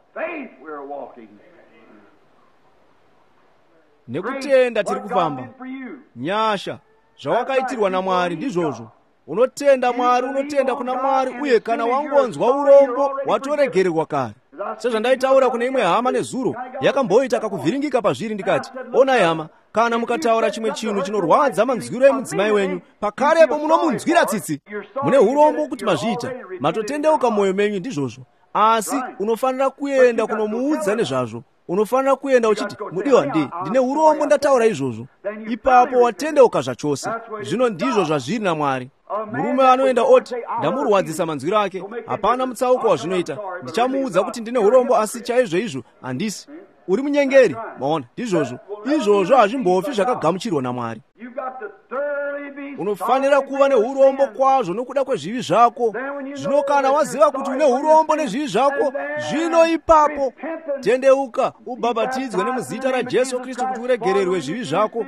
Speaker 1: Nekutenda tiri kufamba. Nyasha zvawakaitirwa naMwari ndizvozvo. Unotenda Mwari, unotenda kuna Mwari, uye kana wangonzwa urombo watoregererwa kare. Sezvandaitaura kune imwe hama nezuro, yakamboita kakuvhiringika pazviri ndikati, onai hama, kana mukataura chimwe chinhu chinorwadza manzwiro emudzimai wenyu, pakarepo munomunzwira tsitsi. Mune urombo kuti mazviita, matotendeuka mwoyo menyu ndizvozvo. Asi unofanira kuenda kunomuudza nezvazvo. Unofanira kuenda uchiti, mudiwa ndi ndine urombo ndataura izvozvo. Ipapo watendeuka zvachose. Zvino ndizvo zvazviri naMwari. Murume anoenda oti, ndamurwadzisa manzwiro ake, hapana mutsauko wazvinoita. Ndichamuudza kuti ndine urombo, asi chaizvo izvo handisi. Uri munyengeri, maona, ndizvozvo. Izvozvo hazvimbofi zvakagamuchirwa naMwari. Unofanira kuva neurombo kwazvo nokuda kwezvivi zvako. Zvino kana waziva kuti une urombo nezvivi zvako, zvino ipapo tendeuka ubhabhatidzwe nemuzita raJesu Kristu kuti uregererwe zvivi zvako,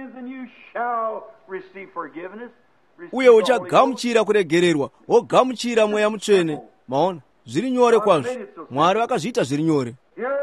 Speaker 1: uye uchagamuchira kuregererwa, wogamuchira Mweya Mutsvene. Maona, zviri nyore kwazvo. Mwari vakazviita zviri nyore.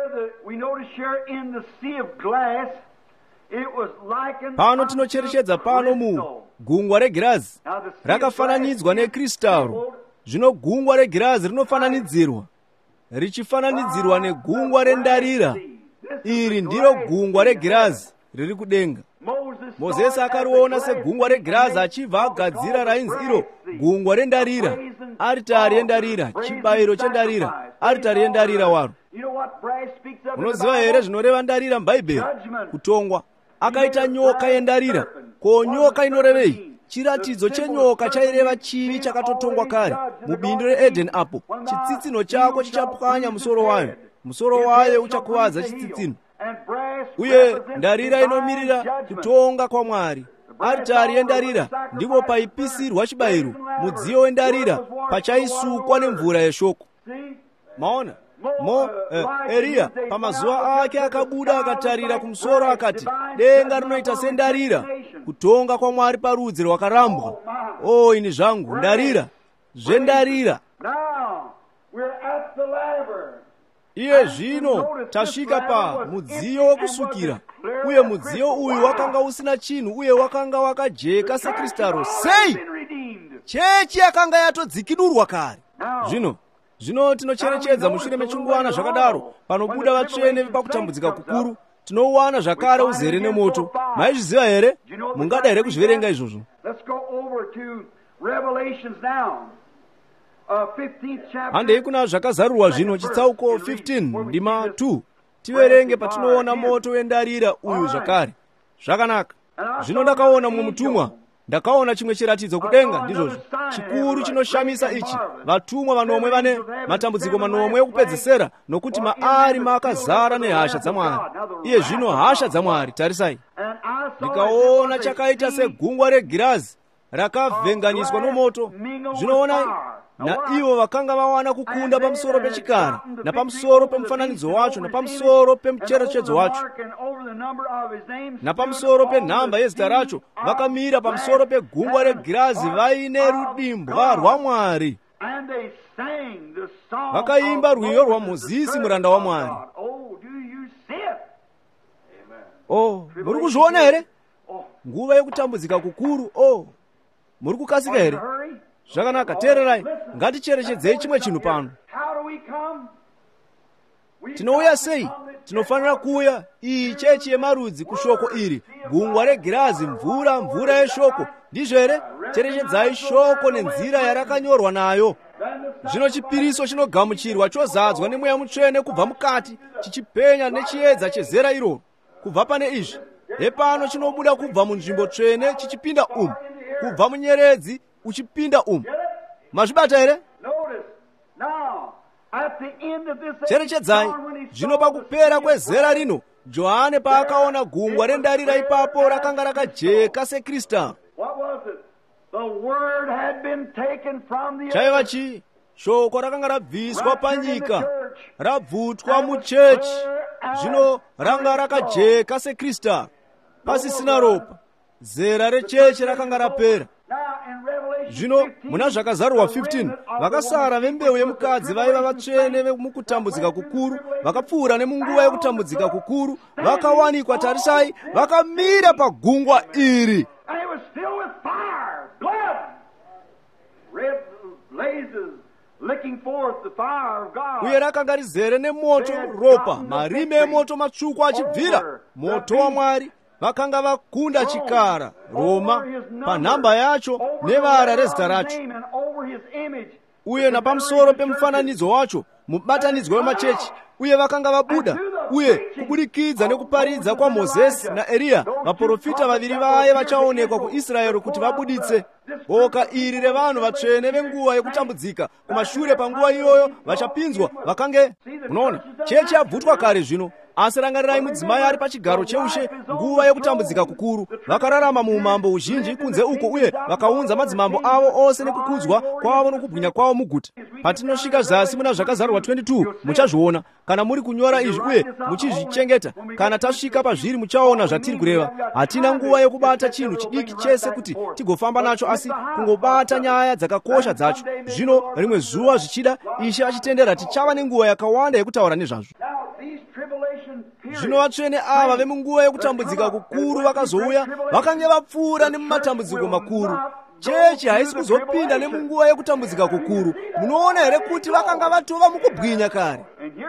Speaker 1: Pano tinocherechedza pano mu gungwa regirazi, rakafananidzwa nekristaro. Zvino gungwa regirazi rinofananidzirwa, richifananidzirwa negungwa rendarira. Iri ndiro gungwa regirazi riri kudenga. Mozisi akariona segungwa regirazi achibva agadzira rainzi iro gungwa rendarira, aritari yendarira, chibayiro chendarira, aritari yendarira waro. Unoziva here zvinoreva ndarira mubhaibheri? Kutongwa. Akaita nyoka yendarira. Ko nyoka inorevei? Chiratidzo chenyoka chaireva chivi chakatotongwa kare mubindu reEdheni apo. Chitsitsino chako chichapwanya musoro wayo, musoro wayo uchakuvadza chitsitsino. Uye ndarira inomirira kutonga kwaMwari. Aritari yendarira ndipo paipisirwa chibayiro. Mudziyo wendarira pachaisukwa nemvura yeshoko. Maona? Mo eh, Eria pamazuva ake akabuda akatarira kumusoro akati, denga rinoita sendarira, kutonga kwaMwari parudzi rwakarambwa. Oh, ini zvangu ndarira, zvendarira. Iye zvino tasvika pa mudziyo wokusukira, uye mudziyo uyu wakanga usina chinhu, uye wakanga wakajeka sekristaro. Sei chechi yakanga yatodzikidurwa kare. Zvino Zvino tinocherechedza mushure mechingwana zvakadaro, panobuda vatsvene pakutambudzika kukuru, tinouwana zvakare uzere nemoto. Maizviziva here? Mungada here kuzviverenga izvozvo? Handei kuna zvakazarurwa zvino, chitsauko fifteen ndima two. Tiverenge patinoona moto wendarira uyu zvakare. Zvakanaka. Zvino ndakaona mumwe mutumwa, ndakaona chimwe chiratidzo kudenga, ndizvozvo chikuru chinoshamisa ichi. Vatumwa vanomwe vane matambudziko manomwe ekupedzisera, nokuti maari makazara nehasha dzaMwari. Iye zvino hasha dzaMwari, tarisai. Ndikaona chakaita segungwa regirazi rakavhenganiswa nomoto. Zvinoonai, naivo vakanga vawana kukunda pamusoro pechikara, napamusoro pemufananidzo wacho, napamusoro pemucherechedzo wacho, napamusoro penhamba yezita racho, vakamira pamusoro pegungwa regirazi vaine rudimbwa rwaMwari. Vakaimba rwiyo rwaMozisi muranda waMwari. Oh, muri kuzviona here? Nguva yekutambudzika kukuru. Oh, muri kukasika here? Zvakanaka, teererai, ngaticherechedzei chimwe chinhu pano. Tinouya sei? Tinofanira kuuya iyi chechi yemarudzi kushoko iri, gungwa regirazi, mvura, mvura yeshoko. Ndizvo here? Cherechedzai shoko nenzira yarakanyorwa nayo. Zvino chipiriso chinogamuchirwa chozadzwa neMweya Mutsvene kubva mukati, chichipenya nechiedza chezera iro. Kubva pane izvi, hepano chinobuda kubva munzvimbo tsvene chichipinda umu, kubva munyeredzi uchipinda umu. Mazvibata here? Cherechedzai, zvino pakupera kwezera rino, Johane paakaona gungwa rendarira ipapo rakanga rakajeka sekristaro. Chaiva chii? Shoko rakanga rabviswa panyika. rabvutwa muchechi, zvino ranga rakajeka sekrista, pasisina ropa. Zera rechechi rakanga rapera. Zvino muna zvakazarurwa fifteen, vakasara vembeu yemukadzi vaiva vatsvene vemukutambudzika kukuru, vakapfuura nemunguva yekutambudzika kukuru, vakawanikwa, tarisai, vakamira pagungwa iri. Uye rakanga rizere nemoto, ropa, marime emoto matsvuku achibvira, moto waMwari. Vakanga vakunda chikara, Roma, panhamba yacho nevara rezita racho, uye napamusoro pemufananidzo wacho, mubatanidzwa wemachechi. Uye vakanga vabuda, uye kubudikidza nekuparidza kwa Mozisi naEriya, vaprofita vaviri vaye vachaonekwa kuIsraeri kuti vabuditse boka iri revanhu vatsvene venguva yekutambudzika. Kumashure panguva iyoyo vachapinzwa vakange. Unoona, chechi yabvutwa kare zvino. Asi rangarirai mudzimai ari pachigaro cheushe nguva yekutambudzika kukuru. Vakararama muumambo huzhinji kunze uko, uye vakaunza madzimambo avo ose nekukudzwa kwavo nokubwinya kwavo muguta. Patinosvika zasi muna zvakazarurwa twenty-two muchazviona kana muri kunyora izvi uye muchizvichengeta. Kana tasvika pazviri muchaona zvatiri kureva. Hatina nguva yekubata chinhu chidiki chese kuti tigofamba nacho, asi kungobata nyaya dzakakosha dzacho. Zvino rimwe zuva zvichida, Ishe achitendera, tichava nenguva yakawanda yekutaura nezvazvo. Zvino vatsvene ava vemunguva yekutambudzika kukuru vakazouya, vakange vapfuura nemumatambudziko makuru. Chechi haisi kuzopinda nemunguva yekutambudzika kukuru. Munoona here kuti vakanga vatova mukubwinya kare.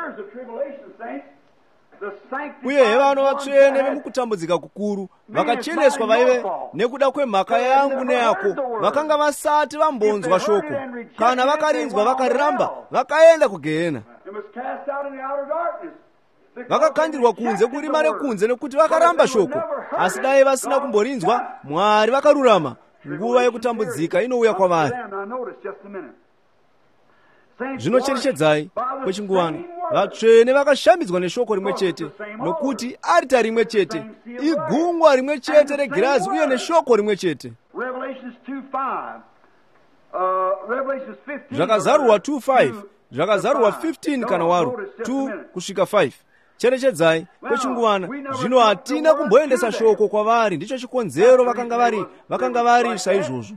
Speaker 1: Uye hevano vatsvene vemukutambudzika kukuru vakacheneswa vaive nekuda kwemhaka yangu neyako, vakanga vasati vambonzwa shoko. Kana vakarinzwa vakariramba, vakaenda kugehena. Vakakandirwa kunze kurima rekunze nekuti vakaramba shoko. Asi dai vasina kumborinzwa, Mwari vakarurama. Nguva yekutambudzika inouya kwavari. Zvinocherechedzai kwechinguvana, vatsvene vakashambidzwa neshoko rimwe chete, nokuti aritari rimwe chete, igungwa rimwe chete regirazi, uye neshoko rimwe chete. Zvakazarurwa two five, zvakazarurwa fifteen kana waro two kusvika five. Cherechedzai kwechinguvana, zvino hatina kumboendesa shoko kwavari. Ndicho chikonzero vakanga vari vakanga vari saizvozvo.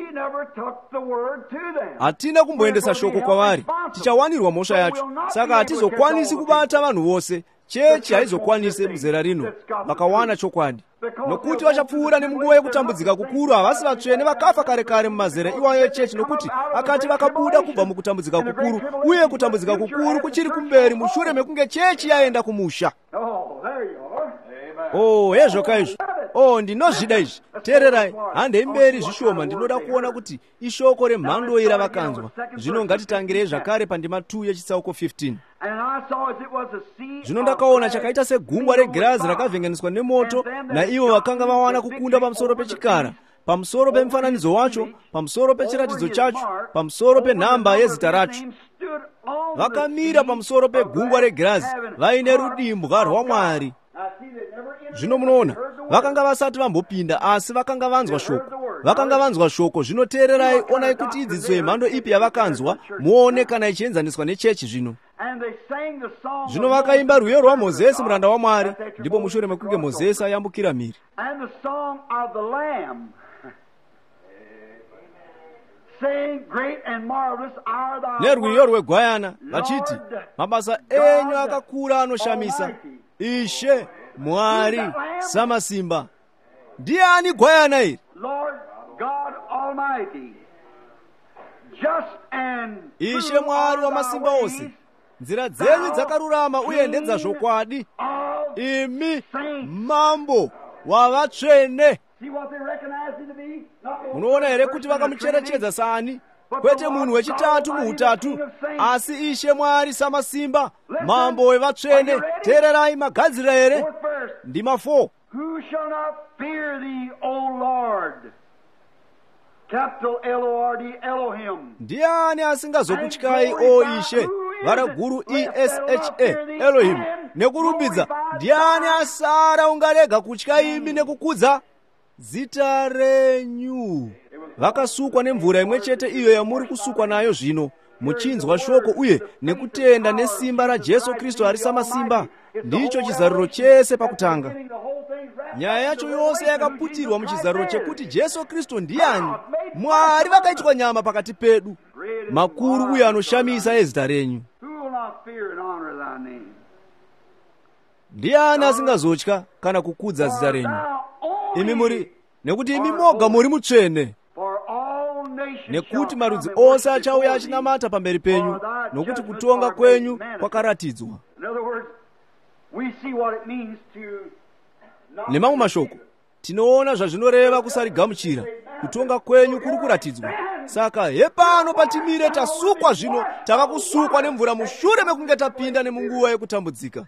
Speaker 1: Hatina kumboendesa shoko kwavari, tichawanirwa mhosva yacho. Saka hatizokwanisi kubata vanhu vose. Chechi haizokwanise muzera rino vakawana chokwadi, nokuti vachapfuura nemunguva yekutambudzika kukuru. Havasi vatsvene vakafa kare kare mumazera iwayo echechi, nokuti akati vakabuda kubva mukutambudzika kukuru, uye kutambudzika kukuru kuchiri kumberi mushure mekunge chechi yaenda kumusha. Oh, hezvo kaizvo. Oh, ndinozvida izvi. Teererai, handei mberi zvishoma, ndinoda kuona kuti ishoko remhando iyi ravakanzwa. Zvino ngatitangirei zvakare pandima two yechitsauko fifteen. Zvino ndakaona chakaita segungwa regirazi rakavhenganiswa nemoto, naivo vakanga vawana kukunda pamusoro pechikara, pamusoro pemufananidzo wacho, pamusoro pechiratidzo chacho, pamusoro penhamba yezita racho. Vakamira pamusoro pegungwa regirazi vaine rudimbwa rwaMwari. Zvino munoona, vakanga vasati vambopinda, asi vakanga vanzwa shoko. Vakanga vanzwa shoko. Zvino teererai, onai kuti idzidziso yemhando ipi yavakanzwa, muone kana ichienzaniswa nechechi zvino. Zvino vakaimba rwiyo rwaMozisi muranda waMwari, ndipo mushure mekunge Mozisi ayambukira mhiri. Nerwiyo rwegwayana vachiti, mabasa enyu akakura anoshamisa, Ishe Mwari samasimba. Ndiani gwayana iri? Ishe Mwari wamasimba ose, nzira dzenyu dzakarurama uye ndedzazvokwadi, imi mambo wavatsvene. Unoona here kuti vakamucherechedza saani? Kwete munhu wechitatu muutatu, asi Ishe Mwari samasimba, mambo wevatsvene. Teererai magadzirira here. Ndima four.
Speaker 2: Who shall not fear thee, O Lord? Capital L O R D, Elohim.
Speaker 1: Ndiani asingazokutyai, o Ishe, vara guru E S H A, Elohim, nekurumbidza. Ndiani asara ungarega kutya imi nekukudza zita renyu? Vakasukwa nemvura imwe chete iyo yamuri kusukwa nayo zvino. muchinzwa shoko uye nekutenda nesimba ra Jesu Kristu ari samasimba, ndicho chizaruro chese pakutanga. Nyaya yacho yose yakaputirwa muchizaruro chekuti Jesu Kristu ndiani, Mwari vakaitwa nyama pakati pedu, makuru uye anoshamisa ezita renyu. Ndiani asingazotya kana kukudza zita renyu? Imi muri, nekuti imi moga muri mutsvene, nekuti marudzi ose achauya achinamata pamberi penyu, nokuti kutonga kwenyu kwakaratidzwa. Nemamwe mashoko, tinoona zvazvinoreva kusarigamuchira, kutonga kwenyu kuri kuratidzwa. Saka hepano patimire tasukwa zvino, takakusukwa nemvura mushure mekunge tapinda nemunguva yekutambudzika.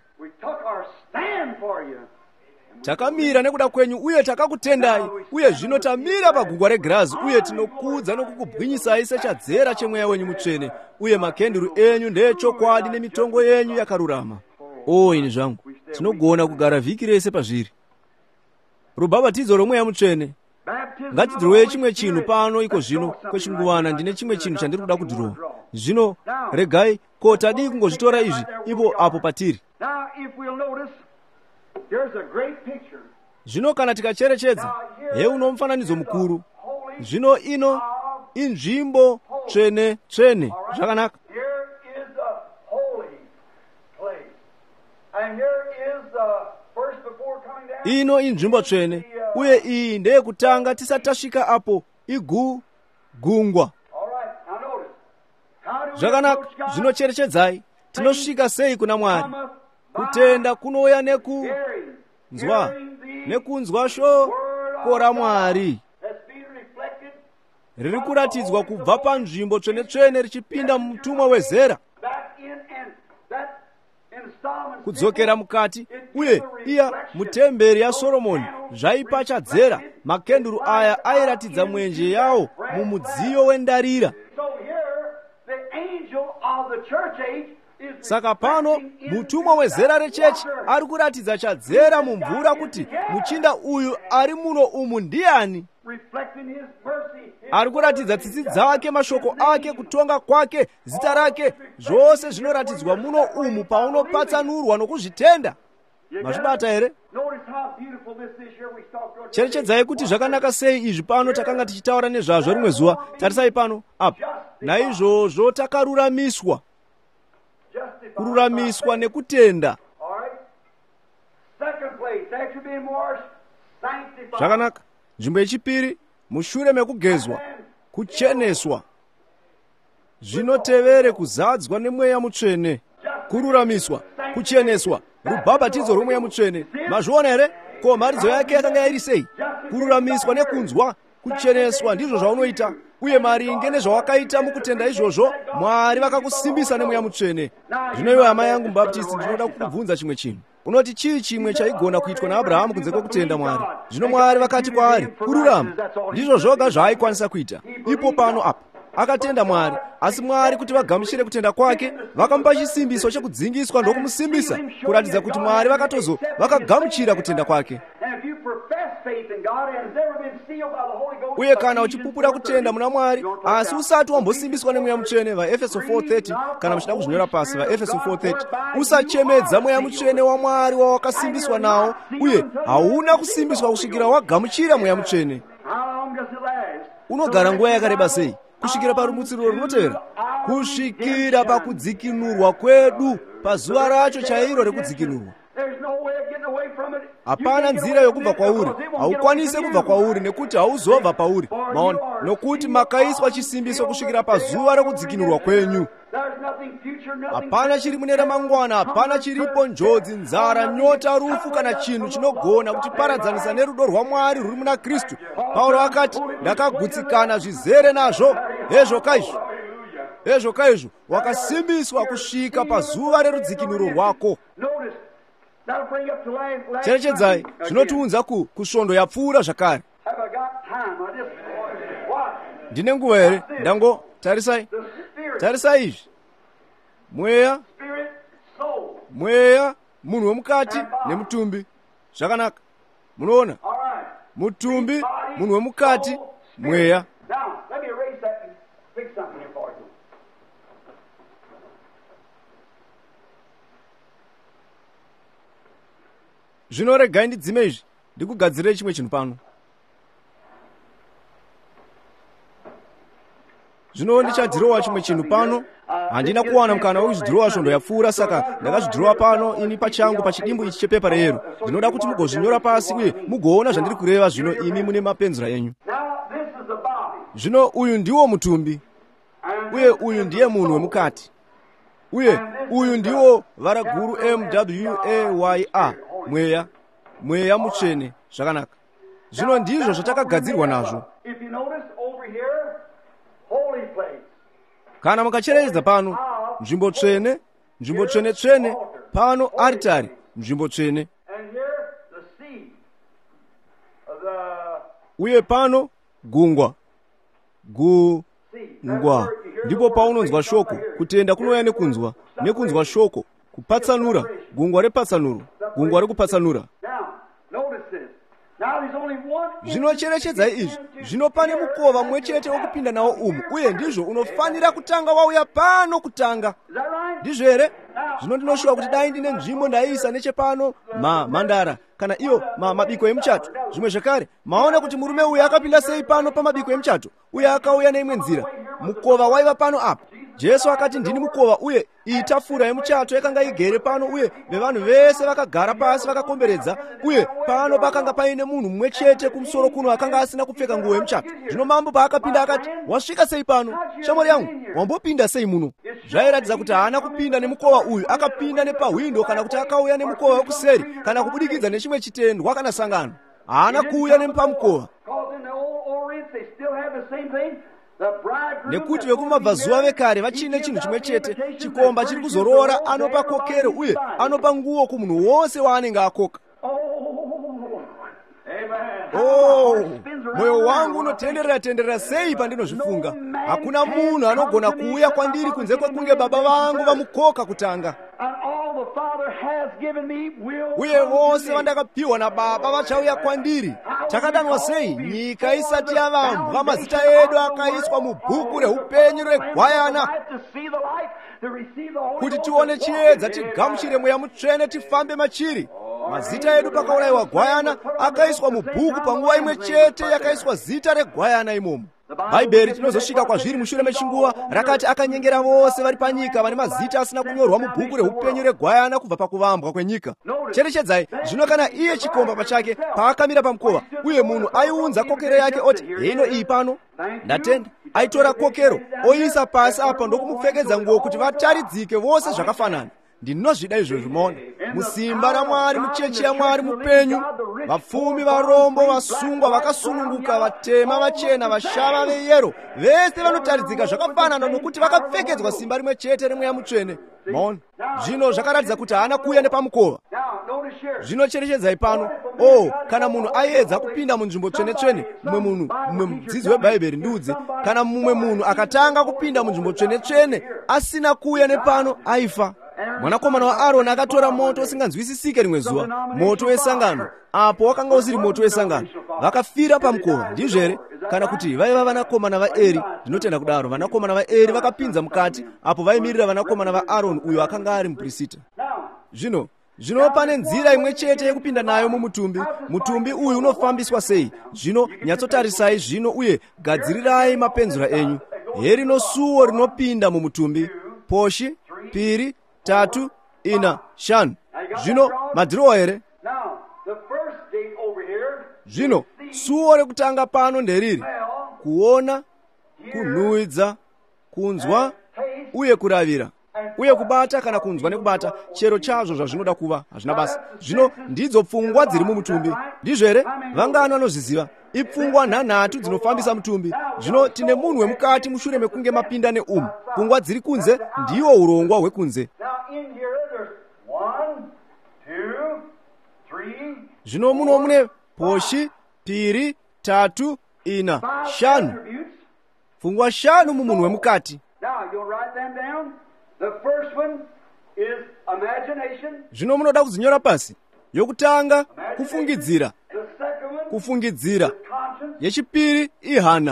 Speaker 1: Takamira nekuda kwenyu uye takakutendai, uye zvino tamira pagungwa regirazi uye tinokudza nokukubwinyisai sechadzera chemweya wenyu mutsvene, uye makenduru enyu ndeechokwadi nemitongo yenyu yakarurama. O ini zvangu, tinogona kugara vhiki rese pazviri. Rubhabhatidzo romweya mutsvene. Ngatidhirowe chimwe chinhu pano iko zvino kwechinguvana. Ndine chimwe chinhu chandiri kuda kudhirowa zvino. Regai ko tadii kungozvitora izvi ipo apo patiri. Zvino kana tikacherechedza, heuno mufananidzo mukuru. Zvino ino inzvimbo tsvene tsvene. Zvakanaka. Ino inzvimbo tsvene, uye iyi ndeyekutanga tisati tasvika apo igu gungwa. Zvakanaka. Zvinocherechedzai, tinosvika sei kuna Mwari? Kutenda kunouya nekunzwa, nekunzwa shoko raMwari riri kuratidzwa kubva panzvimbo tsvene tsvene richipinda mumutumwa wezera, kudzokera mukati. Uye iya mutemberi yaSoromoni zvaipa chadzera, makenduru aya airatidza mwenje yawo mumudziyo wendarira. Saka pano mutumwa wezera rechechi ari kuratidza chadzera mumvura kuti muchinda uyu ari muno umu ndiani. Ari kuratidza tsitsi dzake, mashoko ake, kutonga kwake, zita rake, zvose zvinoratidzwa muno umu paunopatsanurwa nokuzvitenda. Mazvibata here? Cherechedzai kuti zvakanaka sei izvi pano takanga tichitaura nezvazvo rimwe zuva. Tarisai pano apa. Naizvozvo takaruramiswa. Kururamiswa nekutenda. Zvakanaka. Nzvimbo yechipiri, mushure mekugezwa, kucheneswa. Zvinotevere kuzadzwa nemweya mutsvene. Kururamiswa, kucheneswa, rubhabhatidzo romweya mutsvene. Mazviona here? Ko mharidzo yake yakanga iri sei? Kururamiswa nekunzwa, kucheneswa ndizvo zvaunoita. Uye maringe nezvawakaita mukutenda izvozvo, Mwari vakakusimbisa nemweya mutsvene. Zvino iwe hama yangu mubhabhatisti, ndinoda kukubvunza chimwe chinhu. Unoti chii chimwe chaigona kuitwa naAbhurahama kunze kwokutenda Mwari? Zvino Mwari vakati kwaari, kururama ndizvo zvoga zvaaikwanisa kuita. Ipo pano apa akatenda Mwari, asi Mwari kuti vagamuchire kutenda kwake vakamupa chisimbiso chekudzingiswa ndokumusimbisa, kuratidza kuti Mwari vakatozo vakagamuchira kutenda kwake. Uye kana uchipupura kutenda muna Mwari asi usati wambosimbiswa nemweya mutsvene, vaEfeso four thirty, kana muchida kuzvinyora pasi, vaEfeso four thirty, usachemedza mweya mutsvene waMwari wawakasimbiswa nawo, uye hauna kusimbiswa kusvikira wagamuchira mweya mutsvene. Unogara nguva yakareba sei? Kusvikira parumutsiro runotevera, kusvikira pakudzikinurwa kwedu, pazuva racho chairo rekudzikinurwa. Hapana nzira yokubva kwauri, haukwanise kubva kwauri nekuti hauzobva pauri. Maona, nokuti makaiswa chisimbiso kusvikira pazuva rekudzikinurwa kwenyu. Hapana chiri mune ramangwana, hapana chiripo njodzi, nzara, nyota, rufu kana chinhu chinogona kutiparadzanisa nerudo rwaMwari rwuri muna Kristu. Pauro akati, ndakagutsikana zvizere nazvo. Hezvo kaizvo, hezvo kaizvo, wakasimbiswa kusvika pazuva rerudzikinuro rwako. Cherechedzai, zvinotiunza ku kusvondo yapfuura zvakare. Ndine nguva here? Ndango tarisai, tarisai izvi. Mweya, mweya, munhu wemukati nemutumbi. Zvakanaka. Munoona? Mutumbi, munhu wemukati, mweya. Zvino regai ndidzime izvi ndikugadzirire chimwe chinhu pano. Zvino ndichadhirowa chimwe chinhu pano. Handina kuwana mukana wekuzvidhirowa svondo yapfuura, saka ndakazvidhirowa pano ini pachangu pachidimbu ichi chepepa reyero. Ndinoda kuti mugozvinyora pasi uye mugoona zvandiri kureva zvino imi mune mapenzura enyu. Zvino uyu ndiwo mutumbi, uye uyu ndiye munhu wemukati, uye uyu ndiwo varaguru M W A Y A, mweya, mweya mutsvene. Zvakanaka. Zvino ndizvo zvatakagadzirwa nazvo. Kana mukacherechedza pano, nzvimbo tsvene, nzvimbo tsvene tsvene, pano aritari, nzvimbo tsvene. Uye pano gungwa, gungwa, ndipo paunonzwa shoko, kutenda kunouya nekunzwa, nekunzwa shoko, kupatsanura, gungwa repatsanuro, gungwa rekupatsanura. Zvinocherechedza izvi, zvino pane mukova mumwe chete wokupinda nawo umu, uye ndizvo unofanira kutanga wauya pano kutanga. Ndizvo here? Zvino ndinoshuva kuti dai ndine nzvimbo ndaiisa nechepano ma mandara kana iyo ma mabiko emuchato. Zvimwe zvakare, maona kuti murume uyu akapinda sei pano pamabiko emuchato, uye akauya neimwe nzira. Mukova waiva pano apa. Jesu akati ndini mukova, uye iyi tafura yemuchato yakanga igere pano, uye vevanhu vese vakagara pasi vakakomberedza, uye pano pakanga paine munhu mumwe chete kumusoro kuno akanga asina kupfeka nguo yemuchato. Zvino mambo paakapinda akati, wasvika sei pano? Shamwari yangu, wambopinda sei muno? Zvairatidza kuti haana kupinda nemukova uyu, akapinda nepahwindo, kana kuti akauya nemukova wekuseri, kana kubudikidza nechimwe chitendwa kana sangano. Haana kuuya nepamukova. Nekuti vekumabvazuva vekare vachine chinhu chimwe chete, chikomba chiri kuzorora, anopa kokero uye anopa nguo kumunhu wose waanenge akoka. Oh, mwoyo wangu unotenderera tenderera sei pandinozvifunga. Hakuna munhu anogona kuuya kwandiri kunze kwekunge baba vangu vamukoka kutanga. Uye vose vandakapiwa nababa vachauya kwandiri. Takadanwa sei nyika isati yavambwa, mazita edu akaiswa mubhuku reupenyu regwayana, kuti tione chiedza, tigamuchire mweya mutsvene, tifambe machiri. Mazita edu pakaurayiwa gwayana akaiswa mubhuku panguva imwe chete yakaiswa zita regwayana imomo. Bhaibheri tinozosvika kwazviri mushure mechinguva rakati akanyengera vose vari panyika vane mazita asina kunyorwa mubhuku reupenyu regwayana kubva pakuvambwa kwenyika. Cherechedzai, zvino kana iye chikomba pachake paakamira pamukova, uye munhu aiunza kokero yake oti, hino iyi pano, ndatenda, aitora kokero oisa pasi apa ndokumupfekedza nguo kuti vataridzike vose zvakafanana. Ndinozvida izvozvo maona. Musimba raMwari, muchechi yaMwari mupenyu, vapfumi, varombo, vasungwa, vakasununguka, vatema, vachena, vashava veyero, vese vanotaridzika zvakafanana nokuti vakapfekedzwa simba rimwe chete remweya mutsvene. Maona. Zvino zvakaratidza kuti haana kuuya nepamukova. Zvino cherechedzai pano. Oh, kana munhu aedza kupinda munzvimbo tsvene-tsvene, mumwe munhu, mumwe mudzidzi weBhaibheri ndiudze, kana mumwe munhu akatanga kupinda munzvimbo tsvene-tsvene asina kuuya nepano, aifa. Mwanakomana waAroni akatora moto usinganzwisisike rimwe zuva, moto wesangano, apo wakanga usiri moto wesangano. Vakafira pamukova, ndizvo here? Kana kuti vaiva vanakomana vaEri, ndinotenda kudaro, vanakomana vaEri vakapinza mukati, apo vaimirira vanakomana vaAroni uyo akanga ari muprista. Zvino, zvino pane nzira imwe chete yekupinda nayo mumutumbi. Mutumbi uyu unofambiswa sei? Zvino nyatsotarisai zvino uye gadzirirai mapenzura enyu. Herino suo rinopinda mumutumbi. Poshi, piri, tatu, ina, shanu. Zvino madhirowa here? Zvino suo rekutanga pano nderiri: kuona, kunhuhwidza, kunzwa uye kuravira, uye kubata kana kunzwa nekubata chero chazvo zvazvinoda kuva, hazvina basa. Zvino ndidzo pfungwa dziri mumutumbi, ndizvo here? Vangano vanozviziva. Ipfungwa nhanhatu dzinofambisa mutumbi. Zvino tine munhu wemukati mushure mekunge mapinda neumu. Pfungwa dziri kunze ndiwo urongwa hwekunze. Zvino muno mune poshi, piri, tatu, ina, shanu. Pfungwa shanu mumunhu wemukati. Zvino munoda kudzinyora pasi. Yokutanga kufungidzira, kufungidzira. Yechipiri ihana.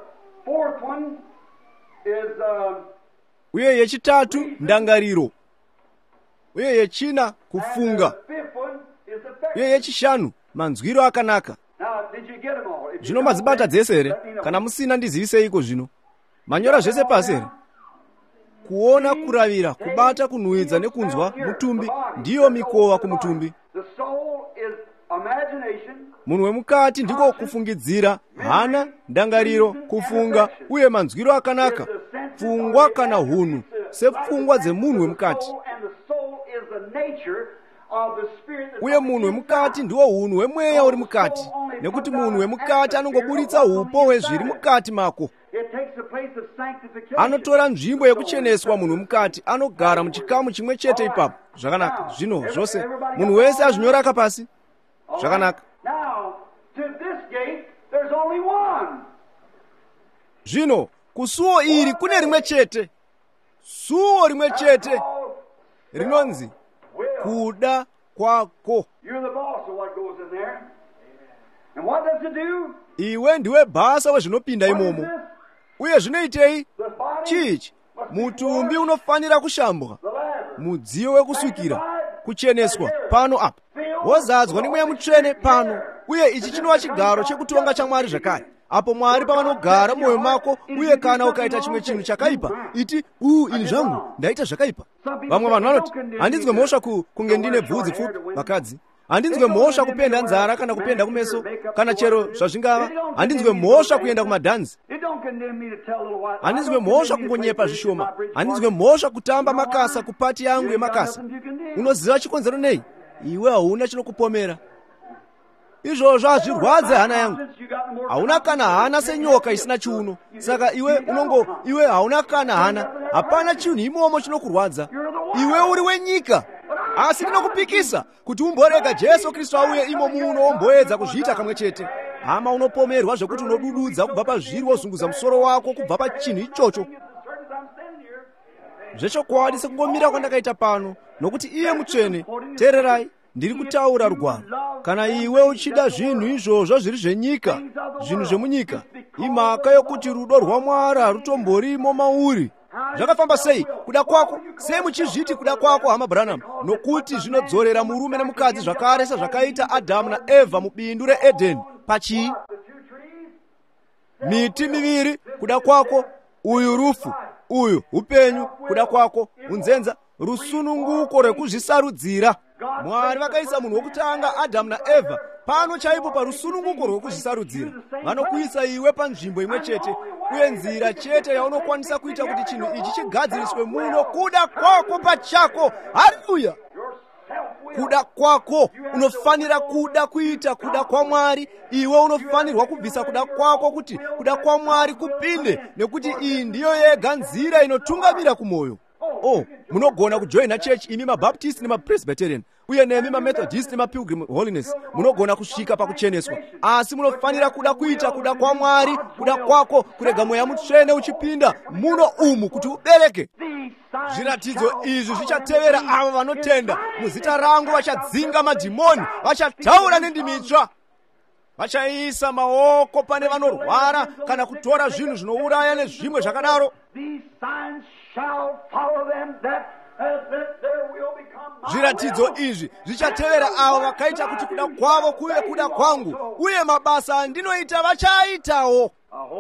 Speaker 1: Uye yechitatu ndangariro. uye yechina kufunga, uye yechishanu manzwiro akanaka. Zvino mazibata dzese here? Kana musina ndizivise iko zvino. Manyora zvese pasi here? Kuona, kuravira, kubata, kunhuhwidza nekunzwa mutumbi ndiyo mikova kumutumbi. Munhu wemukati ndiko kufungidzira, hana, ndangariro, kufunga uye manzwiro akanaka, pfungwa kana hunhu sepfungwa dzemunhu wemukati. Uye munhu wemukati ndiwo hunhu hwemweya uri mukati, nekuti munhu wemukati anongoburitsa upo hwezviri mukati mako. Anotora nzvimbo yekucheneswa. Munhu wemukati anogara muchikamu chimwe chete ipapo. Zvakanaka. Zvino zvose munhu wese azvinyora kapasi. Zvakanaka. Zvino kusuo iri kune rimwe chete, suo rimwe chete rinonzi kuda kwako. Iwe ndiwe basa wezvinopinda imomo. Uye zvinoitei? Chichi, mutumbi unofanira kushambwa, mudziyo wekusukira, kucheneswa pano apa, wozadzwa nemweya mutsvene pano. Uye ichi chinova chigaro chekutonga chaMwari zvakare, apo Mwari pavanogara mumwoyo mako. Uye kana ukaita chimwe chinhu chakaipa, iti uu ini zvangu ndaita zvakaipa. Vamwe vanhu vanoti handinzwe mhosva kunge ndine bvudzi pfupi. Vakadzi, handinzwe mhosva kupenda nzara kana kupenda kumeso kana chero zvazvingava. Handinzwe mhosva kuenda kumadhanzi. Handinzwe mhosva kungonyepa zvishoma. Handinzwe mhosva kutamba makasa kupati yangu yemakasa. Unoziva chikonzero nei? Iwe hauna chinokupomera. Izvozvo hazvirwadze hana yangu. Hauna kana hana senyoka isina chiuno. Saka iwe unongo iwe hauna kana hana. Hapana chinhu imomo chinokurwadza. Iwe uri wenyika. Asi ndinokupikisa kuti umborega Jesu Kristu auye imo muno omboedza kuzviita kamwe chete. Hama, unopomerwa zvekuti unodududza kubva pazviri wozunguza musoro wako kubva pachinhu ichocho. Zvechokwadi sekungomira kwandakaita pano, nokuti iye mutsvene. Teererai, ndiri kutaura rugwaro. Kana iwe uchida zvinhu izvozvo zviri zvenyika, zvinhu zvemunyika, imhaka yokuti rudo rwaMwari harutomborimo mauri. Zvakafamba sei kuda kwako? Sei muchizviti kuda kwako, hama Branham? Nokuti zvinodzorera murume nemukadzi zvakare sezvakaita Adhamu naEvha mubindu reEdheni. Pachii? Miti miviri kuda kwako, uyu rufu, uyu upenyu kuda kwako, unzenza, rusununguko rwekuzvisarudzira. Mwari vakaisa munhu wokutanga Adhamu naEvha pano chaipo parusununguko rwekuzvisarudzira. Vanokuisa iwe panzvimbo imwe chete, uye nzira chete yaunokwanisa kuita kuti chinhu ichi chigadziriswe muno kuda kwako pachako. Haleluya! Kuda kwako. Unofanira kuda kuita kuda kwa Mwari. Iwe unofanirwa kubvisa kuda kwako kuti kuda kwa Mwari kupinde, nekuti iyi ndiyo yega nzira inotungamira kumoyo. Oh, munogona kujoina church imi maBaptist nemaPresbyterian, uye nemi maMethodist nemapilgrim holiness. Munogona kusvika pakucheneswa, asi munofanira kuda kuita kuda kwa Mwari. Kuda kwako kurega mweya mutsvene uchipinda muno umu kuti ubereke. Zviratidzo izvi zvichatevera ava vanotenda. Muzita rangu vachadzinga madhimoni, vachataura nendimi itsva, vachaisa maoko pane vanorwara kana kutora zvinhu zvinouraya nezvimwe zvakadaro. Zviratidzo izvi zvichatevera avo vakaita kuti kuda kwavo kuve kuda kwangu, uye mabasa andinoita vachaitawo.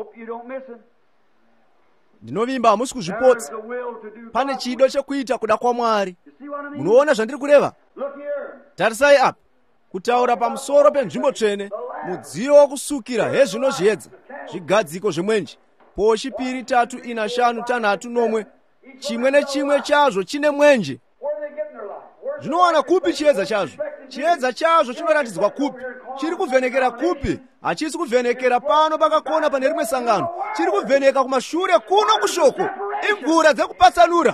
Speaker 1: Ndinovimba hamusi kuzvipotsa. Pane chido chekuita kuda kwa Mwari. Munoona zvandiri kureva? Tarisai apa. Kutaura pamusoro penzvimbo tsvene, mudziyo wokusukira hezvino zviedza, zvigadziko zvemwenje, poshi piri tatu ina shanu tanhatu nomwe, chimwe nechimwe chazvo chine mwenje. Zvinowana kupi chiedza chazvo? Chiedza chazvo chinoratidzwa kupi? Chiri kuvhenekera kupi? Hachisi kuvhenekera pano pakakona pane rimwe sangano. Chiri kuvheneka kumashure kuno kushoko. Imvura dzekupatsanura.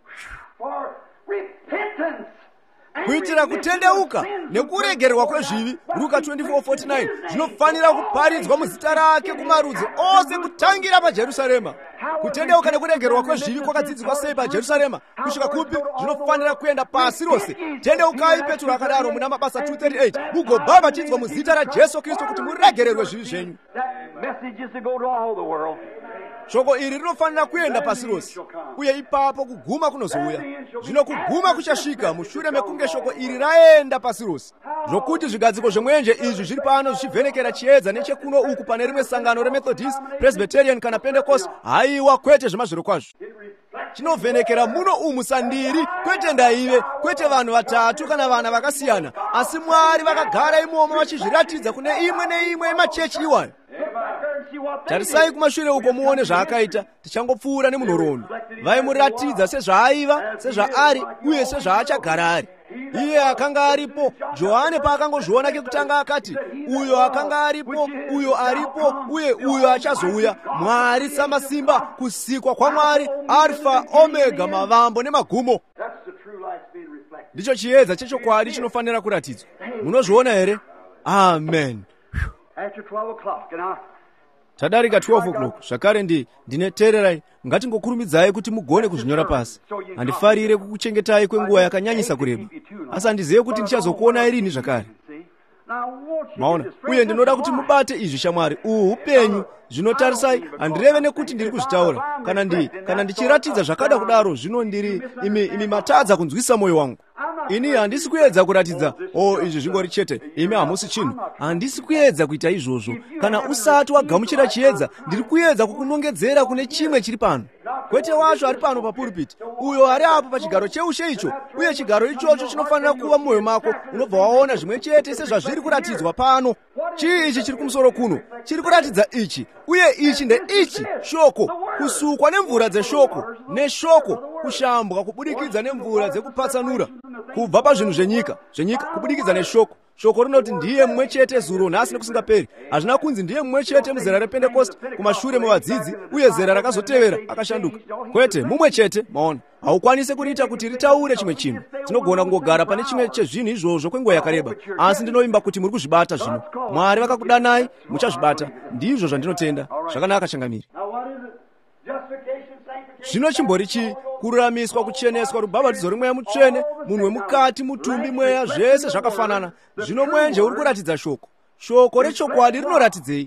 Speaker 1: Kuitira kutendeuka nekuregerwa kwezvivi. Luka twenty-four forty-nine. Zvinofanira kuparidzwa muzita rake kumarudzi ose kutangira paJerusarema. Kutendeuka nekuregerwa kwezvivi kwakadzidziswa sei paJerusarema? Kusvika kupi? Zvinofanira kuenda pasi rose. Tendeukai, Petro akadaro muna mabasa two thirty-eight. Mugobhabhatidzwa muzita raJesu Kristu kuti muregererwe zvivi zvenyu. shoko ili rinofanira kuyenda pasi rose, uye ipapo kuguma kunozouya. Zvino kuguma kuchasvika mushure mekunge shoko ili raenda pasi rose, zvokuti zvigadziko zvemwenje izvi zviri pano zvichivhenekera chiedza nechekuno uku pane rimwe sangano remethodist, presbyterian kana pentecost, haiwa kwete zvemazviro kwazvo. Chinovhenekera muno umu sandiri, kwete ndaive, kwete vanhu vatatu kana vana vakasiyana, asi Mwari vakagara imomo vachizviratidza kune imwe neimwe yemachechi iwayo. Tarisai kumashure uko muone zvaakaita. Tichangopfuura nemunhoroondo, vaimuratidza sezvaaiva, sezvaari uye sezvaachagara ari. Iye akanga aripo. Johane paakangozviona kekutanga akati, uyo akanga aripo, uyo aripo uye uyo achazouya, Mwari samasimba, kusikwa kwaMwari, Alfa Omega, mavambo nemagumo. Ndicho chiedza chechokwadi chinofanira kuratidzwa. Munozviona here? Amen. Tadarika twelve o'clock. Zvakare ndi ndinetererai, ngatingokurumidzai kuti mugone kuzvinyora pasi. Handifarire kukuchengetai kwenguva yakanyanyisa kureba, asi handizive kuti ndichazokuonai rini zvakare. Maona, uye ndinoda kuti mubate izvi shamwari. Uhu upenyu. Zvinotarisai, handireve nekuti ndiri kuzvitaura, kana ndi kana ndichiratidza zvakada kudaro, zvino ndiri imi imi matadza kunzwisa moyo wangu. Ini handisi kuedza kuratidza, oh izvi zvingori chete, imi hamusi chinhu. Handisi kuedza kuita izvozvo. Kana usati wagamuchira chiedza, ndiri kuedza kukunongedzera kune chimwe chiri pano. Kwete wacho ari pano papulpiti, uyo ari apo pachigaro cheushe icho, uye chigaro ichocho chinofanira kuva mumwoyo mako. Unobva waona zvimwe chete sezvazviri kuratidzwa pano. Chii ichi chiri kumusoro kuno? Chiri kuratidza ichi, uye ichi ndeichi, shoko, kusukwa nemvura dzeshoko, neshoko, kushambwa kubudikidza nemvura dzekupatsanura, kubva pazvinhu zvenyika, zvenyika kubudikidza neshoko. Shoko rinoti ndiye mumwe chete zuro nhasi nekusingaperi. Hazvina kunzi ndiye mumwe chete muzera repentecost kumashure mevadzidzi uye zera rakazotevera akashanduka. Kwete, mumwe chete. Maona, haukwanisi kuriita kuti ritaure chimwe chinhu. Tinogona kungogara pane chimwe chezvinhu izvozvo kwenguva yakareba, asi ndinoimba kuti muri kuzvibata zvino. Mwari vakakudanai, muchazvibata. Ndizvo zvandinotenda. Zvakanaka changamiri. Zvino chimbori chi kururamiswa, kucheneswa, rubhabhatidzo remweya mutsvene, munhu wemukati, mutumbi, mweya, zvese zvakafanana. Zvino mwenje uri kuratidza shoko. Shoko rechokwadi rinoratidzei?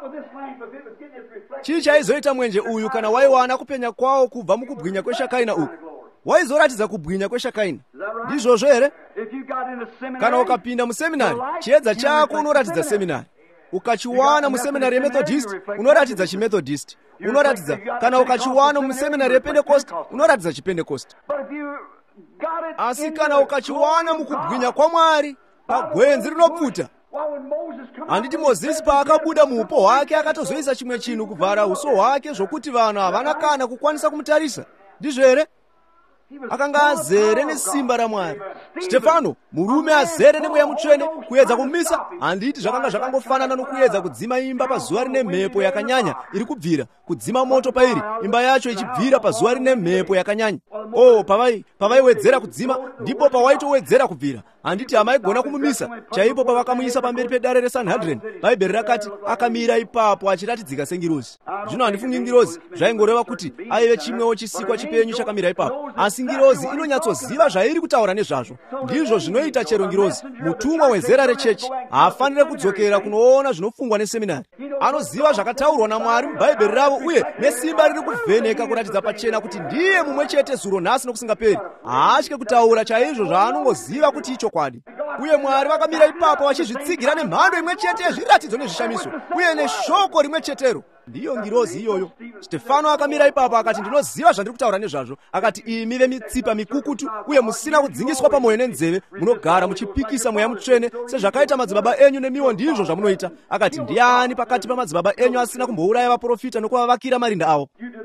Speaker 1: Chii chaizoita mwenje uyu kana waiwana kupenya kwawo kubva mukubwinya kweshakaina uku? Waizoratidza kubwinya kweshakaina. Ndizvozvo here? Kana ukapinda museminari, chiedza chako unoratidza seminari. Ukachiwana museminari yemethodist, unoratidza chimethodist. Unoratidza, kana ukachiwana museminari yepentecost, unoratidza chipentecost. Asi kana ukachiwana mukubwinya kwaMwari, pagwenzi rinopfuta. Handiti Mozisi paakabuda muupo hwake akatozoisa chimwe chinhu kuvhara uso hwake zvokuti vanhu havana kana kukwanisa kumutarisa. Ndizvo here? Akanga azere nesimba raMwari. Stefano, murume azere nemweya mutsvene, kuedza kumisa. Handiti zvakanga zvakangofanana nokuedza kudzima imba pazuva rine mhepo yakanyanya iri kubvira, kudzima moto pairi, imba yacho ichibvira pazuva rine mhepo yakanyanya. Oh, pavai pavaiwedzera kudzima, ndipo pawaitowedzera kubvira. Handiti hamaigona kumumisa. Chaipo pavakamuisa pamberi pedare reSanhedrin, Bhaibheri rakati akamira ipapo achiratidzika sengirozi. Zvino handifungi ngirozi zvaingoreva kuti aive chimwewo chisikwa chipenyu chakamira ipapo, asi ngirozi inonyatsoziva zvairi kutaura nezvazvo. Ndizvo zvinoita chero ngirozi. Mutumwa wezera rechechi haafanire kudzokera kunoona zvinofungwa neseminari. Anoziva zvakataurwa naMwari mubhaibheri ravo, uye nesimba riri kuvheneka kuratidza pachena kuti ndiye mumwe chete zuro nhasi nokusingaperi. Haatye kutaura chaizvo zvaanongoziva kuti ichokwadi. Uye Mwari vakamira ipapo vachizvitsigira nemhando imwe chete yezviratidzo nezvishamiso, uye neshoko rimwe chetero. Ndiyo ngirozi iyoyo. Stefano akamira ipapo akati, ndinoziva zvandiri kutaura nezvazvo. Akati, imi vemitsipa mikukutu uye musina kudzingiswa pamwoyo nenzeve, munogara muchipikisa mweya mutsvene sezvakaita madzibaba enyu nemiwo, ndizvo zvamunoita. Akati, ndiani pakati pamadzibaba enyu asina kumbouraya vaprofita nokuvavakira marinda avo?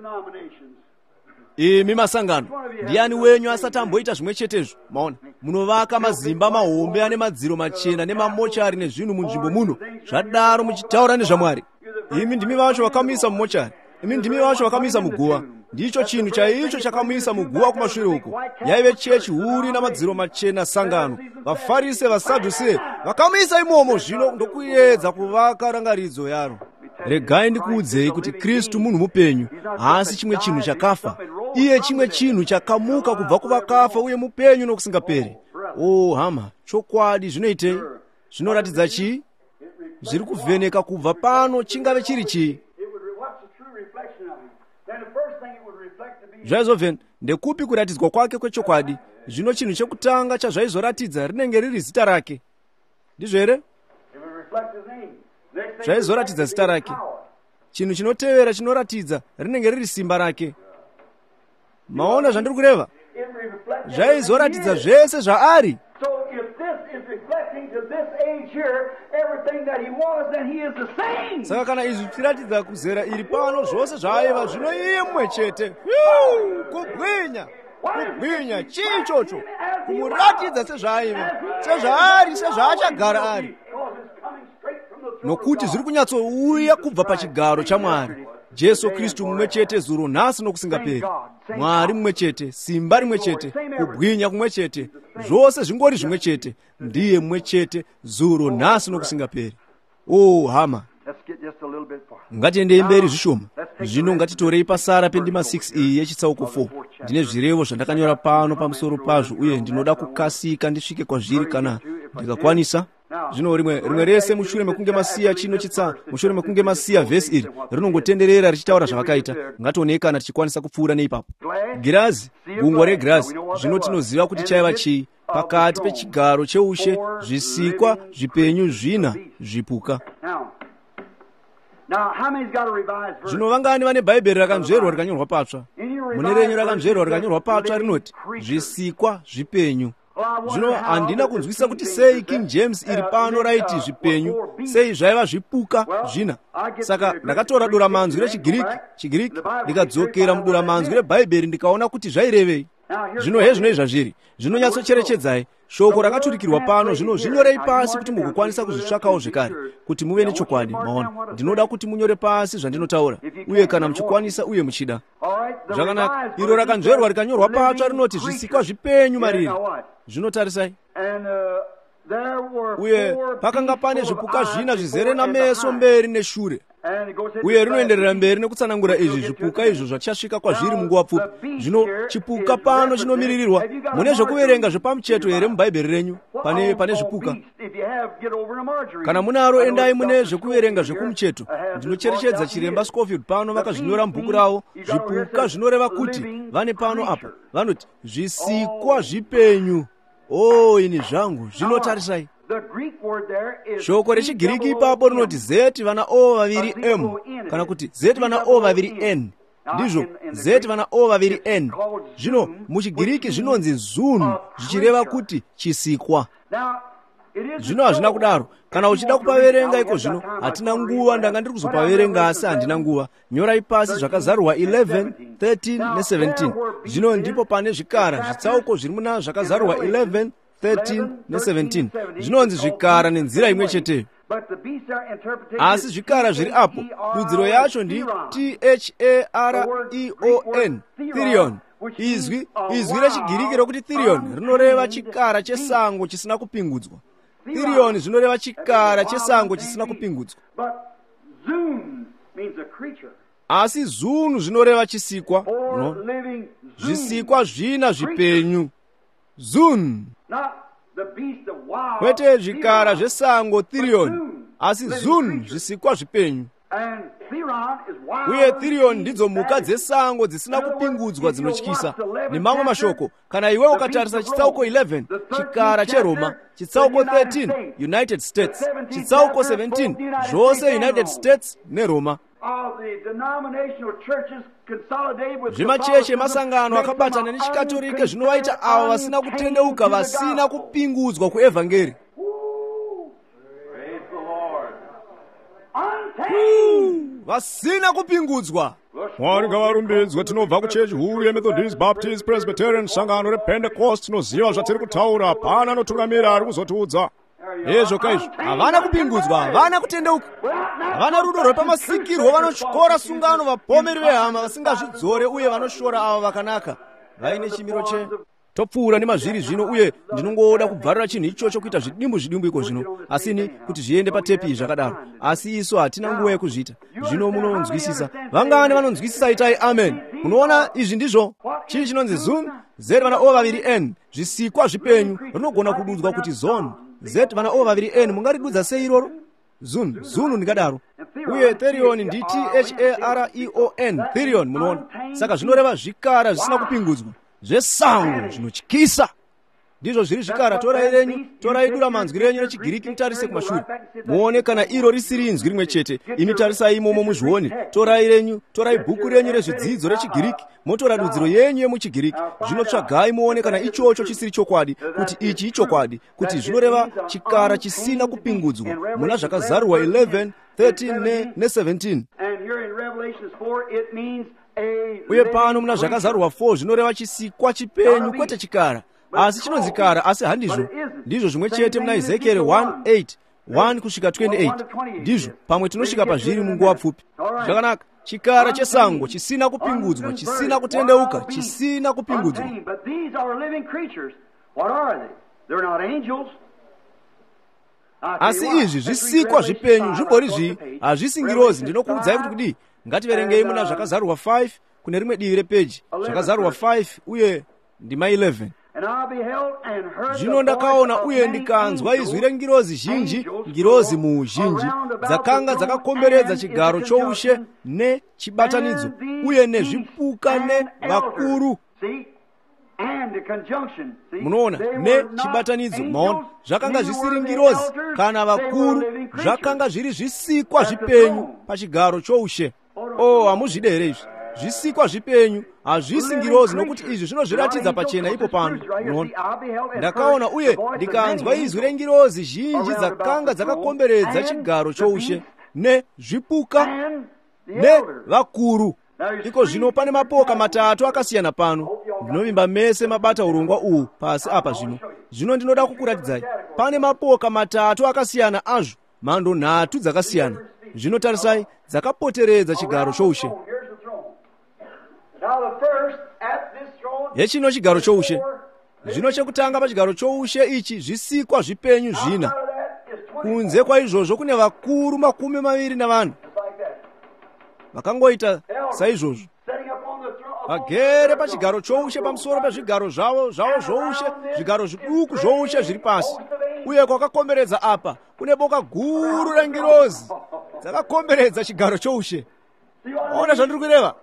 Speaker 1: Imi masangano, ndiani wenyu asati amboita zvimwe chetezvo? Maona, munovaka mazimba mahombe ane madziro machena nemamochari nezvinhu munzvimbo muno, zvadaro muchitaura nezvaMwari. Imi ndimi vacho vakamisa mumochari, imi ndimi vacho vakamisa muguva. Ndicho chinhu chaicho chakamisa muguva kumashure uko. Yaive chechi huru ina madziro machena sangano. VaFarisi, vaSadhusi vakamisa imomo, zvino ndokuedza kuvaka rangaridzo yaro. Regai ndikuudzei kuti Kristu munhu mupenyu, asi chimwe chinhu chakafa. Iye chimwe chinhu chakamuka kubva kuvakafa uye mupenyu nokusingaperi. Oh hama, chokwadi zvinoitei? Zvinoratidza chii? Zviri kuvheneka kubva pano chingave chiri chii? zvaizobve ndekupi kuratidzwa kwake kwechokwadi? Zvino chinhu chekutanga chazvaizoratidza rinenge riri zita rake, ndizvo here? Zvaizoratidza zita rake. Chinhu chinotevera chinoratidza rinenge riri simba rake. Maona zvandiri kureva? Zvaizoratidza zvese zvaari. Saka kana izvi zvichiratidza kuzera iri pano zvose zvaaiva, zvino iye mumwe chete. Kubwinya, kubwinya chii ichocho? Kumuratidza sezvaaiva, sezvaari, sezvaachagara ari, nokuti zviri kunyatsouya kubva pachigaro chaMwari. Jesu Kristu mumwe chete, zuro nhasi nokusingaperi. Mwari mumwe chete, simba rimwe chete, kubwinya kumwe chete, zvose zvingori zvimwe chete. Ndiye mumwe chete, zuro nhasi nokusingaperi. Oh hama, ngatiendei mberi zvishoma. Zvino ngatitorei pasara pendima six iyi yechitsauko four. Ndine zvirevo zvandakanyora pano pamusoro pazvo, uye ndinoda kukasika ndisvike kwazviri kana ndikakwanisa. Zvino rimwe rimwe rese mushure mekunge masiya chino chitsa, mushure mekunge masiya vhesi iri rinongotenderera richitaura zvavakaita. Ngatione kana tichikwanisa kupfuura neipapo. Girazi, gungwa regirazi, zvino tinoziva kuti chaiva chii? Pakati pechigaro cheushe, zvisikwa zvipenyu zvina zvipuka. Zvino vangani vane bhaibheri rakanzverwa rikanyorwa patsva? Mune renyu rakanzverwa rikanyorwa patsva rinoti zvisikwa zvipenyu. Zvino handina kunzwisa kuti sei King James iri pano raiti zvipenyu, sei zvaiva zvipuka zvina. Saka ndakatora duramanzwi rechigiriki chigiriki ndikadzokera muduramanzwi rebhaibheri ndikaona kuti zvairevei. Zvino hezvino izvazviri zvinonyatsocherechedzai shoko rakaturikirwa pano. Zvino zvinyorei pasi kuti mugokwanisa kuzvitsvakawo zvekare, kuti muve nechokwadi. Maona, ndinoda kuti munyore pasi zvandinotaura, uye kana muchikwanisa uye muchida. Zvakanaka, iro rakanzverwa rikanyorwa patsva rinoti zvisikwa zvipenyu mariri. Zvinotarisai, uye pakanga pane zvipuka zvina zvizere nameso mberi neshure. Uye rinoenderera mberi nekutsanangura izvi zvipuka izvo zvachasvika kwazviri munguva pfupi. Zvino chipuka pano chinomiririrwa. Mune zvokuverenga zvepamucheto here mubhaibheri renyu pane pane zvipuka? Kana munaro, endai mune zvekuverenga zvekumucheto. Ndinocherechedza chiremba Scofield pano vakazvinyora mubhuku ravo. Zvipuka zvinoreva kuti vane pano apa vanoti zvisikwa zvipenyu. Oh, ini zvangu zvinotarisai. Shoko rechigiriki ipapo rinoti zeti vana o vaviri m, kana kuti zeti vana o vaviri n. Ndizvo, zeti vana o vaviri n. Zvino muchigiriki zvinonzi zunhu, zvichireva kuti chisikwa. Zvino hazvina kudaro. Kana uchida kupaverenga iko zvino, hatina nguva, ndanga ndiri kuzopaverenga asi handina nguva. Nyorai pasi zvakazarwa eleven, thirteen neseventeen. Zvino ndipo pane zvikara zvitsauko zviri muna zvakazarwa eleven, thirteen neseventeen. Zvinonzi zvikara nenzira imwe chete. Asi zvikara zviri apo, dudziro yacho ndi T H A R E O N, Therion. Izwi, izwi rechigiriki rokuti Therion rinoreva chikara chesango chisina kupingudzwa. Therion zvinoreva chikara chesango chisina kupingudzwa. Asi zunhu zvinoreva chisikwa. No. Zvisikwa zvina zvipenyu. Zunhu. Kwete zvikara zvesango Therion, asi zunhu zvisikwa zvipenyu. Uye Therion ndidzo mhuka dzesango dzisina kupingudzwa dzinotyisa. Nemamwe mashoko, kana iwe ukatarisa chitsauko eleven, chikara cheRoma, chitsauko thirteen, United States, chitsauko seventeen, zvose United States neRoma. Zvimacheche emasangano akabatana nechikatolike zvinovaita ava vasina kutendeuka, vasina kupingudzwa kuevhangeri. Vasina kupingudzwa. Mwari ngavarumbidzwe. Tinobva kuchechi huru yeMethodist, Baptist, Presbyterian, sangano rePentecost. Tinoziva zvatiri kutaura. Pana anotungamira ari kuzotiudza. Ezvo kaizvo havana kupingudzwa, havana kutendeuka, havana rudo rwepamasikirwo, vanotyora sungano, vapomeri vehama vasingazvidzore, uye vanoshora ava vakanaka vaine chimiro che. Topfuura nemazviri zvino, uye ndinongoda kubvarira chinhu ichocho kuita zvidimbu zvidimbu iko zvino, asini kuti zviende patepi zvakadaro, asi isu hatina nguva yekuzviita. Zvino munonzwisisa, vangane vanonzwisisa, itai amen. Munoona izvi ndizvo chii chinonzi zunhu, zeti vana o vaviri n, zvisikwa zvipenyu. Rinogona kududzwa kuti zone. Zeti vana o vaviri n, mungaridudza sei iroro? zun zunu ndikadaro, uye therion ndi t h a r e o n, therion. Munoona, saka zvinoreva zvikara zvisina kupingudzwa zvesango zvinotyisa. Ndizvo zviri zvikara. Torai renyu, torai dura manzwi renyu rechigiriki mutarise kumashure muone kana iro risiri inzwi rimwe chete. Imi tarisai imomo muzvione. Torai renyu, torai bhuku renyu rezvidzidzo rechigiriki, motora dudziro yenyu yemuchigiriki. Zvino tsvagai muone kana ichocho chisiri chokwadi, kuti ichi ichokwadi, kuti zvinoreva chikara chisina kupingudzwa muna zvakazarurwa eleven, thirteen ne, ne seventeen. Uye pano muna zvakazarurwa four zvinoreva chisikwa chipenyu, kwete chikara. Asi chinonzi kara, asi handizvo. Ndizvo zvimwe chete muna Ezekiel one eight, one kusvika twenty-eight. Ndizvo pamwe tinosvika pazviri munguva pfupi. Zvakanaka. Chikara chesango chisina kupingudzwa, chisina kutendeuka, chisina kupingudzwa. Asi izvi zvisikwa zvipenyu zvimbori zvi, hazvisi ngirozi. Ndinokuudzai kuti kudi ngativerengei muna zvakazarurwa five kune rimwe divi repeji. Zvakazarurwa five uye ndima eleven. Zvino ndakaona uye ndikanzwa izwi rengirozi zhinji, ngirozi muuzhinji, dzakanga dzakakomberedza chigaro choushe nechibatanidzo uye nezvipuka nevakuru. Munoona, nechibatanidzo, maona, zvakanga zvisiri ngirozi kana vakuru, zvakanga zviri zvisikwa zvipenyu pachigaro choushe. Oh, hamuzvide here izvi? Zvisikwa zvipenyu hazvisi ngirozi, nokuti izvi zvinozviratidza pachena ipo pano. Munoona, ndakaona uye ndikanzwa izwi rengirozi zhinji dzakanga dzakakomberedza chigaro choushe nezvipuka nevakuru. Iko zvino pane mapoka matatu akasiyana pano. Ndinovimba mese mabata urongwa uhu pasi apa zvino. Zvino ndinoda kukuratidzai. Pane mapoka matatu akasiyana azvo, mhando nhatu dzakasiyana. Zvino tarisai, dzakapoteredza chigaro choushe. Hechino chigaro choushe. Zvino chekutanga pachigaro choushe ichi zvisikwa zvipenyu zvina. Kunze kwa izvozvo kune vakuru makumi maviri navana vakangoita saizvozvo, vagere pachigaro choushe pamusoro pezvigaro zvavo zvavo zvoushe, zvigaro zviduku zvoushe zviri pasi. Uye kwakakomberedza apa kune boka guru rengirozi dzakakomberedza chigaro choushe. Ona zvandiri kureva?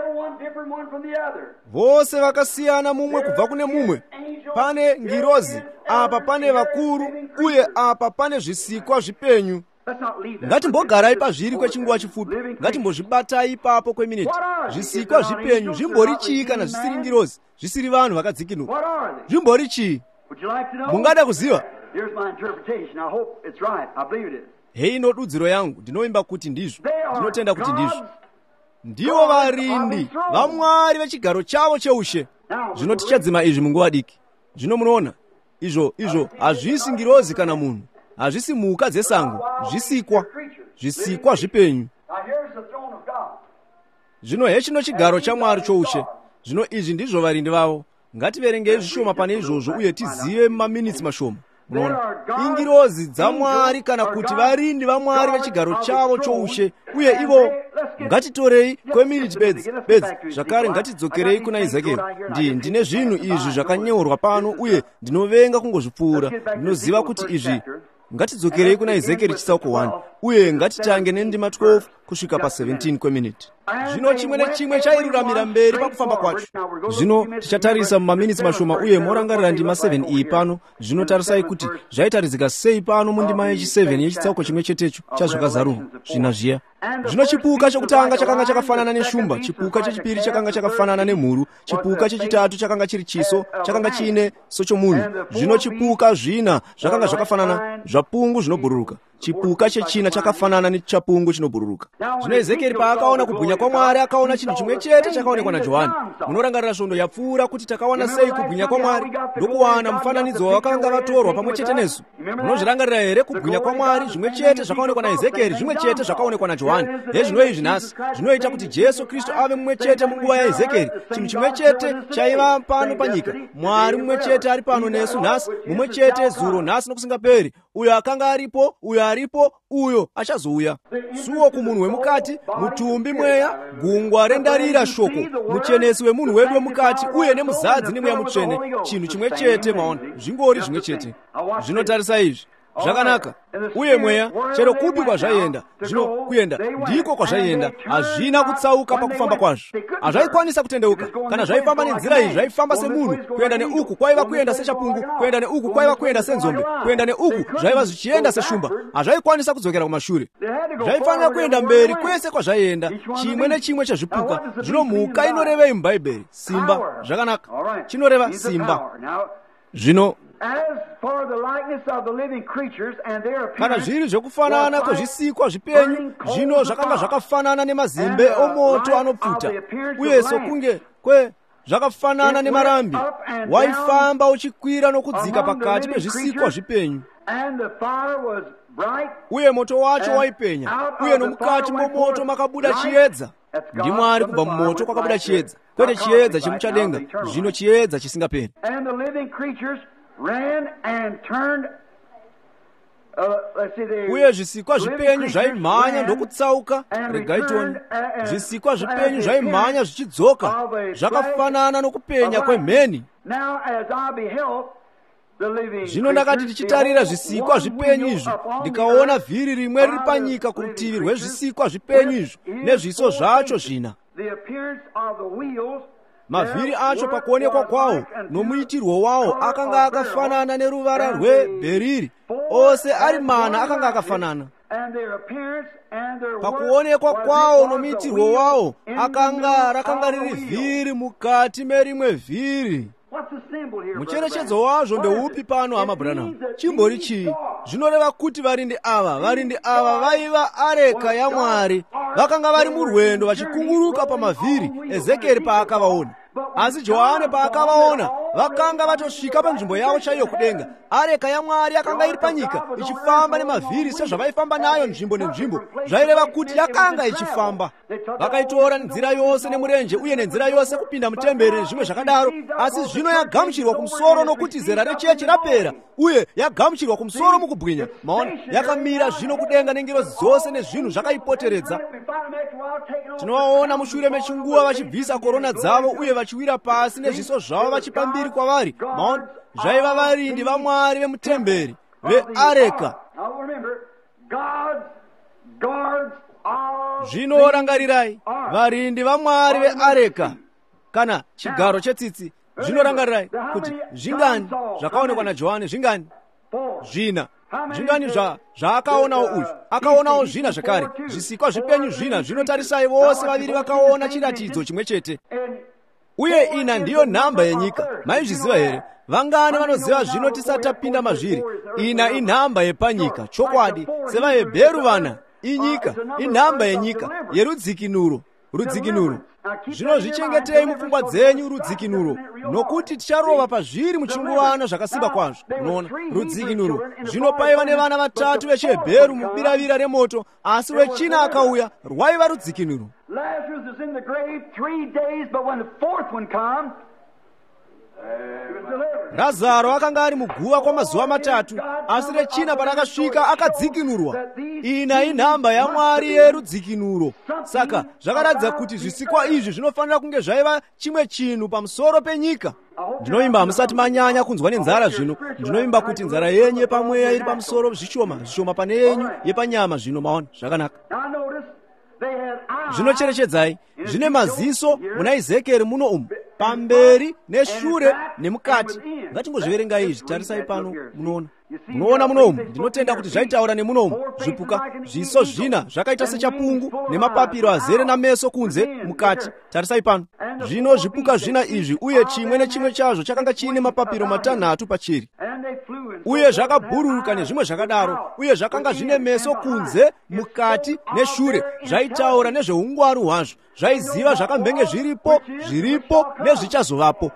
Speaker 1: Vose vakasiyana mumwe kubva kune mumwe. Pane ngirozi, apa pane vakuru, uye apa pane zvisikwa zvipenyu. Ngatimbogarai pazviri kwechinguva chifupi. Ngatimbozvibatai ipapo kweminiti. Zvisikwa zvipenyu zvimbori chii kana zvisiri ngirozi, zvisiri vanhu vakadzikinuka? Zvimbori chii? Mungada kuziva? Hei ino dudziro yangu, ndinoimba kuti ndizvo, ndinotenda kuti ndizvo. Ndivo varindi vamwari vechigaro chavo cheushe. Zvino tichadzima izvi munguva diki. Zvino munoona, izvo izvo hazvisi ngirozi kana munhu, hazvisi mhuka dzesango, zvisikwa, zvisikwa zvipenyu. Zvino hechino chigaro chamwari choushe. Zvino izvi ndizvo varindi vavo. Ngativerengei zvishoma pane izvozvo uye tizive maminitsi mashoma. Munoona, ingirozi dzamwari kana kuti varindi vamwari vechigaro chavo choushe. Uye ivo, ngatitorei kweminiti bedzi bedzi zvakare. Ngatidzokerei kuna Ezekiel. Ndi ndine zvinhu izvi zvakanyorwa pano uye ndinovenga kungozvipfuura. Ndinoziva kuti izvi. Ngatidzokerei kuna Ezekiel chitsauko one uye ngatitange nendima twelve kusvika pa seventeen kweminiti. Zvino chimwe nechimwe chairuramira mberi pakufamba kwacho. Zvino tichatarisa mumaminitsi mashoma uye morangarira ndima seven iyi pano. Zvino tarisai kuti zvaitaridzika sei pano mundima yechi seven yechitsauko chimwe chetecho chazvakazarurwa zvina zviya. Zvino chipuka chokutanga chakanga chakafanana neshumba, chipuka chechipiri chakanga chakafanana nemhuru, chipuka chechitatu chakanga chiri chiso, chakanga chiine sochomunhu. Zvino chipuka zvina zvakanga zvakafanana zvapungu zvinobhururuka. Chipuka chechina chakafanana nechapungu chinobhururuka. Zvino Ezekieri paakaona kubwinya kwaMwari akaona chinhu chimwe chete chakaonekwa naJohani. Munorangarira svondo yapfuura kuti takaona sei kubwinya kwaMwari ndokuwana mufananidzo wavakanga vatorwa pamwe chete nesu. Munozvirangarira here? Kubwinya kwaMwari zvimwe chete zvakaonekwa naEzekieri, zvimwe chete zvakaonekwa naJohani. Hezvino izvi nhasi zvinoita kuti Jesu Kristu ave mumwe chete munguva yaEzekieri. Chinhu chimwe chete chaiva pano panyika, Mwari mumwe chete ari pano nesu nhasi, mumwe chete zuro nhasi nokusingaperi. Uyo akanga aripo, uyo aripo, uyo achazouya. Suo kumunhu wemukati, mutumbi mweya, gungwa rendarira shoko, muchenesi wemunhu wedu wemukati uye nemuzadzi nemweya mutsvene. Chinhu chimwe chete maona, zvingori zvimwe chete. Zvinotarisa izvi. zvakanaka. Uye mweya chero kupi kwazvayenda zvino kuyenda ndiko kwazvayenda hazvina kutsauka pakufamba kwazvo. Hazvaikwanisa kutendeuka. Kana zvaifamba nenzira iyi zvaifamba semunhu. Kuenda neuku kwaiva kuenda sechapungu, kuenda neuku kwaiva kuenda senzombe, kuenda neuku zvaiva zvichienda seshumba. Hazvaikwanisa kudzokera kumashure. Zvaifanira kuenda mberi kwese kwazvaienda, chimwe nechimwe chezvipuka. Zvino mhuka inorevei mubhaibheri? Simba. Zvakanaka, chinoreva simba. Zvino kana zviri zvekufanana kwezvisikwa zvipenyu, zvino zvakanga zvakafanana nemazimbe omoto anopfuta, uye sokunge kwe zvakafanana nemarambi, waifamba uchikwira nokudzika pakati pezvisikwa zvipenyu. Uye moto wacho waipenya, uye nomukati momoto makabuda chiedza. Ndi Mwari kubva mumoto kwakabuda chiedza, kwete chiedza chemuchadenga, zvino chiedza chisingaperi. Uye zvisikwa zvipenyu zvaimhanya ndokutsauka. Regaitoni, zvisikwa zvipenyu zvaimhanya zvichidzoka, zvakafanana nokupenya kwemheni. Zvino ndakati ndichitarira zvisikwa zvipenyu izvo, ndikaona vhiri rimwe riri panyika kurutivi rwezvisikwa zvipenyu izvo, nezviso zvacho zvina. Mavhiri acho pakuonekwa kwawo nomuitirwo wawo akanga akafanana neruvara rwebheriri, ose ari mana akanga akafanana. Pakuonekwa kwawo nomuitirwo wawo akanga rakanga riri vhiri mukati merimwe vhiri. Mucherechedzo wazvo ndeupi pano, hama Branham? Chimbori chii? Zvinoreva kuti varindi ava varindi ava vaiva areka yaMwari, vakanga vari murwendo vachikunguruka pamavhiri Ezekieri paakavaona. Asi Johani paakavaona vakanga vatosvika panzvimbo yavo chaiyo kudenga. Areka yaMwari yakanga iri panyika ichifamba nemavhiri sezvavaifamba nayo nzvimbo nenzvimbo. Zvaireva kuti yakanga ichifamba. Vakaitora nzira yose nemurenje uye nenzira yose kupinda mutemberi nezvimwe zvakadaro. Asi zvino yagamuchirwa kumusoro nokuti zera rechechi rapera, uye yagamuchirwa kumusoro mukubwinya. Maona yakamira zvino kudenga nengiro dzose nezvinhu zvakaipoteredza. Tinovaona mushure mechinguva vachibvisa korona dzavo uye vachiwira pasi nezviso zvavo vachipambiri kwavari. Maona zvaiva varindi vaMwari vemutemberi veareka. Zvino rangarirai, varindi vaMwari veareka kana chigaro chetsitsi. Zvino rangarirai kuti zvingani zvakaonekwa naJohani, zvingani zvina. Zvingani zva zvaakaonawo uyu, akaonawo zvina zvakare. Zvisikwa zvipenyu zvina. Zvinotarisai vose vaviri vakaona chiratidzo chimwe chete. Uye ina ndiyo nhamba yenyika. Maizviziva here? Vangani vanoziva zvino tisati tapinda mazviri? Ina inhamba yepanyika, chokwadi. SevaHebheru vana, inyika, inhamba yenyika, yerudzikinuro, rudzikinuro. Zvino zvichengetei mupfungwa dzenyu rudzikinuro, nokuti ticharova pazviri muchinguvana zvakasimba kwazvo. Unoona, rudzikinuro. Zvino paiva nevana vatatu vechiHebheru mubiravira remoto, asi wechina akauya, rwaiva rudzikinuro.
Speaker 2: Lazarus was in the grave three days, but when the fourth one came,
Speaker 1: Razaro akanga ari muguva kwamazuva matatu, asi rechina parakasvika akadzikinurwa. Ina inhamba yaMwari yerudzikinuro. Saka zvakaratidza kuti zvisikwa izvi zvinofanira kunge zvaiva chimwe chinhu pamusoro penyika. Ndinoimba musati manyanya kunzwa nenzara zvino. Ndinoimba kuti nzara yenyu yepamweya iri pamusoro zvishoma, zvishoma pane yenyu yepanyama zvino. Maona zvakanaka. Zvinocherechedzai, zvine maziso muna Ezekieri muno umu, pamberi neshure nemukati. Ngatingozviverenga izvi, tarisai pano. Munoona, munoona muno umu, ndinotenda kuti zvaitaura nemuno umu. Zvipuka, zviso zvina zvakaita sechapungu nemapapiro azere nameso kunze mukati. Tarisai pano. Zvino zvipuka zvina izvi, uye chimwe nechimwe chazvo chakanga chiine mapapiro matanhatu pachiri. Uye zvakabhururuka nezvimwe zvakadaro, uye zvakanga zvine meso kunze, mukati neshure. Zvaitaura nezveungwaru hwazvo, zvaiziva zvakambenge zviripo, zviripo nezvichazovapo.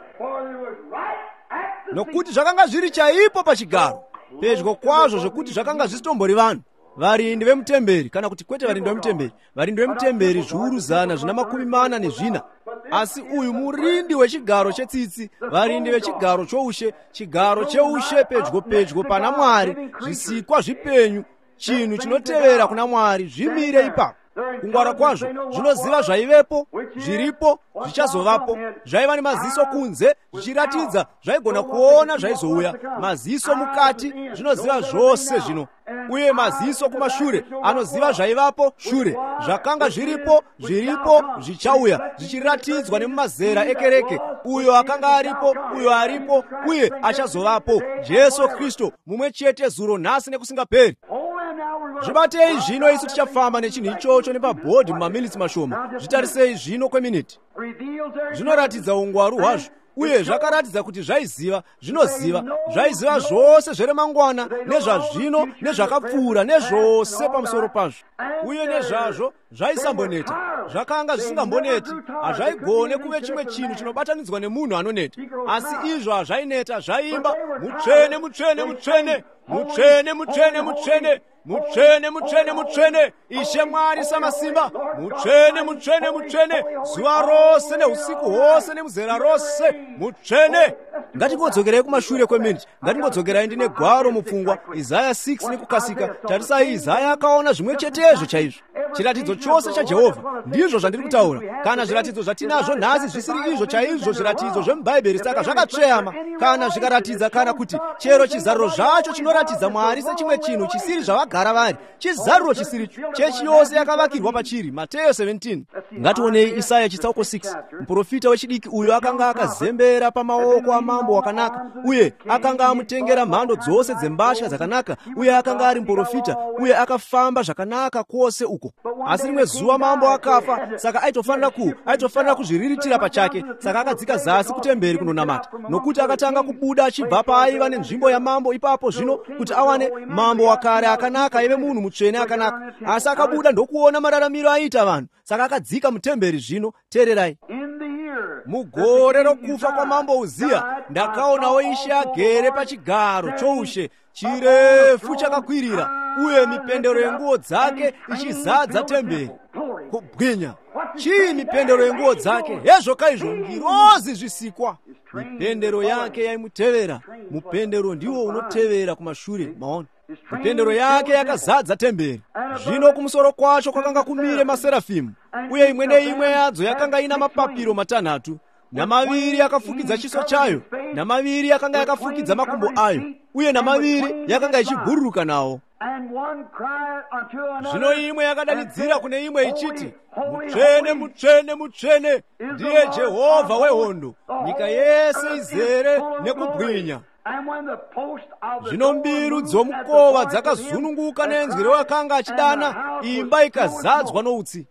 Speaker 1: Nokuti zvakanga zviri chaipo pachigaro, pedyo kwazvo zvokuti zvakanga zvisitombori vanhu. Varindi vemutemberi, kana kuti kwete varindi vemutemberi, varindi vemutemberi zviuru zana zvina makumi mana nezvina. Asi uyu murindi wechigaro chetsitsi, varindi vechigaro choushe, chigaro cheushe pedyo pedyo pana Mwari, zvisikwa zvipenyu, chinhu chinotevera kuna Mwari, zvimire ipapo. kungwara kwazvo zvinoziva zvaivepo, zviripo, zvichazovapo, zvaiva nemaziso kunze zvichiratidza zvaigona kuona zvaizouya, maziso mukati zvinoziva zvose zvino, uye maziso kumashure anoziva zvaivapo shure, zvakanga zviripo, zviripo, zvichauya, zvichiratidzwa nemumazera ekereke, uyo akanga aripo, uyo aripo, uye achazovapo, Jesu Kristu mumwe chete zuro nhasi nekusingaperi. Zvibatei zvino isu tichafamba nechinhu ichocho nepabhodhi mumaminitsi mashoma. Zvitarisei zvino kweminiti. Zvinoratidza ungwaru hwazvo, uye zvakaratidza kuti zvaiziva, zvinoziva, zvaiziva zvose zveremangwana, nezvazvino, nezvakapfuura, nezvose pamusoro pazvo. Uye nezvazvo zvaisamboneta, zvakanga zvisingamboneti, hazvaigone kuve chimwe chinhu chinobatanidzwa nemunhu anoneta. Asi izvo hazvaineta, zvaimba mutsvene, mutsvene, mutsvene, mutsvene, mutsvene, mutsvene, mutsvene, mutsvene, mutsvene, Ishe Mwari Samasimba, mutsvene, mutsvene, mutsvene, zuva rose neusiku hwose nemuzera rose, mutsvene. Ngatingodzokerai kumashure kweminiti, ngatingodzokerai ndine gwaro mupfungwa, Isaya six nekukasika. Tarisai, Isaya akaona zvimwe chetezvo chaizvo. Chiratidzo chose chaJehovha, ndizvo zvandiri kutaura. Kana zviratidzo zvatinazvo nhasi zvisiri izvo chaizvo zviratidzo zvemubhaibheri, saka zvakatsveyama kana zvikaratidza, kana kuti chero chizaruro zvacho chinoratidza Mwari sechimwe chinhu chisiri zvavagara vari, chizaruro chisiricho, chechi yose yakavakirwa pachiri. Mateyo seventeen. Ngationei Isaya chitsauko six. Muprofita wechidiki uyo akanga akazembera pamaoko amambo wakanaka, uye akanga amutengera mhando dzose dzembatya dzakanaka, uye akanga ari muprofita, uye akafamba zvakanaka kwose uko. Asi rimwe zuva mambo akafa, saka aitofanira ku aitofanira kuzviriritira pachake, saka akadzika zasi kutemberi kundonamata, nokuti akatanga kubuda achibva paaiva nenzvimbo yamambo ipapo zvino kuti awane mambo wakare akanaka aive munhu mutsvene akanaka. Asi akabuda ndokuona mararamiro aiita vanhu, saka akadzika mutemberi zvino. Teererai, mugore rokufa kwamambo Uziya ndakaonawo Ishe agere pachigaro choushe chirefu chakakwirira, uye mipendero yenguo dzake ichizadza temberi. Kubwinya! Chii mipendero yenguo dzake? Hezvo kaizvo ngirozi zvisikwa. Mipendero yake yaimutevera. Mupendero ndiwo unotevera kumashure, maona. Mipendero yake yakazadza temberi. Zvino kumusoro kwacho kwakanga kumire maserafimu, uye imwe neimwe yadzo yakanga ina mapapiro matanhatu, namaviri yakafukidza chiso chayo, namaviri yakanga yakafukidza makumbo ayo, uye namaviri yakanga ichibhururuka nawo. Zvino imwe yakadanidzira kune imwe ichiti, mutsvene, mutsvene, mutsvene ndiye Jehovha wehondo, nyika yese izere nekubwinya. Zvino mbiru dzomukova dzakazununguka nenzwi rewakanga achidana, imba ikazadzwa noutsi.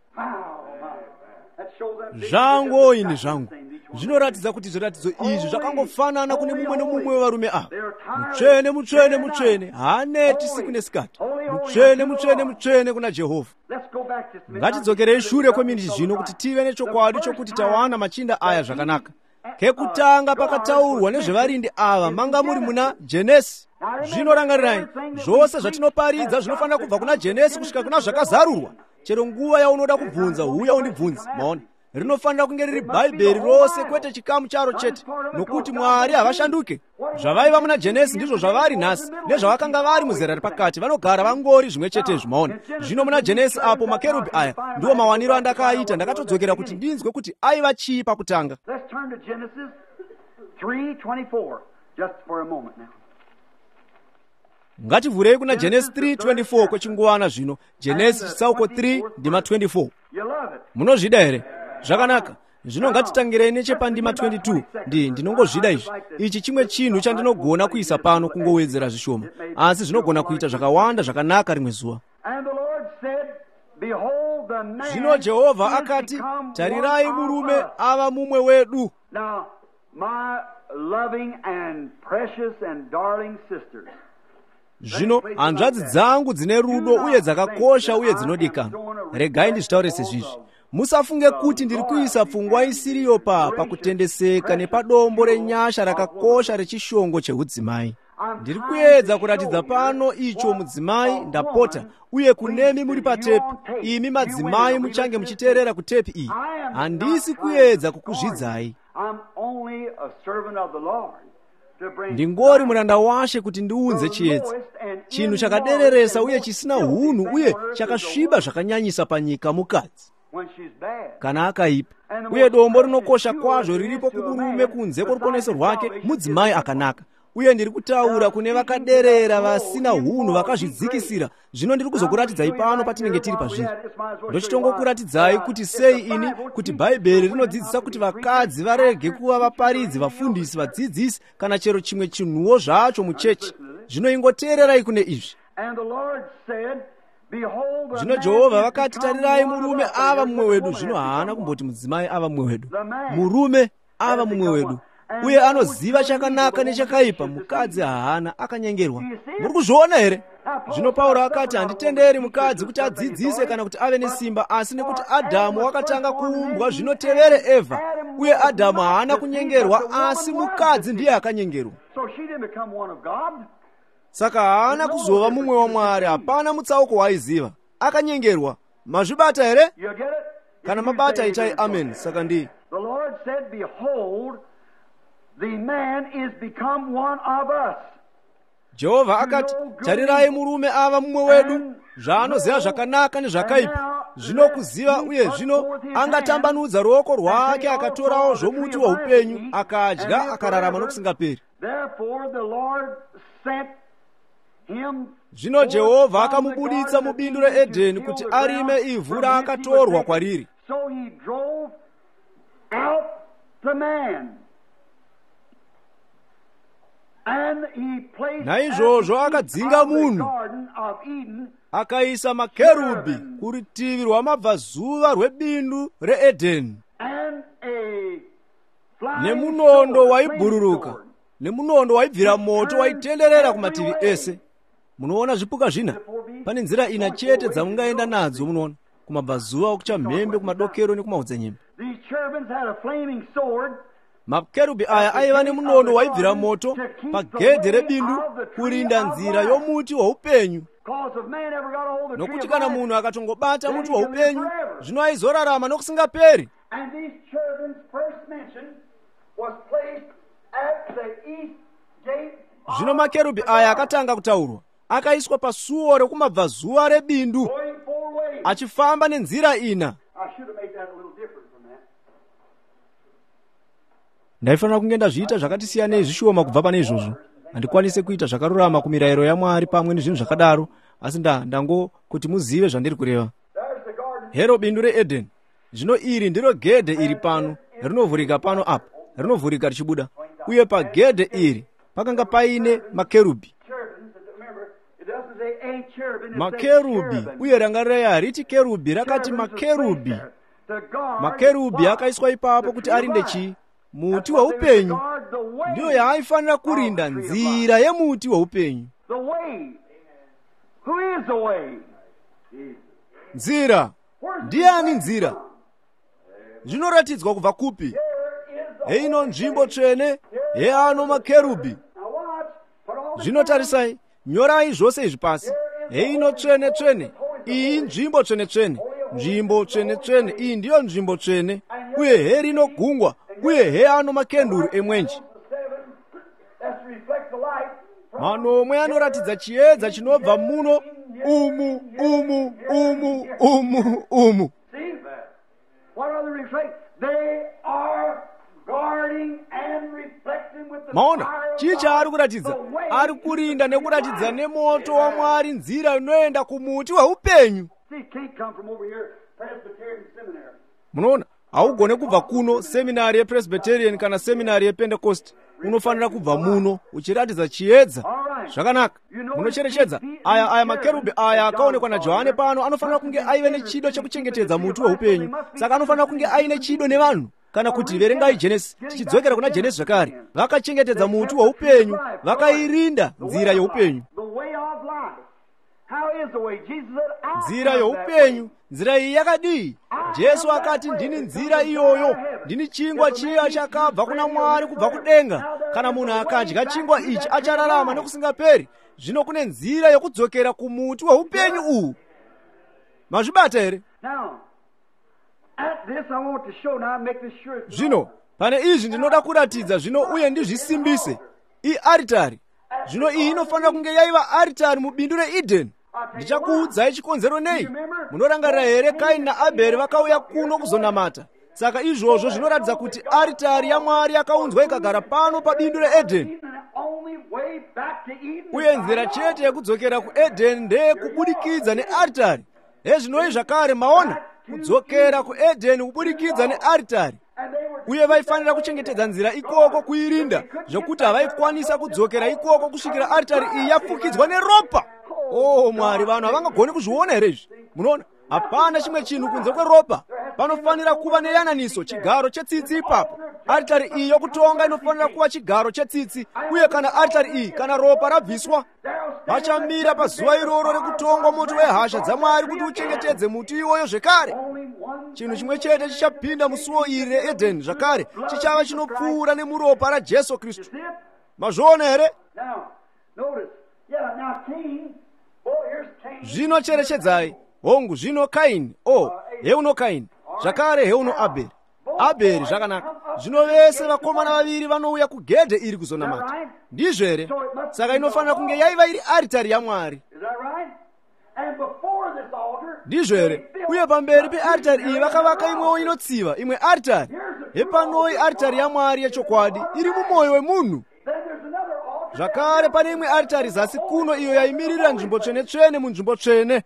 Speaker 1: Zvangu ini zvangu, zvinoratidza kuti zviratidzo izvi zvakangofanana kune mumwe nomumwe wevarume ava. Mutsvene, mutsvene, mutsvene, haneti siku nesikati. Mutsvene, mutsvene, mutsvene kuna Jehovha. Ngatidzokerei shure kweminiti zvino kuti tive nechokwadi chokuti tawana machinda aya zvakanaka. Kekutanga pakataurwa nezvevarindi ava manga muri muna Genesi. Zvino rangarirai, zvose zvatinoparidza zvinofanira kubva kuna Genesi kusvika kuna zvakazarurwa. Chero nguva yaunoda kubvunza, huya undibvunze. Maona, rinofanira kunge riri Bhaibheri rose, kwete chikamu charo chete, nokuti Mwari havashanduke. Zvavaiva muna Genesi ndizvo zvavari nhasi, nezvavakanga vari muzera repakati, vanogara vangori zvimwe chetezvo. Maona, zvino muna Genesi apo makerubhi aya ndiwo mawaniro andakaita, ndakatodzokera kuti ndinzwe kuti aiva chii pakutanga.
Speaker 2: Let's turn to Genesis three twenty-four, just for a moment now.
Speaker 1: Ngativhurei kuna Genesi three twenty-four kwechinguwana zvino. Genesi chitsauko three ndima twenty-four.
Speaker 2: You love it.
Speaker 1: Munozvida here? Zvakanaka. Zvino ngatitangirei nechepandima twenty-two. Ndi ndinongozvida izvi. Ichi chimwe chinhu chandinogona kuisa pano kungowedzera zvishoma, asi zvinogona kuita zvakawanda zvakanaka rimwe zuva.
Speaker 2: And the Lord said, behold, the man
Speaker 1: Zvino Jehovha
Speaker 2: is
Speaker 1: akati,
Speaker 2: become
Speaker 1: tarirai
Speaker 2: one of
Speaker 1: murume
Speaker 2: us.
Speaker 1: ava mumwe wedu.
Speaker 2: Now, my loving and precious and darling sisters,
Speaker 1: Zvino hanzvadzi dzangu dzine rudo uye dzakakosha uye dzinodikanwa, regai ndizvitaure sezvizvi. Musafunge kuti ndiri kuisa pfungwa isiriyo pa pakutendeseka nepadombo renyasha rakakosha rechishongo chehudzimai. Ndiri kuedza kuratidza pano icho mudzimai ndapota, uye kunemi muri patepi, imi madzimai muchange muchiteerera kutepi iyi. Handisi kuedza kukuzvidzai.
Speaker 2: I'm only a servant of the Lord.
Speaker 1: ndingori muranda washe kuti ndiunze chiedza, chinhu chakadereresa uye chisina hunhu uye chakasviba zvakanyanyisa panyika mukadzi kana akaipa. Uye dombo rinokosha kwazvo riripo kumurume kunze kworuponeso rwake mudzimai akanaka. Uye ndiri kutaura kune vakaderera vasina hunhu vakazvidzikisira. Zvino ndiri kuzokuratidzai pano patinenge tiri pazviri. Ndochitongokuratidzai kuti sei ini kuti Bhaibheri rinodzidzisa kuti vakadzi varege kuva vaparidzi, vafundisi, vadzidzisi kana chero chimwe chinhuwo zvacho muchechi. Zvino ingoteererai kune izvi. Zvino Jehovha vakati, tarirai, murume ava mumwe wedu. Zvino haana kumboti mudzimai ava mumwe wedu, murume ava mumwe wedu, uye anoziva chakanaka nechakaipa. Mukadzi haana akanyengerwa. Muri kuzviona here? Zvino Pauro akati, handitenderi mukadzi kuti adzidzise kana kuti ave nesimba, asi nekuti Adhamu wakatanga kuumbwa zvinotevere Evha, uye Adhamu haana kunyengerwa, asi mukadzi ndiye akanyengerwa. Saka haana kuzova mumwe waMwari. Hapana mutsauko waaiziva, akanyengerwa. Mazvibata here? Kana mabata itai amen. Saka ndi
Speaker 2: The Lord said, behold, the man is become one of us.
Speaker 1: Jehovha akati, tarirai, murume ava mumwe wedu, zvaanoziva zvakanaka nezvakaipa. Zvino kuziva uye zvino angatambanudza ruoko rwake akatorawo zvomuti woupenyu akadya akararama nokusingaperi.
Speaker 2: Therefore the Lord sent him.
Speaker 1: Zvino Jehovha akamubuditsa mubindu reEdheni kuti arime ivhu raakatorwa kwariri.
Speaker 2: So he drove out the man. And he placed
Speaker 1: naizvozvo akadzinga munhu akaisa makerubhi kurutivi rwamabvazuva rwebindu reEdheni, nemunondo waibhururuka, nemunondo waibvira moto waitenderera kumativi ese. Munoona zvipuka zvina? Pane nzira ina chete dzamungaenda nadzo, munoona, kumabvazuva, kuchamhembe, kumadokero nekumaodzanyembe. Makerubhi aya aiva nemunondo waibvira moto pagedhe rebindu kurinda nzira yomuti woupenyu, nokuti kana munhu akatongobata muti woupenyu, zvino aizorarama nokusingaperi. Zvino makerubhi aya akatanga kutaurwa akaiswa pasuo rekumabvazuva rebindu achifamba nenzira ina. Ndaifanira kunge ndazviita zvakati siyanei zvishoma kubva pane izvozvo. Handikwanise kuita zvakarurama kumirayiro yaMwari pamwe nezvinhu zvakadaro, asi nda ndango kuti muzive zvandiri kureva. Hero bindu reEdheni. Zvino iri ndiro gedhe iri pano, rinovhurika pano apa, rinovhurika richibuda. Uye pagedhe iri pakanga paine makerubhi. Makerubhi, uye rangarirei, hariti kerubhi, rakati makerubhi. Makerubhi akaiswa ipapo kuti arinde chii? Muti woupenyu. Ndiyo yaaifanira kurinda nzira yemuti woupenyu. Nzira. Ndiani nzira? Zvinoratidzwa kubva kupi? Heino nzvimbo tsvene, heano makerubhi. Zvinotarisai, nyorai zvose izvi pasi. Heino tsvene tsvene, iyi nzvimbo tsvene tsvene, nzvimbo tsvene tsvene, iyi ndiyo nzvimbo tsvene, uye herino gungwa, uye heano makenduru emwenje. Manomwe anoratidza chiedza chinobva muno, umu, umu, umu, umu, umu. Maona, chii chaari kuratidza? Ari kurinda nekuratidza nemoto waMwari nzira inoenda kumuti weupenyu. Munoona, haugone kubva kuno seminari yePresbyterian kana seminari yePentecost. Unofanira kubva muno uchiratidza chiedza. Zvakanaka. Munocherechedza, aya aya makerubhi aya akaonekwa naJohane pano anofanira kunge aive nechido chekuchengetedza muti weupenyu. Saka anofanira kunge aine chido nevanhu. Kana kuti verengai Genesis, tichidzokera kuna Genesis zvakare, vakachengetedza muti weupenyu, vakairinda nzira youpenyu. Nzira youpenyu, nzira iyi yakadii? Jesu akati, ndini nzira iyoyo, ndini chingwa chiya chakabva kuna Mwari kubva kudenga. Kana munhu akadya chingwa ichi achararama nokusingaperi. Zvino kune nzira yokudzokera kumuti weupenyu uhu. Mazvibata here? Zvino pane izvi ndinoda kuratidza zvino uye ndizvisimbise. iyi aritari. Zvino iyi inofanira kunge yaiva aritari mu bindu reEdeni. Ndichakuudzai chikonzero nei. Munorangarira here Kaini naAbheri vakauya kuno kuzonamata. Saka izvozvo zvinoratidza kuti aritari yaMwari yakaunzwa ikagara pano pabindu reEdeni. Uye nzira chete yekudzokera kuEdeni ndeye kubudikidza nearitari. Hezvinoi zvakare maona kudzokera kuEdeni kubudikidza nearitari. Uye vaifanira kuchengetedza nzira ikoko kuirinda zvokuti havaikwanisa kudzokera ikoko kusvikira aritari iyi yafukidzwa neropa. Oh Mwari, vanhu havangagoni kuzviona here izvi? Munoona, hapana chimwe chinhu kunze kweropa. Panofanira kuva neyananiso, chigaro chetsitsi ipapo. Aritari iyi yokutonga inofanira kuva chigaro chetsitsi. Uye kana aritari iyi, kana ropa rabviswa, vachamira pazuva iroro rekutongwa moto wehasha dzaMwari kuti uchengetedze muti iwoyo zvekare. Chinhu chimwe chete chichapinda musuo iri reEdeni zvakare, chichava chinopfuura nemuropa raJesu Kristu. Mazviona here? Zvino cherechedzai. Hongu, zvino Kaini. Oh, heuno Kaini. Zvakare heuno Abheri. Abheri zvakanaka. Zvino vese vakomana vaviri vanouya kugedhe iri kuzonamata. Ndizvo here? Saka inofanira kunge yaiva iri aritari yaMwari. Ndizvo here? Uye pamberi pearitari iyi vakavaka imwewo inotsiva, imwe aritari. Hepanoi aritari yaMwari yechokwadi iri mumwoyo wemunhu. Zvakare pane imwe aritari zasi kuno iyo yaimirira nzvimbo tsvene-tsvene munzvimbo tsvene.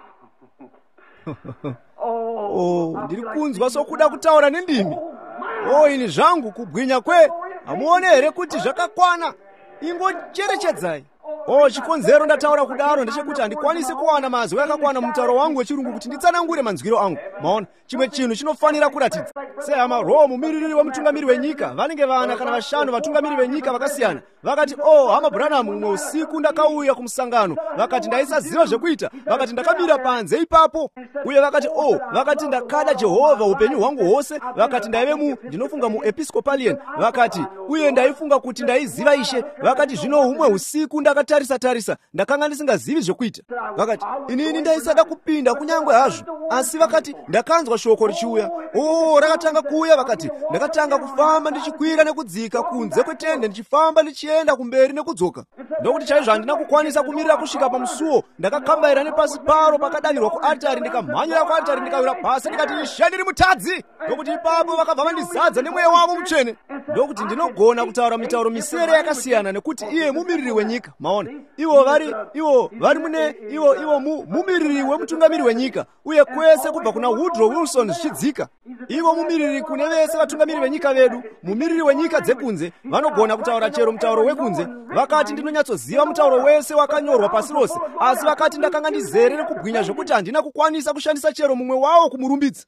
Speaker 1: Oh, ndiri kunzwa sokuda kutaura nendimi. Oh, ini zvangu kubwinya kwe. Hamuone here kuti zvakakwana? Ingocherechedzai. Oh, chikonzero ndataura kudaro ndechekuti handikwanisi kuwana mazwi akakwana mutauro wangu wechirungu kuti nditsanangure manzwiro angu. Maona, chimwe chinhu chinofanira kuratidza. Sehama Roho mumiriri wemutungamiri wenyika, vanenge vana kana vashanu vatungamiri venyika vakasiyana. Vakati, oh, hama Branham, mumwe usiku ndakauya kumusangano. Vakati ndaisaziva zvekuita. Vakati ndakamira panze ipapo. Uye vakati, oh, vakati ndakada Jehovha upenyu hwangu hwose. Vakati ndaive mu, ndinofunga mu Episcopalian. Vakati, uye ndaifunga kuti ndaiziva Ishe. Vakati zvino humwe usiku ndakatarisa tarisa, ndakanga ndisingazivi zvekuita. Vakati, inini ndaisada kupinda kunyangwe hazvo. Asi vakati ndakanzwa shoko richiuya. Oh, rakatanga kuuya. Vakati ndakatanga kufamba ndichikwira nekudzika kunze kwetende ndichifamba ndichienda kumberi nekudzoka. Ndokuti chaizvo handina kukwanisa kumirira kusvika pamusuo. Ndakakambaira nepasi paro pakadanirwa kuaritari, ndikamhanyira kuaritari ndikawira pasi ndikati Ishe ndiri mutadzi. Ndokuti ipapo vakabva vandizadza nemweya wavo mutsvene. Ndokuti ndinogona kutaura mitauro misere yakasiyana nekuti iye mumiriri wenyika. Maona, ivo vari ivo vari mune ivo ivo mu, mumiriri wemutungamiri wenyika. Uye kwese kubva kuna Woodrow Wilson zvichidzika. Ivo mumiriri kune vese vatungamiri venyika vedu, mumiriri wenyika dzekunze, vanogona kutaura chero mutauro wekunze. Vakati ndinonyatsoziva mutauro wese wakanyorwa pasi rose, asi vakati ndakanga ndizere nekubwinya zvokuti handina kukwanisa kushandisa chero mumwe wavo kumurumbidza.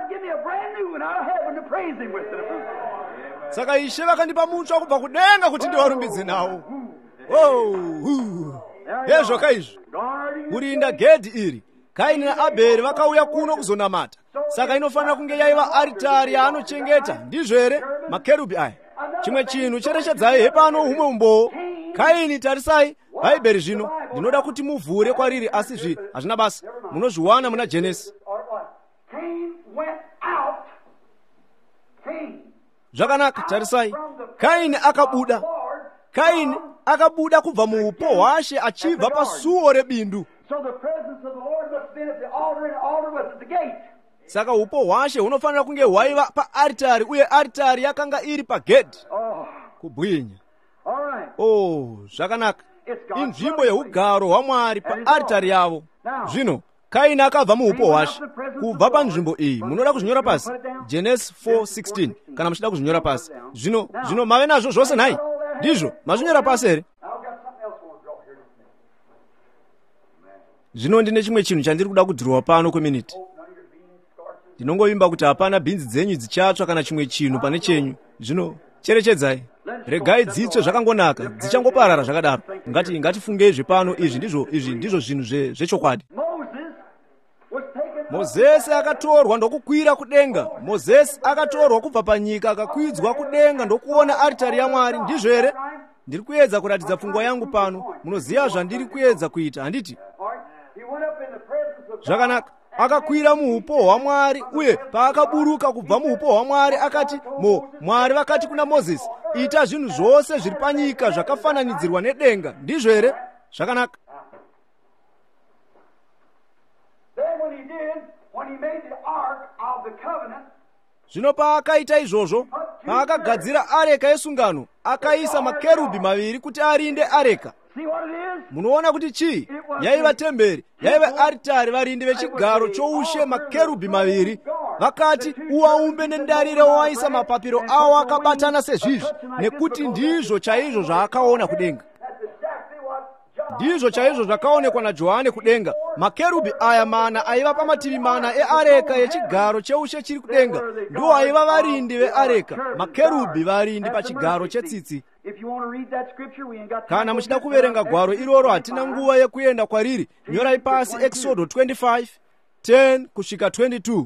Speaker 1: Saka Ishe vakandipa mutsva kubva kudenga kuti ndivarumbidze nawo. Oh, hezvo kaizvo. Kurinda gedhi iri, Kaini naAbheri vakauya kuno kuzonamata. Saka inofanira kunge yaiva aritari yaanochengeta. Ndizvo here? Makerubhi aya. Chimwe chinhu cherechedzai hepano humwe umbowo. Kaini, tarisai Bhaibheri zvino. Ndinoda kuti muvhure kwariri asi zvi hazvina basa. Munozviwana muna Jenesi. Zvakanaka, tarisai. Kaini akabuda. Kaini akabuda kubva muupo hwashe achibva pasuo rebindu. Saka upo hwashe hunofanira kunge hwaiva paaritari, uye aritari yakanga iri pagedhi. Kubwinya. Oh, zvakanaka. Inzvimbo yeugaro hwaMwari paaritari yavo. Zvino Kaini akabva muupo hwashe. Kubva panzvimbo iyi munoda kuzvinyora pasi Genesis four sixteen kana muchida kuzvinyora pasi. Zvino zvino mave nazvo zvose nhai? Ndizvo mazvinyora pasi here? Zvino ndine chimwe chinhu chandiri kuda kudhirowa pano kweminiti. Ndinongoimba kuti hapana bhinzi dzenyu dzichatsva kana chimwe chinhu pane chenyu. Zvino cherechedzai. Regai dzitsve zvakangonaka, dzichangoparara zvakadaro. Ngati ngatifungei zvepano izvi ndizvo izvi ndizvo zvinhu zvechokwadi. Mozisi akatorwa ndokukwira kudenga. Mozisi akatorwa kubva panyika akakwidzwa kudenga ndokuona aritari yaMwari. Ndizvo here? Ndiri kuedza kuratidza pfungwa yangu pano. Munoziva zvandiri kuedza kuita, handiti? Zvakanaka. Akakwira muupo hwaMwari, uye paakaburuka kubva muupo hwaMwari akati mo Mwari vakati kuna Mozisi, ita zvinhu zvose zviri panyika zvakafananidzirwa nedenga, ndizvo here? Zvakanaka. Zvino paakaita izvozvo, paakagadzira areka yesungano, akaisa makerubhi maviri kuti arinde areka. Munoona kuti chii? Yaiva temberi, yaiva aritari, varindi vechigaro choushe, makerubhi maviri. Vakati uwaumbe nendarira waisa mapapiro awo akabatana sezvizvi, nekuti ndizvo chaizvo zvaakaona kudenga. Ndizvo chaizvo zvakaonekwa naJohane kudenga. Makerubhi aya mana aiva pamativi mana eareka yechigaro cheushe chiri kudenga, ndiwo aiva varindi veareka, makerubhi varindi pachigaro chetsitsi. Kana muchida kuverenga gwaro iroro, hatina nguva yekuenda kwariri. Nyorai pasi Exodo twenty-five, ten kusvika twenty-two.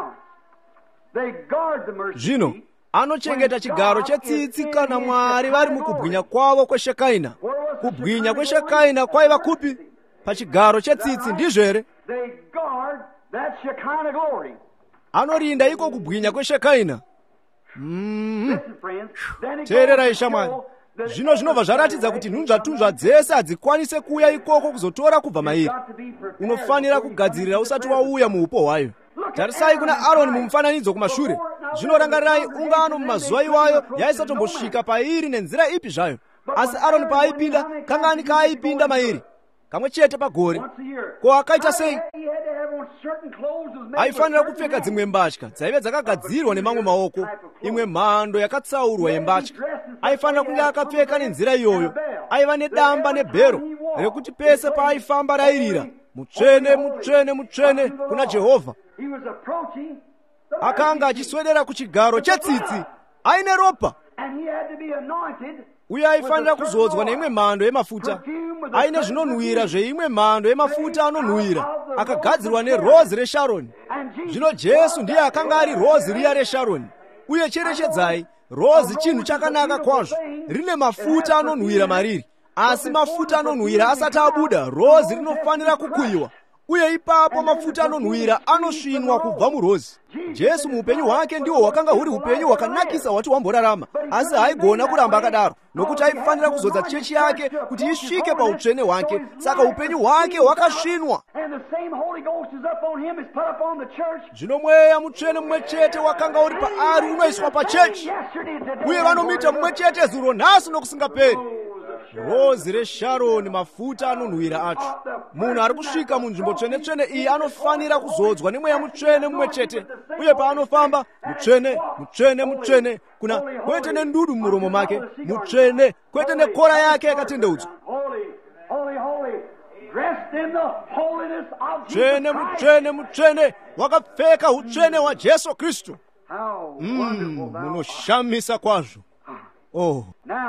Speaker 1: Zvino anochengeta chigaro chetsitsi kana Mwari vari mukubwinya kwavo kweshekaina. Kubwinya kweshekaina kwaiva kupi? Pachigaro chetsitsi, ndizvo here? Anorinda iko kubwinya kweshekaina. Mm. Teererai shamwari. Zvino zvinobva zvaratidza kuti nhunzvatunzva dzese hadzikwanise kuuya ikoko kuzotora kubva mairi. Unofanira kugadzirira usati wauya muupo hwayo. Tarisai kuna Aroni mumufananidzo kumashure. Zvino rangarirai ungano mumazuva iwayo yaisatombosvika pairi nenzira ipi zvayo. Asi Aroni paaipinda, kangani kaaipinda mairi? Kamwe chete pagore. Ko akaita sei? Aifanira kupfeka dzimwe mbatya dzaive dzakagadzirwa nemamwe maoko, imwe mhando yakatsaurwa yembatya. Aifanira kunge akapfeka nenzira iyoyo. Aiva nedamba nebhero rekuti pese paaifamba rairira, mutsvene, mutsvene, mutsvene kuna Jehovha. Akanga achiswedera kuchigaro chetsitsi, aine ropa. Uye aifanira kuzodzwa neimwe mhando yemafuta. Aine zvinonhuhwira zveimwe mhando yemafuta anonhuhwira, akagadzirwa nerozi reSharoni. Zvino Jesu ndiye akanga ari rozi riya reSharoni. Uye cherechedzai, rozi chinhu chakanaka kwazvo, rine mafuta anonhuhwira mariri. Asi mafuta anonhuhwira asati abuda, rozi rinofanira kukuyiwa. Uye ipapo mafuta anonhuhwira anosvinwa kubva murozi. Jesu muupenyu hwake ndiwo hwakanga huri upenyu hwakanakisa hwati wamborarama, asi haigona kuramba akadaro, nokuti aifanira kuzodza chechi yake kuti isvike pautsvene hwake. Saka upenyu hwake hwakasvinwa. Zvino mweya mutsvene mumwe chete wakanga uri paari unoiswa pachechi, uye vanomuita mumwe chete zuro nhasi nokusingaperi. Rozi reSharoni, mafuta anonhuhwira acho. Munhu ari kusvika munzvimbo tsvene-tsvene iyi anofanira kuzodzwa nemweya mutsvene mumwe chete. Uye paanofamba, mutsvene, mutsvene, mutsvene, kuna kwete nendudu mumuromo make, mutsvene, kwete nekora yake yakatendeudzwa. Mutsvene, mutsvene, mutsvene, wakapfeka utsvene hwaJesu Kristu. Mm, munoshamisa kwazvo. Oh.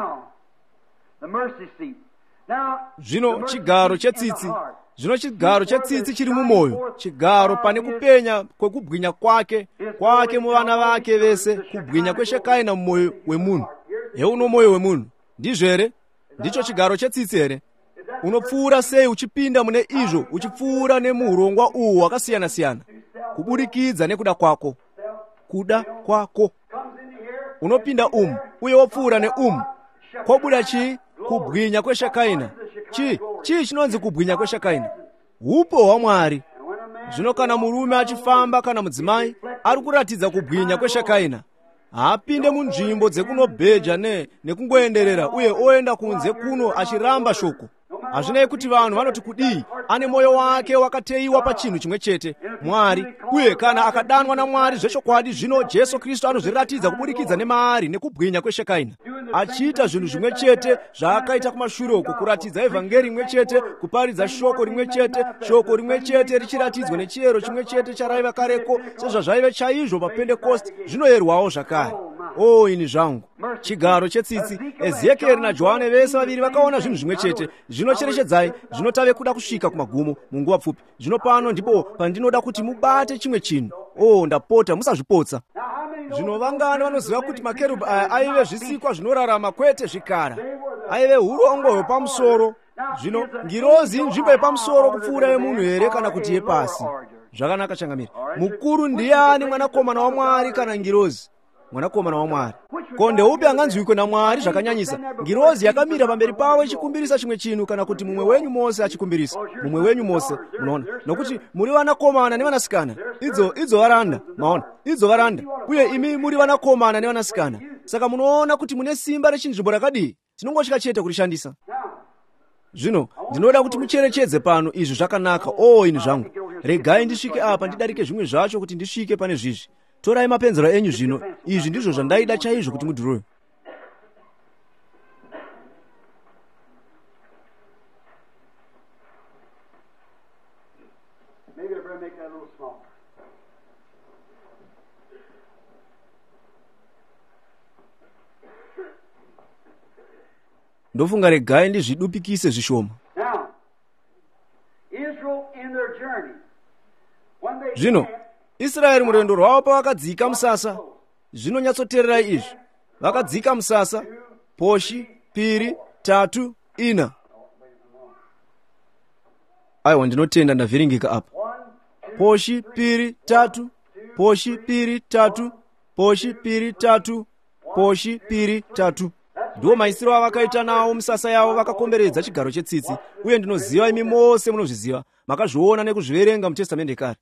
Speaker 1: Zvino chigaro chetsitsi, zvino chigaro chetsitsi chiri mumwoyo, chigaro pane kupenya kwekubwinya kwake, kwake muvana vake vese, kubwinya kweshekaina mumwoyo wemunhu. Heuno mwoyo wemunhu, ndizvo here? Ndicho chigaro chetsitsi here? Unopfuura sei uchipinda mune izvo, uchipfuura nemuurongwa uhu hwakasiyana-siyana, kuburikidza nekuda kwako, kuda kwako. Unopinda umu, uye wopfuura neumu. Kobuda chii? Kubwinya kweshekaina. Chii? Chii chinonzi kubwinya kweshekaina? Upo hwaMwari. Zvino kana murume achifamba kana mudzimai ari kuratidza kubwinya kweshekaina, haapinde munzvimbo dzekunobheja ne nekungoenderera uye oenda kunze kuno achiramba shoko. Hazvinei kuti vanhu vanoti kudii, ane mwoyo wake wakateiwa pachinhu chimwe chete, Mwari. Uye kana akadanwa naMwari zvechokwadi, zvino Jesu Kristu anozviratidza kubudikidza nemaari nekubwinya kweshekaina, achiita zvinhu zvimwe chete zvaakaita kumashure uko, kuratidza evhangeri rimwe chete, kuparidza shoko rimwe chete, shoko rimwe chete richiratidzwa nechiyero chimwe chete charaiva kareko, sezvazvaive chaizvo paPentekosti, zvinoyerwawo zvakare. O ini zvangu, chigaro chetsitsi. Ezekieri naJohane vese vaviri vakaona zvinhu zvimwe chete. Zvino cherechedzai, zvino tave kuda kusvika kumagumo munguva pfupi. Zvino pano ndipo pandinoda kuti mubate chimwe chinhu. O ndapota musazvipotsa. Zvino vangani vanoziva kuti makerubhi aya aive zvisikwa zvinorarama, kwete zvikara. Aive urongo hwepamusoro. Zvino ngirozi inzvimbo yepamusoro kupfuura yemunhu here kana kuti yepasi? Zvakanaka changamira. Mukuru ndiani, mwanakomana waMwari kana ngirozi? mwanakomana wa Mwari. Konde upi anganzwikwe na Mwari zvakanyanyisa? Ngirozi yakamira pamberi pawo ichikumbirisa chimwe chinhu, kana kuti mumwe wenyu mose achikumbirisa mumwe wenyu mose. Munoona, nokuti muri vanakomana nevanasikana. Idzo idzo varanda, maona, idzo varanda, uye imi muri vanakomana nevanasikana. Saka munoona kuti mune simba rechinzvimbo rakadii. Tinongosvika chete kurishandisa. Zvino ndinoda kuti mucherechedze pano. Izvi zvakanaka. O ini zvangu, regai ndisvike apa ndidarike zvimwe zvacho kuti ndisvike pane zvizvi. Torai mapenzero enyu zvino. Izvi ndizvo zvandaida chaizvo kuti mudhirowe. Ndofunga regai ndizvidupikise zvishoma. Zvino Israeri murendo rwavo pavakadzika musasa, zvinonyatsotererai izvi. Vakadzika musasa, poshi, piri, tatu, ina. Aiwa, ndinotenda ndavhiringika apa. Poshi, piri, tatu, poshi, piri, tatu, poshi, piri, tatu, poshi, piri, tatu. Ndiwo maisiro avakaita nawo misasa yavo vakakomberedza chigaro chetsitsi, uye ndinoziva imi mose munozviziva, makazviona nekuzviverenga muTestamende kare.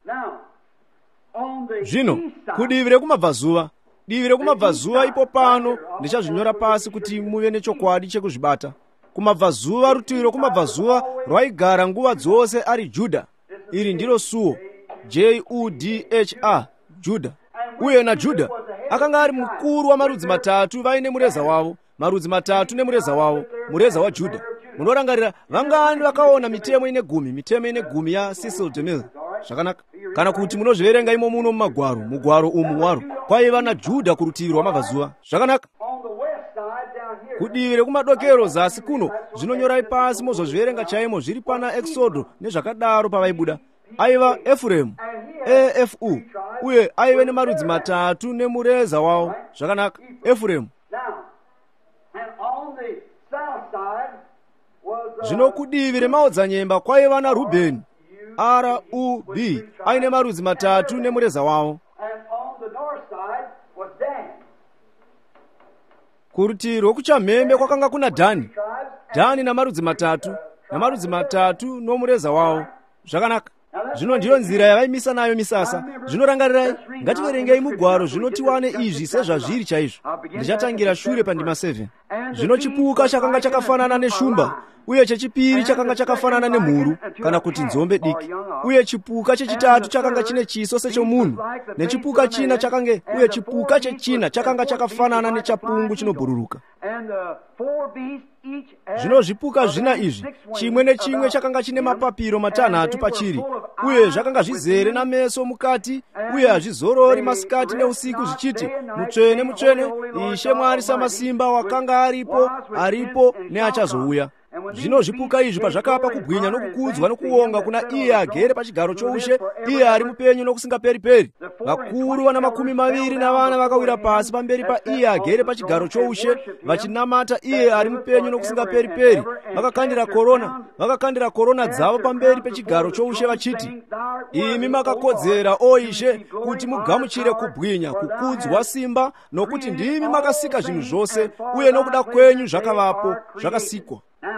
Speaker 1: Zvino kudivi rekumabvazuva, divi rekumabvazuva ipo pano ndichazvinyora pasi kuti muve nechokwadi chekuzvibata. Kumabvazuva, rutivi rokumabvazuva rwaigara nguva dzose ari Judha. Iri ndiro suo, J U D H A, Judha. Uye naJudha akanga ari mukuru wamarudzi matatu vaine mureza wavo, marudzi matatu nemureza wavo, mureza waJudha. Munorangarira, vangani vakaona mitemo ine gumi, mitemo ine gumi ya Cecil DeMille. Zvakanaka. Kana kuti munozviverenga imo muno mumagwaro, mugwaro umu waro, kwaiva naJudha kurutivi rwamabvazuva. Zvakanaka. Kudivi rekumadokero zasi kuno, zvinonyorai pasi mozozviverenga chaimo zviri pana Exodo nezvakadaro pavaibuda. Aiva Efuremu, E F U, uye aive nemarudzi matatu nemureza wavo. Zvakanaka. Efuremu. Zvino kudivi remaodzanyemba kwaiva naRubheni, R U B, aine marudzi matatu nemureza wavo. Kurutivi rwokuchamhembe kwakanga kuna Dhani, Dhani namarudzi matatu, namarudzi matatu nomureza wavo. Zvakanaka. Zvino ndiyo nzira yavaimisa nayo misasa. Zvinorangarirai, ngativerengei mugwaro zvino tiwane izvi sezvazviri chaizvo. Ndichatangira shure pandima seven. Zvino chipuka chakanga chakafanana neshumba, uye chechipiri chakanga chakafanana nemhuru kana kuti nzombe diki, uye chipuka chechitatu chakanga chine chiso sechomunhu, nechipuka china chakange, uye chipuka chechina chakanga chakafanana nechapungu chinobhururuka. Zvino zvipuka zvina izvi, chimwe nechimwe chakanga chine mapapiro matanhatu pachiri, uye zvakanga zvizere nameso mukati, uye hazvizorori masikati neusiku zvichiti, mutsvene, mutsvene, Ishe Mwari Samasimba, wakanga aripo, aripo neachazouya. Zvino zvipuka izvi pazvakapa kugwinya nokukudzwa nokuonga kuna iye agere pachigaro choushe, iye ari mupenyu nokusingaperi-peri. Vakuru vana makumi maviri navana vakawira pasi pamberi pa iye agere pachigaro choushe, vachinamata iye ari mupenyu nokusingaperi-peri. Vakakandira korona, vakakandira korona dzavo pamberi pechigaro choushe vachiti, imi makakodzera, o Ishe, kuti mugamuchire kubwinya, kukudzwa, simba, nokuti ndimi makasika zvinhu zvose, uye nokuda kwenyu zvakavapo, zvakasikwa.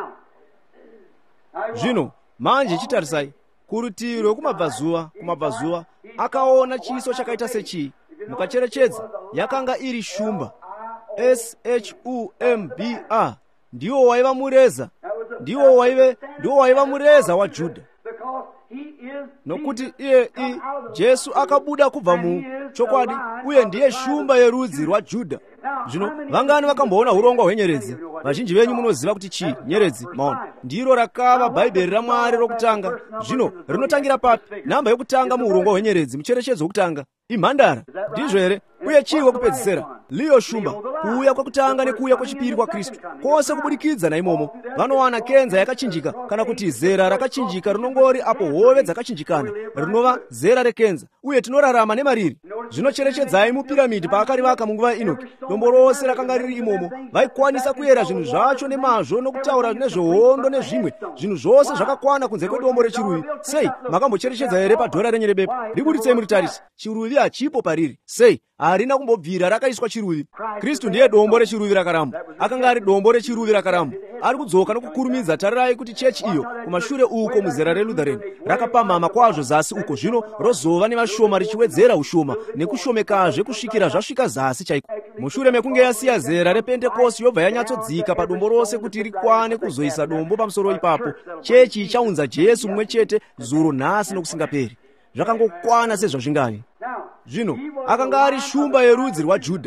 Speaker 1: Zvino manje chitarisai, kurutivi rwekumabvazuva, kumabvazuva akaona chiso chakaita sechii. Mukacherechedza, yakanga iri shumba, S H U M B A, ndiwo waiva mureza, ndiwo waive, ndiwo waiva mureza waJudha. Nokuti iye i Jesu akabuda kubva mu chokwadi, uye ndiye shumba yerudzi rwaJudha. Zvino vangani vakamboona urongwa hwenyeredzi? Vazhinji venyu munoziva kuti chii nyeredzi, maona, ndiro rakava bhaibheri raMwari rokutanga. Zvino rinotangira papi? Namba yokutanga muurongwa hwenyeredzi, mucherechedzo wokutanga imhandara, ndizvo here? Uye chii wokupedzisera? Liyo shumba, kuuya kwekutanga nekuuya kwechipiri kwa Kristu, kwose kubudikidza naimomo. Vanowana kenza yakachinjika, kana kuti zera rakachinjika rinongori apo hove dzakachinjikana, rinova zera rekenza, uye tinorarama nemariri. zvinocherechedzai mupiramidi paakarivaka munguva yaEnoki. Dombo rose rakanga riri imomo. Vaikwanisa kuyera zvinhu zvacho nemazvo nokutaura nezvehondo nezvimwe zvinhu zvose zvakakwana kunze kwedombo rechiruvi. Sei makambocherechedza here padhora renyerebepa? Ribuditsei muritarise. Chiruvi hachipo pariri. Sei harina kumbobvira rakaiswa chiruvi. Kristu ndiye dombo rechiruvi rakaramba. Akanga ari dombo rechiruvi rakaramba. Ari kudzoka nokukurumidza. Tarirai kuti chechi iyo kumashure uko muzera reLutheran rakapamhama kwazvo, zasi uko zvino rozova nevashoma richiwedzera ushoma nekushomekazve kusvikira zvasvika zasi chaiko. Mushure mekunge yasiya zera rePentekosti yobva yanyatsodzika padombo rose kuti rikwane kuzoisa dombo pamusoro ipapo, chechi ichaunza Jesu mumwe chete zuro nhasi nokusingaperi. Zvakangokwana sezvazvingavi. Zvino akanga ari shumba yerudzi rwaJudha.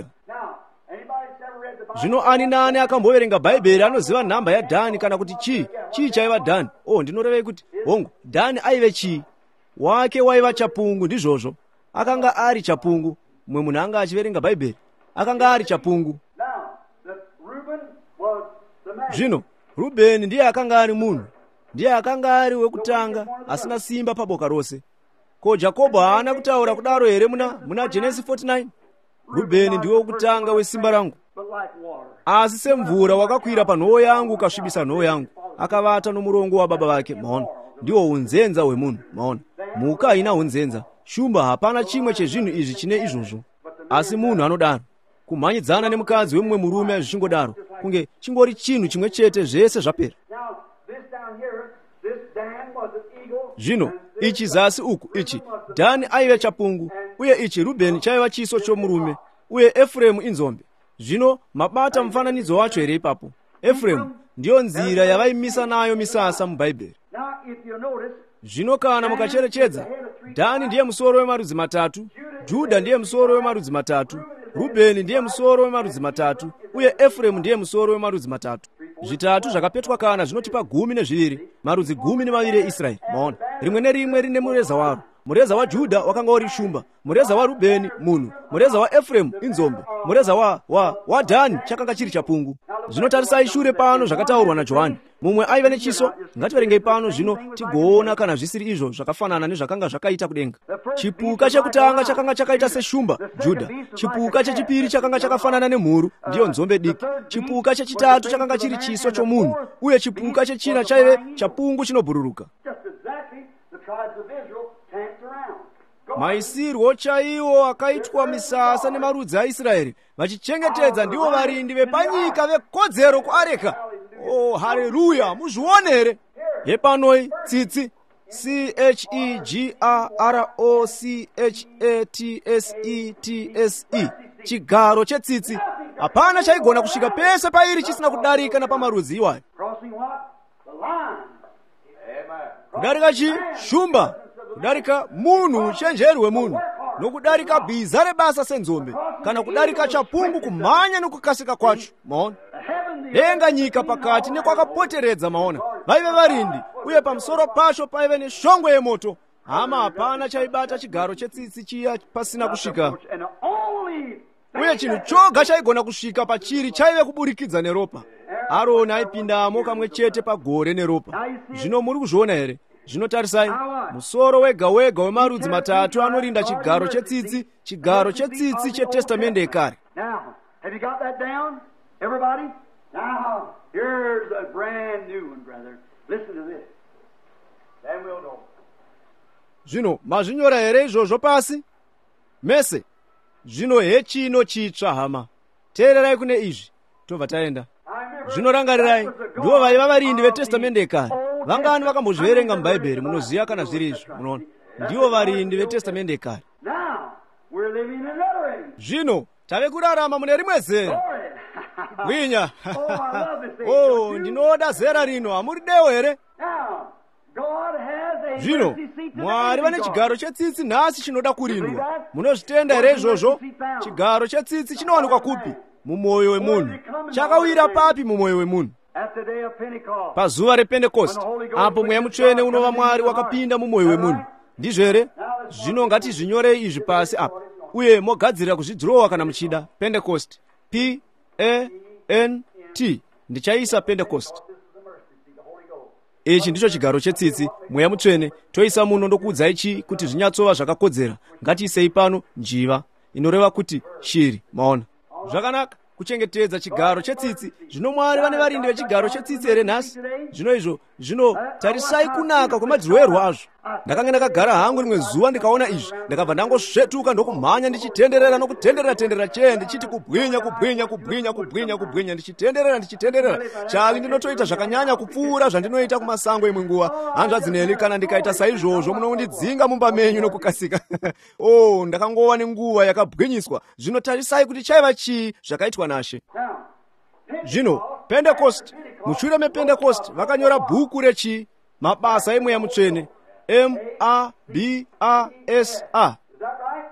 Speaker 1: Zvino ani nani akamboverenga Bhaibheri anoziva nhamba yaDhani kana kuti chii chii chaiva Dhani? Oh, ndinorevei kuti hongu Dhani aive chii? Wake waiva chapungu. Ndizvozvo akanga ari chapungu. Mumwe munhu anga achiverenga Bhaibheri akanga ari chapungu. Zvino Rubheni ndiye akanga ari munhu, ndiye akanga ari wekutanga asina simba paboka rose. Ko Jakobho haana kutaura kudaro here muna muna Genesis forty-nine? Rubheni ndiwe wekutanga wesimba rangu, asi semvura wakakwira panhoo yangu ukasvibisa nhoo yangu, akavata nomurongo wababa vake. Maona, ndiwo unzenza hwemunhu. Maona, mhuka haina unzenza, shumba hapana chimwe chezvinhu izvi chine izvozvo, asi munhu anodaro. Kumhanyidzana nemukadzi wemumwe murume zvichingodaro, kunge chingori chinhu chimwe chete, zvese zvapera. Zvino ichi zasi uku, ichi Dhani aive chapungu, uye ichi Rubheni chaiva chiso chomurume, uye Efuremu inzombe. Zvino mabata mufananidzo wacho here ipapo. Efuremu ndiyo nzira yavaimisa nayo misasa muBhaibheri. Zvino kana mukacherechedza, Dhani ndiye musoro wemarudzi matatu, Judha ndiye musoro wemarudzi matatu, Rubheni ndiye musoro wemarudzi matatu, uye Efuremu ndiye musoro wemarudzi matatu. Zvitatu zvakapetwa kana zvinotipa gumi nezviviri, marudzi gumi nemaviri eIsraeri. Maona, rimwe nerimwe rine mureza waro. Mureza waJudha wakanga uri shumba, mureza waRubheni munhu, mureza waEfuremu inzombe, mureza wa wa waDhani chakanga chiri chapungu. Zvinotarisai shure pano zvakataurwa naJohani. Mumwe aiva nechiso. Ngativerengei pano zvino tigoona kana zvisiri izvo zvakafanana nezvakanga zvakaita kudenga. Chipuka chekutanga chakanga chakaita seshumba, Judha. Chipuka chechipiri chakanga chakafanana nemhuru, ndiyo nzombe diki. Chipuka chechitatu chakanga chiri chiso chomunhu, uye chipuka chechina chaive chapungu chinobhururuka. Maisirwo chaiwo akaitwa misasa nemarudzi aIsraeri vachichengetedza, ndivo varindi vepanyika vekodzero kuareka. Oh, haleluya! Muzvione here? Yepanoi tsitsi, C H E G A R O C H A T S E T S E, chigaro chetsitsi. Hapana chaigona kusvika pese pairi chisina kudarika napamarudzi iwayo. Kudarika chi? Shumba. Kudarika munhu, uchenjeri hwemunhu, nokudarika bhiza rebasa senzombe, kana kudarika chapungu, kumhanya nokukasika kwacho. Maona, denga nyika pakati nekwakapoteredza. Maona, vaive varindi, uye pamusoro pacho paive neshongwe yemoto. Hama hapana chaibata chigaro chetsitsi chiya pasina kusvika, uye chinhu choga chaigona kusvika pachiri chaive kuburikidza neropa. Aroni aipindamo kamwe chete pagore neropa. Zvino muri kuzviona here? Zvinotarisai, musoro wega wega wemarudzi matatu anorinda chigaro chetsitsi, chigaro chetsitsi cheTestamende yekare.
Speaker 2: Now, have you got that down, everybody? Now, here's a brand new one, brother. Listen to this. Then we'll know.
Speaker 1: Zvino mazvinyora here izvozvo pasi? Mese, zvino hechino chitsva hama. Teererai kune izvi, tobva taenda. Zvino rangarirai, ndivo vaiva varindi veTestamende yekare. Vangani vakambozviverenga muBhaibheri, munoziva kana zviri izvi. Munoona, ndivo varindi veTestamende yekare. Zvino tave kurarama mune rimwe zera. Gwinya. Oh, ndinoda zera rino, hamuridewo here? Zvino Mwari vane chigaro chetsitsi nhasi chinoda kurindwa. Munozvitenda here izvozvo? Chigaro chetsitsi chinowanikwa kupi? Mumwoyo wemunhu. Chakawira papi mumwoyo wemunhu? Pazuva rePentekosti, apo mweya mutsvene unova Mwari wakapinda mumwoyo wemunhu. Ndizvo here? Zvino ngatizvinyorei izvi pasi apa, uye mogadzirira kuzvidhirowa kana muchida. Pentecost, P A N T. Ndichaisa Pentecost. ichi ndicho chigaro chetsitsi, mweya mutsvene. Toisa muno ndokuudza ichi kuti zvinyatsova zvakakodzera. Ngatiisei pano njiva inoreva kuti shiri. Maona zvakanaka kuchengetedza chigaro chetsitsi. Zvino Mwari vane varindi vechigaro chetsitsi here nhasi? Zvino izvo zvino tarisai kunaka kwemadziro azvo. Ndakanga ndakagara hangu rimwe zuva ndikaona izvi, ndakabva ndangosvetuka ndokumhanya ndichitenderera nokutenderera tenderera chee ndichiti kubwinya kubwinya kubwinya kubwinya kubwinya ndichitenderera ndichitenderera. Chali ndinotoita zvakanyanya kupfuura zvandinoita kumasango imwe nguva. Hanzvadzi neni kana ndikaita saizvozvo munondidzinga mumba menyu nokukasika. Oh, ndakangova nenguva yakabwinyiswa. Zvino tarisai kuti chaiva chii zvakaitwa naShe. Zvino Pentecost, mushure mePentecost vakanyora bhuku rechi mabasa emweya mutsvene. M A B A S A.
Speaker 2: Is that right?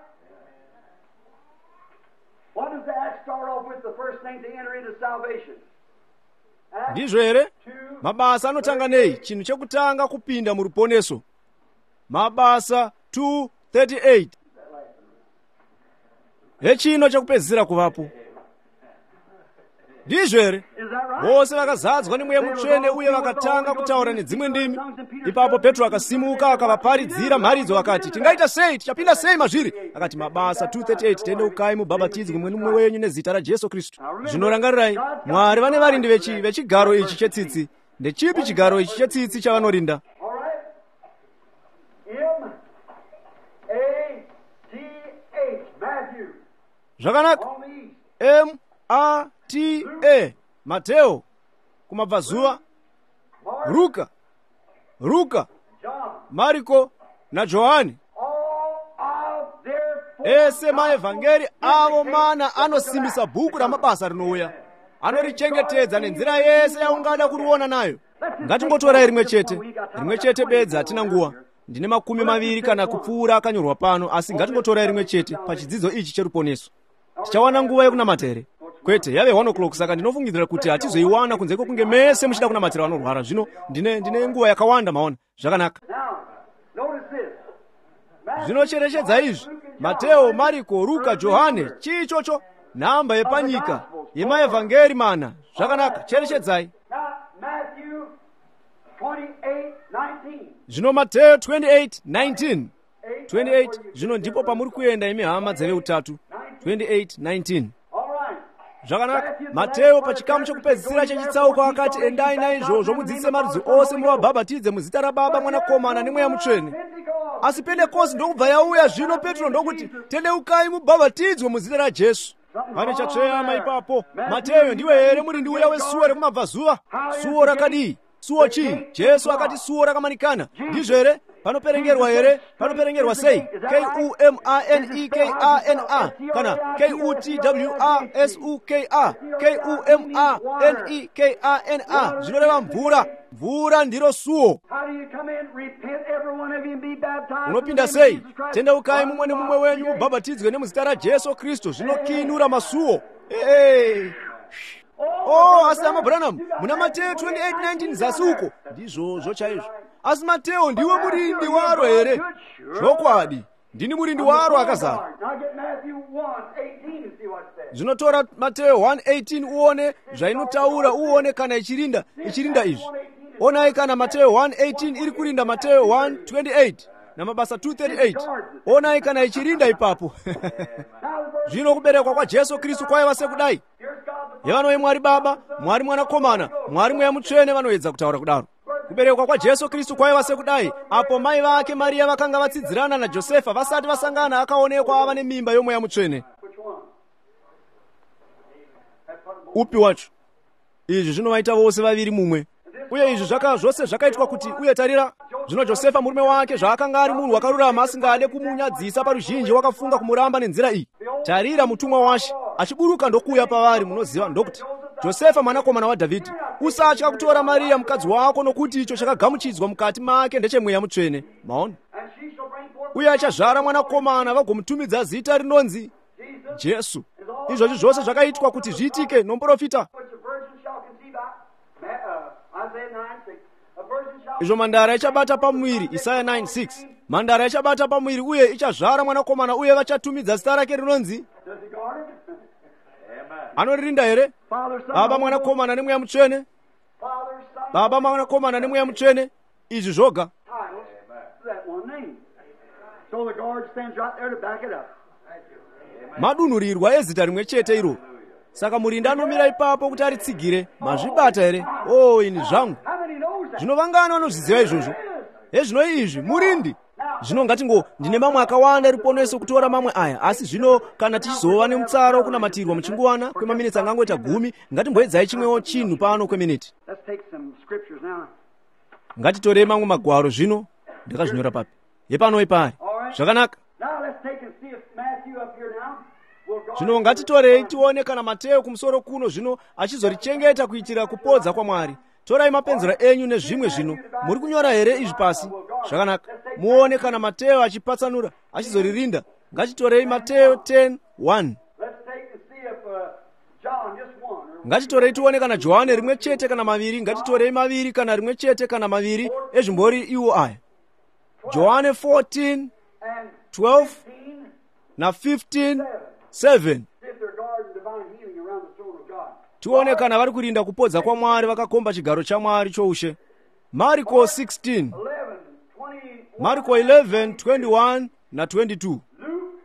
Speaker 2: What does the Acts start off with, the first thing to enter into salvation?
Speaker 1: Ndizvo here? Mabasa anotanga nei? Chinhu chekutanga kupinda muruponeso. Mabasa two thirty-eight. Hechino chekupedzisira kuvapo. Ndizvo here? Vose vakazadzwa nemweya mutsvene uye vakatanga kutaura nedzimwe ndimi. Ipapo Petro akasimuka akavaparidzira mharidzo akati, tingaita sei? Tichapinda sei mazviri? Akati mabasa two thirty-eight, tendeukai mubhabhatidzwe mumwe nomumwe wenyu nezita raJesu Kristu. Zvino rangarirai, Mwari vane varindi vechi vechigaro ichi chetsitsi. Ndechipi chigaro ichi chetsitsi chavanorinda? Zvakanaka. M A T A, Mateo kumabvazuva, Luka, Luka, Mariko naJohani. Ese maevhangeri avo mana anosimbisa bhuku ramabasa rinouya. Anorichengetedza nenzira yese yaungada kuriona nayo. Ngatingotorai rimwe chete, rimwe chete bedza, hatina nguva. Ndine makumi maviri kana kupfuura akanyorwa pano, asi ngatingotorai rimwe chete pachidzidzo ichi cheruponeso. Tichawana nguva yokunamata here? Kwete, yave one o'clock, saka ndinofungidzira kuti hatizoiwana kunze kwokunge mese muchida kunamatira vanorwara. Zvino ndine ndine nguva yakawanda. Maona zvakanaka. Zvinocherechedza izvi: Mateo, Mariko, Luka, Johane, chii ichocho? Nhamba yepanyika yemaevhangeri mana. Zvakanaka, cherechedzai. Zvino Mateo twenty-eight nineteen. twenty-eight, zvino ndipo pamuri kuenda imi hama dzeveutatu. twenty-eight nineteen. Zvakanaka, Mateo pachikamu chokupedzisira chechitsauko akati, endai naizvozvo mudzidzise marudzi ose muvabhabhatidze muzita raBaba, Mwanakomana nemweya mutsvene. Asi Pentekosti ndokubva yauya. Zvino Petro ndokuti, tendeukai mubhabhatidzwe muzita raJesu. Pane chatsveyama ipapo. Mateo, ndiwe here murindi uya wesuo rekumabvazuva? Suo rakadii? Suo chii? Jesu akati suo rakamanikana. Ndizvo here? Panoperengerwa here? Panoperengerwa sei? K U M A N E K A N A kana K U T W A S U K A K U M A N E K A N A. Zvinoreva mvura. Mvura ndiro suo. Unopinda sei? Tendeukai mumwe nemumwe wenyu mubhabhatidzwe nemuzita raJesu Kristu. Zvinokinura masuo. Hey. Oh, asi amaBranham, muna Mateo twenty-eight nineteen zasi uko. Ndizvozvo chaizvo. Asi Mateo ndiwe murindi waro here? Zvokwadi, ndini murindi waro akazara. Zvinotora Mateo one eighteen uone zvainotaura, uone kana ichirinda ichirinda izvi. Onai kana Mateo one eighteen iri kurinda Mateo one twenty-eight namabasa two thirty-eight. Onai kana ichirinda ipapo. Zvino kuberekwa kwaJesu Kristu kwaiva sekudai. Yevanoye Mwari Baba, Mwari Mwanakomana, Mwari Mweya Mutsvene vanoedza kutaura kudaro. Kuberekwa kwaJesu Kristu kwaiva sekudai. Apo mai vake Maria vakanga vatsidzirana naJosefa vasati vasangana, akaonekwa ava nemimba yomweya mutsvene. Upi wacho? Izvi zvinovaita vose vaviri mumwe. Uye izvi zvaka zvose zvakaitwa kuti, uye tarira, zvino Josefa murume wake zvaakanga ari munhu wakarurama asingade kumunyadzisa paruzhinji wakafunga kumuramba nenzira iyi. Tarira, mutumwa waShe achiburuka ndokuuya pavari, munoziva, ndokuti, Josefa mwanakomana waDhavhidhi, usatya kutora Maria mukadzi wako, nokuti icho chakagamuchidzwa mukati make ndechemweya mutsvene. Maona? Uye achazvara mwanakomana, vagomutumidza zita rinonzi Jesu. Izvozvi zvose zvakaitwa kuti zviitike nomuprofita. Izvo mhandara ichabata pamuviri, Isaya nine six. Mhandara ichabata pamuviri uye ichazvara mwanakomana, uye vachatumidza zita rake rinonzi. Anoririnda here? Baba, Mwanakomana nemweya mutsvene. Baba, Mwana, Komana nemweya mutsvene. Izvi zvoga.
Speaker 2: Titles to that one name. So the guard stands right there to back it up.
Speaker 1: Madunhurirwa ezita rimwe chete iro. Saka murinda anomira ipapo kuti aritsigire. Mazvibata here? Oh, ini zvangu.
Speaker 2: How many knows that?
Speaker 1: Zvino vangano vanozviziva izvozvo. Hezvino izvi murindi. Zvino ngatingo ndine mamwe akawanda riponeso kutora mamwe aya, asi zvino kana tichizova nemutsaro wokunamatirwa muchinguwana kwemaminitsi angangoita gumi, ngatimboedzai chimwewo chinhu pano kweminiti.
Speaker 2: Let's take some scriptures now.
Speaker 1: Ngatitorei mamwe magwaro zvino. Ndakazvinyora papi. Yepano ipari. Zvakanaka.
Speaker 2: Now let's take and see if Matthew up here now will go.
Speaker 1: Zvino ngatitorei tione kana Mateo kumusoro kuno zvino achizorichengeta kuitira kupodza kwaMwari. Torai mapenzera enyu nezvimwe zvino. Muri kunyora here izvi pasi? Zvakanaka. Muone kana Mateo achipatsanura, achizoririnda. Ngatitorei Mateo ten one.
Speaker 2: Let's take and see if uh, John just one. Or
Speaker 1: Ngatitorei tione kana Johani rimwe chete kana maviri. Ngatitorei maviri kana rimwe chete kana maviri ezvimbori iwo aya. Johani fourteen,
Speaker 2: and
Speaker 1: twelve
Speaker 2: fifteen.
Speaker 1: na fifteen seven.
Speaker 2: See if they're guarding divine healing around the throne of God.
Speaker 1: Tione kana vari kurinda kupodza kwaMwari vakakomba chigaro chaMwari choushe. Marko sixteen,
Speaker 2: eleven, twenty.
Speaker 1: Marko eleven, twenty-one na twenty-two.
Speaker 2: Luke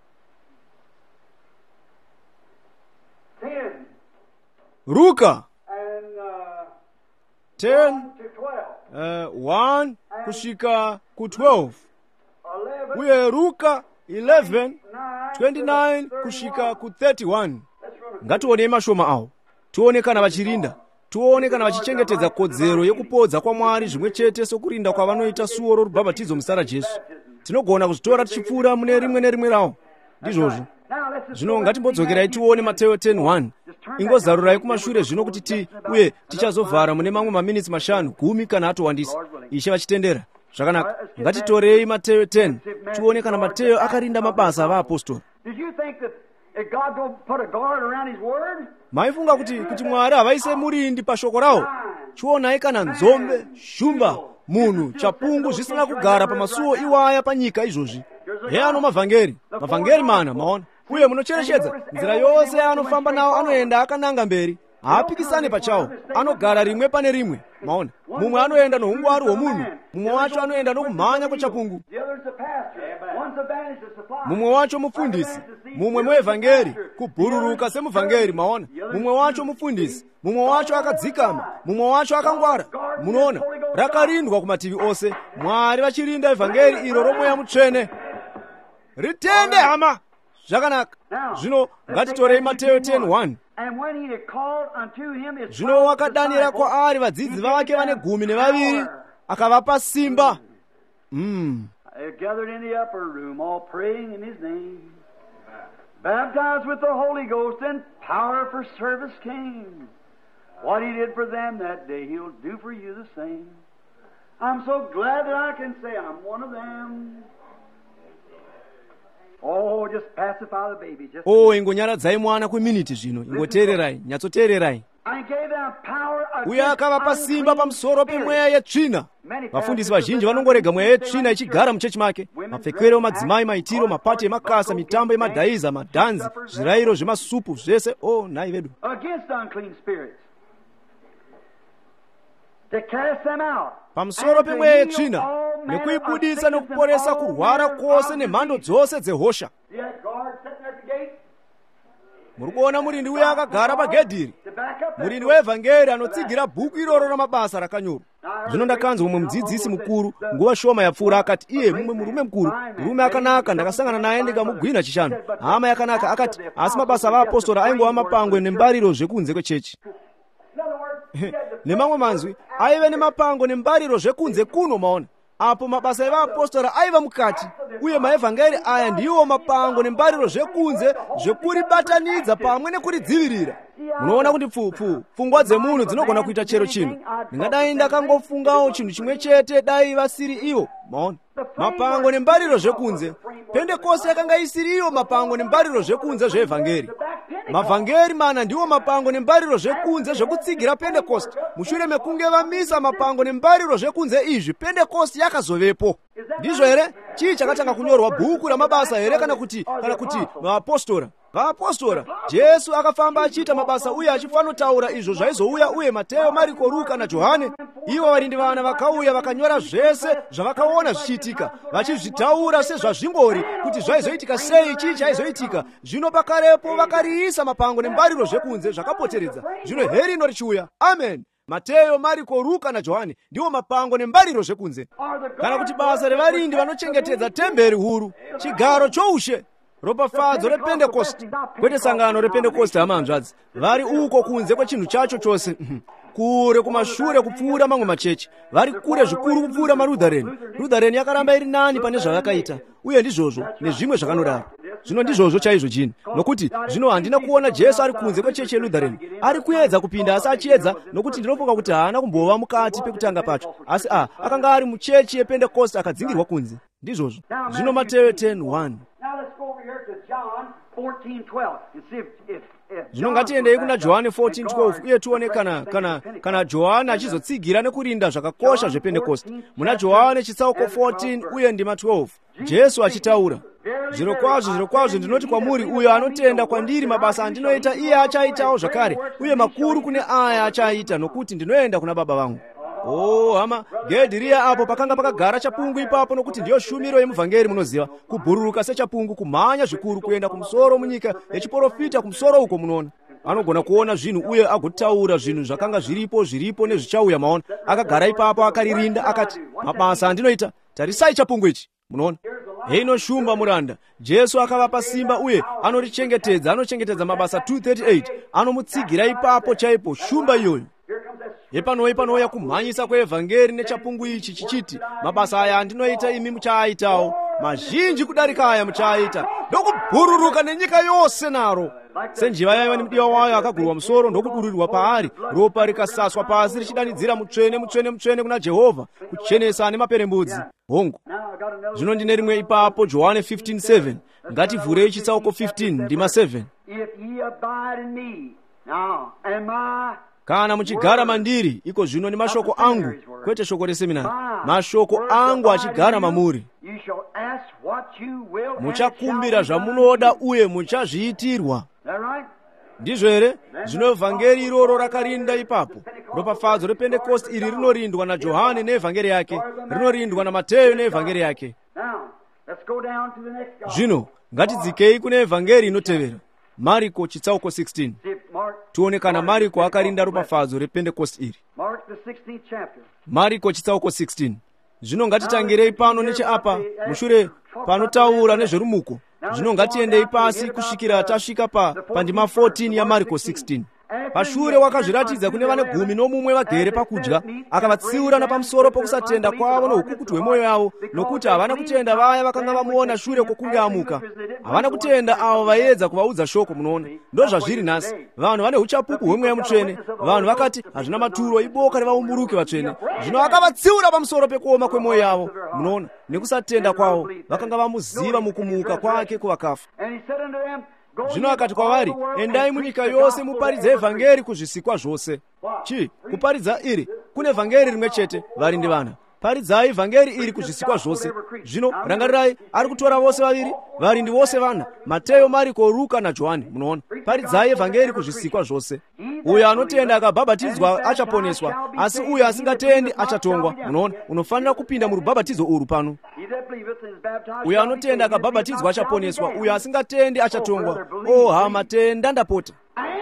Speaker 2: ten
Speaker 1: Ruka
Speaker 2: and uh,
Speaker 1: ten,
Speaker 2: one to twelve.
Speaker 1: uh, one kusvika ku twelve.
Speaker 2: Eleven.
Speaker 1: Uye Ruka eleven,
Speaker 2: Nine.
Speaker 1: twenty-nine kusvika ku thirty-one. Ngatione mashoma awo. Tione kana vachirinda. Tione kana vachichengetedza kodzero yekupodza kwaMwari zvimwe chete sokurinda kwavanoita suo rorubhabhatidzo muzita raJesu. Tinogona kuzvitora tichipfuura mune rimwe nerimwe rawo. Ndizvozvo. Zvino ngatimbodzokerai tione Mateo ten one. Ingozarurai kumashure zvino kuti ti uye tichazovhara mune mamwe maminitsi mashanu, gumi kana atowandisa. Ishe vachitendera. Zvakanaka. Ngatitorei Mateo ten. Tione kana Mateo akarinda mabasa avaapostoli.
Speaker 2: Did you think that if God don't put a guard around His word?
Speaker 1: Maifunga kuti kuti Mwari havaise murindi pashoko rawo. Chionai kana nzombe, shumba, munhu, chapungu zvisina kugara pamasuo iwaya panyika izvozvi. He ano mavhangeri, mavhangeri mana, maona. Uye munocherechedza, nzira yose anofamba nawo anoenda akananga mberi. Haapikisane pachawo, anogara rimwe pane rimwe, maona. Mumwe anoenda noungwaru hwomunhu, mumwe wacho anoenda nokumhanya kwechapungu.
Speaker 2: The other's a pastor. One's evangelist, a supply.
Speaker 1: Mumwe wacho mufundisi, mumwe muevhangeri, kubhururuka semuvhangeri, maona. Mumwe wacho mufundisi, mumwe wacho akadzikama, mumwe wacho akangwara. Munoona, rakarindwa kumativi ose. Mwari vachirinda evhangeri iro romweya mutsvene. Ritende hama. Zvakanaka. Zvino ngatitorei Mateo ten one.
Speaker 2: And when he had called unto him his
Speaker 1: Zvino wakadanira kwaari vadzidzi vake vane gumi nevaviri, akavapa simba. Mm.
Speaker 2: They gathered in the upper room, all praying in his name. Baptized with the Holy Ghost and power for service came. What he did for them that day, he'll do for you the same. I'm so glad that I can say I'm one of them. Oh, just pacify the baby. Just
Speaker 1: Oh, ingonyaradzai mwana kweminiti zvino. Ingoteererai, nyatsoteererai.
Speaker 2: I gave them power
Speaker 1: Uye akavapa simba pamusoro pemweya yetsvina. Vafundisi vazhinji vanongorega mweya yetsvina ichigara muchechi make. Mapfekero, madzimai, maitiro, mapati emakasa, mitambo yemadhaiza, madhanzi, zvirayiro zvemasupu zvese. Oh, nai vedu.
Speaker 2: against unclean spirits, to cast them out.
Speaker 1: Pamusoro pemweya yetsvina, nekuibudisa nekuporesa kurwara kwose nemhando dzose dzehosha.
Speaker 2: See that guard sitting at the gate?
Speaker 1: Muri kuona murindi uye akagara pagedhiri.
Speaker 2: To back up that
Speaker 1: Murindi weevhangeri anotsigira bhuku iroro ramabasa rakanyorwa. Zvino ndakanzwa mumwe mudzidzisi mukuru nguva shoma yapfuura akati iye mumwe murume mukuru, murume akanaka, ndakasangana naye ndikamugwina chishanu. Hama yakanaka akati asi mabasa avaapostoli aingova mapangwe nembariro zvekunze kwechechi.
Speaker 2: In other words, he had the
Speaker 1: Nemamwe manzwi aive nemapango nembariro zvekunze kuno maona. Apo mabasa evaapostoli aiva mukati, uye maevhangeri aya ndiwo mapango nembariro zvekunze zvekuribatanidza pamwe nekuridzivirira. Munoona kuti pfupfu pfungwa dzemunhu dzinogona kuita chero chino. Ndingadai ndakangofungawo chinhu chimwe chete dai vasiri ivo, maona. Mapango nembariro zvekunze. Pentekoste yakanga isiri iyo mapango nembariro zvekunze zveevhangeri. Mavhangeri mana ndiwo mapango nembariro zvekunze zvekutsigira Pentekoste. Mushure mekunge vamisa mapango nembariro zvekunze izvi, Pentekoste yakazovepo. Ndizvo here? Chii chakatanga kunyorwa bhuku ramabasa here kana kuti kana kuti vaapostoli? vaapostoli Yesu akafamba achita mabasa uye achifanotaura izvo zvaizouya, uye Mateyo, Mariko, Luka na Johane ivo varindi vana vakauya vakanyora zvese zvavakaona zvichiitika, vachizvitaura sezvazvingori kuti zvaizoitika sei, chii chaizoitika. Zvino pakarepo vakariisa mapango nembariro zvekunze zvakapoteredza. Zvino herino richiuya. Amen. Mateyo, Mariko, Luka na Johane ndiwo mapango nembariro zvekunze. Kana kuti basa revarindi vanochengetedza temberi huru, chigaro choushe, ropafadzo repentekosti, kwete sangano repentekosti hamanzvadzi, vari uko kunze kwechinhu chacho chose, kure kumashure kupfuura mamwe machechi, vari kure zvikuru kupfuura maLutherani. Lutherani yakaramba iri nani pane zvavakaita, uye ndizvozvo nezvimwe zvakanodaro. Zvino ndizvozvo chaizvo chini, nokuti zvino handina kuona Jesu ari kunze kwechechi yeLutherani ari kuedza kupinda, asi achiedza, nokuti ndinofunga kuti haana kumbova mukati pekutanga pacho, asi a akanga ari muchechi yepentekosti akadzingirwa kunze. Ndizvozvo. Zvino Mateyo ten one. Zvino ngatiendei kuna Johani fourteen twelve uye tione kana kana kana Johani achizotsigira nekurinda zvakakosha zvepentekosti. Muna Johani chitsauko fourteen uye ndima twelve, Jesu achitaura, zviro kwazvo zviro kwazvo ndinoti kwamuri, uyo anotenda kwandiri mabasa andinoita iye achaitawo zvakare, uye makuru kune aya achaita, nokuti ndinoenda kuna Baba vangu. Oh hama, Gedhiriya apo pakanga pakagara chapungu ipapo, nokuti ndiyo shumiro yemuvhangeri munoziva, kubhururuka sechapungu, kumhanya zvikuru, kuenda kumusoro munyika yechiprofita, kumusoro uko munoona. Anogona kuona zvinhu uye agotaura zvinhu zvakanga zviripo zviripo nezvichauya maona. Akagara ipapo akaririnda akati, mabasa andinoita, tarisai chapungu ichi. Munoona? Heino shumba muranda. Jesu akavapa simba uye anorichengetedza, anochengetedza mabasa two thirty-eight, anomutsigira ipapo chaipo shumba iyoyo. Epano epanoya kumhanyisa kweevhangeri nechapungu ichi chichiti, mabasa aya andinoita imi muchaaitawo, mazhinji kudarika aya muchaaita, ndokubhururuka nenyika yose naro. Senjiva yaiva nemudiwa wayo akagurwa musoro ndokudururirwa paari, ropa rikasaswa pasi richidanidzira mutsvene mutsvene mutsvene kuna Jehovha, kuchenesa nemaperembudzi. Hongu. Zvino ndine rimwe ipapo, Johani fifteen seven. Ngativhurei chitsauko fifteen ndima seven. Kana muchigara mandiri, iko zvino ni mashoko angu, kwete shoko reseminari, mashoko angu achigara mamuri, muchakumbira zvamunoda uye muchazviitirwa. Ndizvo here? Zvino evhangeri iroro rakarinda ipapo. Ropafadzo repentekosti iri rinorindwa na Johani neevhangeri yake, rinorindwa na Mateyo neevhangeri yake. Zvino ngatidzikei kune evhangeri inotevera, Mariko chitsauko sixteen. Tuone kana Mariko akarinda ropafadzo repentekosti iri. Mariko chitsauko sixteen. Zvino ngatitangirei pano necheapa mushure panotaura nezverumuko. Zvino ngatiendei pasi kusvikira tasvika pa pandima fourteen ya Mariko sixteen. Pashure wakazviratidza kune vane gumi nomumwe vagere pakudya, akavatsiura napamusoro pokusatenda kwavo noukukutu hwemwoyo yavo, nokuti havana kutenda vaya vakanga vamuona shure kwokunge amuka. Havana kutenda avo vaiedza kuvaudza shoko. Munoona, ndo zvazviri nhasi. Vanhu vane uchapupu hwemweya mutsvene. Vanhu vakati hazvina maturo, iboka revaumburuki vatsvene. Zvino akavatsiura pamusoro pekuoma kwemwoyo yavo. Munoona, nekusatenda kwavo vakanga vamuziva mukumuka kwake kuvakafa. Zvino akati kwavari, endai munyika yose muparidze evhangeri kuzvisikwa zvose. Chi? Kuparidza iri? Kune vhangeri rimwe chete, varindi vana. Paridzai vhangeri iri kuzvisikwa zvose. Zvino rangarirai, ari kutora vose vaviri, varindi vose vana, Mateyo, Mariko, Luka na Johani. Munoona, paridzai evhangeri kuzvisikwa zvose. Uyo anotenda akabhabhatidzwa achaponeswa, asi uyo asingatendi achatongwa. Munoona, unofanira kupinda murubhabhatidzo uru pano. Uyo anotenda akabhabhatidzwa achaponeswa, uyo asingatendi achatongwa. Oh hama, tenda ndapota.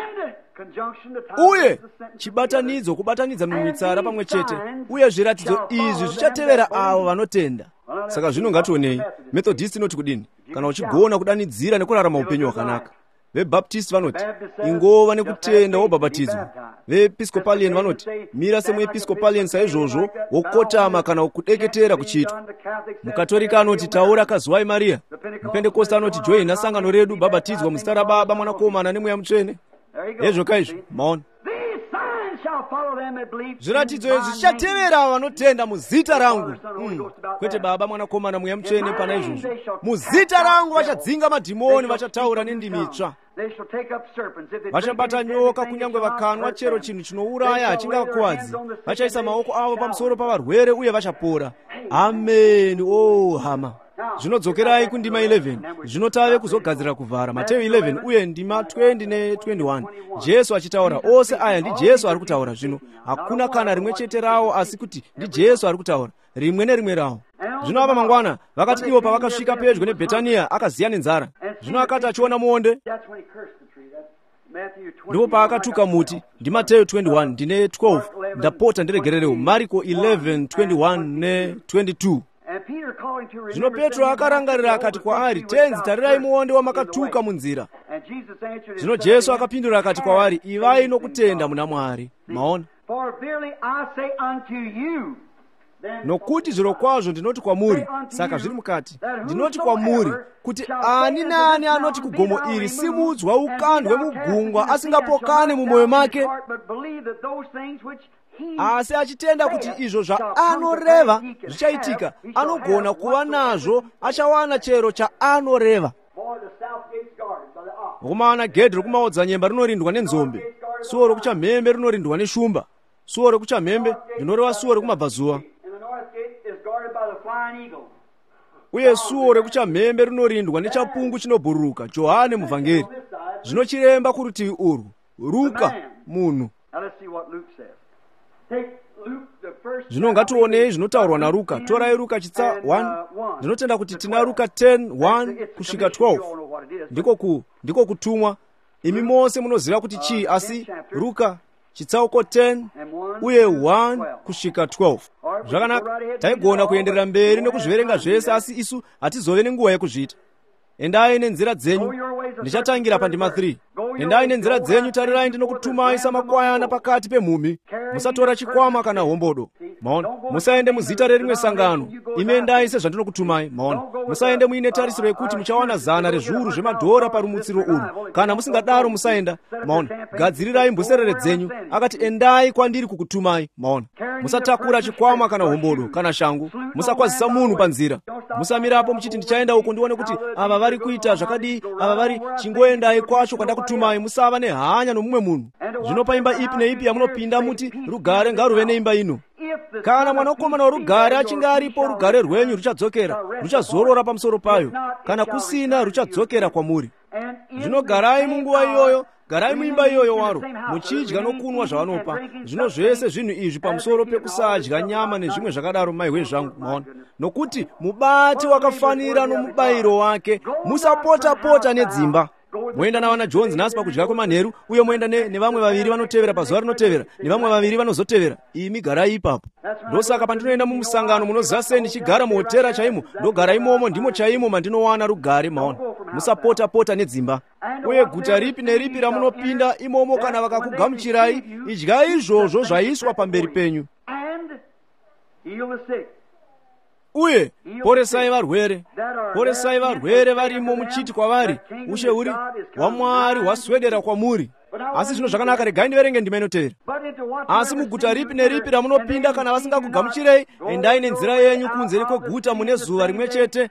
Speaker 1: Uye chibatanidzo, kubatanidza mumitsara pamwe chete, uye zviratidzo izvi zvichatevera avo vanotenda. Saka zvino ngationei, Methodist inoti kudini? Kana uchigona kudanidzira nekurarama upenyu hwakanaka. VeBaptist vanoti ingova nekutenda wobhabhatidzwa. VeEpiscopalian vanoti mira semuEpiscopalian saizvozvo wokotama kana kudeketera kuchiitwa. Mukatolika anoti taura kazuwai Maria. Mupentekosta anoti joina sangano redu, bhabhatidzwa muzita raBaba, Mwanakomana nemweya mutsvene. Ezvo kaizvo maona. Zviratidzo izvi zvichatevera vanotenda muzita rangu. Mm. Kwete Baba, Mwanakomana, mweya mutsvene pana izvozvo. Muzita rangu vachadzinga madhimoni, vachataura nendimi itsva. Vachabata nyoka, kunyange vakanwa chero chinhu chinouraya hachingakuwadzi. Vachaisa maoko avo pamusoro pavarwere uye vachapora. Amen. Oh hama. zvinodzokerai kundima eleven zvino tave kuzogadzira kuvhara Mateyu eleven uye ndima twenty ne twenty-one. Jesu achitaura, ose aya ndi Jesu ari kutaura zvino. Hakuna kana rimwe chete rawo asi kuti ndi Jesu ari kutaura, rimwe nerimwe rawo. Zvino apa mangwana vakati ivo pavakasvika pedyo neBhetaniya akaziya nenzara. Zvino akati achiona muonde, ndipo paakatuka muti. Ndi Mateyu twenty-one ndine twelve. Ndapota ndiregererewo Mariko eleven twenty-one ne twenty-two. Zvino Petro akarangarira akati kwaari, tenzi tarirai muonde wamakatuka munzira. Zvino Jesu akapindura akati kwavari, ivai nokutenda muna Mwari. Maona, nokuti zvirokwazvo ndinoti kwamuri, saka zviri mukati, ndinoti kwamuri kuti ani naani anoti kugomo iri simudzwa ukandwe mugungwa asingapokane mumwoyo make, asi achitenda kuti izvo zvaanoreva zvichaitika, anogona kuva nazvo, achawana chero chaanoreva. Kumana gedhi rokumaodzanyemba rinorindwa nenzombe, suo rokuchamhembe rinorindwa neshumba. Suo rokuchamhembe rinoreva suo rekumabvazuva, uye suo rekuchamhembe rinorindwa nechapungu chinobhururuka, Johane muvhangeri. Zvinochiremba kurutivi urwu, Ruka munhu. Zvino ngatiwonei zvinotaurwa naRuka. Torai Ruka chitsa one. Ndinotenda kuti tina Ruka ten one kusvika twelve. Ndiko ku ndiko kutumwa. Imi mose munoziva kuti chii, asi Ruka chitsauko ten uye one kusvika twelve. Zvakanaka, taigona kuenderera mberi nekuzviverenga zvese, asi isu hatizove nenguva yekuzviita. Endai nenzira dzenyu. Ndichatangira pandima three. Endai nenzira dzenyu, tarirai ndinokutumai samakwayana pakati pemhumhi. Musatora chikwama kana hombodo. Maona, musaende muzita rerimwe sangano. Imi endai sezvandinokutumai. Maona, musaende muine tarisiro yekuti muchawana zana rezviuru zvemadhora parumutsiro urwu. Kana musingadaro musaenda. Maona, gadzirirai mbuserere dzenyu. Akati endai kwandiri kukutumai. Maona, musatakura chikwama kana hombodo kana shangu. Musakwazisa munhu panzira. Musamirapo muchiti ndichaenda uko ndione kuti ava vari kuita zvakadii, ava vari, chingoendai kwacho kwandakutumai. Musava nehanya nomumwe munhu. Zvino paimba ipi neipi yamunopinda muti rugare ngaruve neimba ino. Kana mwanakomana worugare achinge aripo, rugare rwenyu ruchadzokera, ruchazorora pamusoro payo. Kana kusina, ruchadzokera kwamuri. Zvino garai munguva iyoyo, garai muimba iyoyo waro, muchidya nokunwa zvavanopa. Zvino zvese zvinhu izvi pamusoro pekusadya nyama nezvimwe zvakadaro, maihwe zvangu. Maona, nokuti mubati wakafanira nomubayiro wake. Musapota-pota nedzimba. Moenda navana Jonzi nhasi pakudya kwemanheru, uye moenda nevamwe vaviri vanotevera pazuva rinotevera, nevamwe vaviri vanozotevera. Imi garai ipapo. Ndosaka pandinoenda mumusangano munoziva sei ndichigara muhotera chaimo, ndogara imomo, ndimo chaimo mandinowana rugare. Maona, musapota-pota nedzimba. Uye guta ripi neripi ramunopinda imomo, kana vakakugamuchirai, idyai izvozvo zvaiswa pamberi penyu. Uye poresai varwere, poresai varwere varimo, muchiti kwavari, ushe huri hwaMwari hwaswedera kwamuri. Asi zvino zvakanaka, regai ndiverenge ndima inotevera. Asi muguta ripi neripi ramunopinda, kana vasingakugamuchirei, endai nenzira yenyu kunze kweguta mune zuva rimwe chete.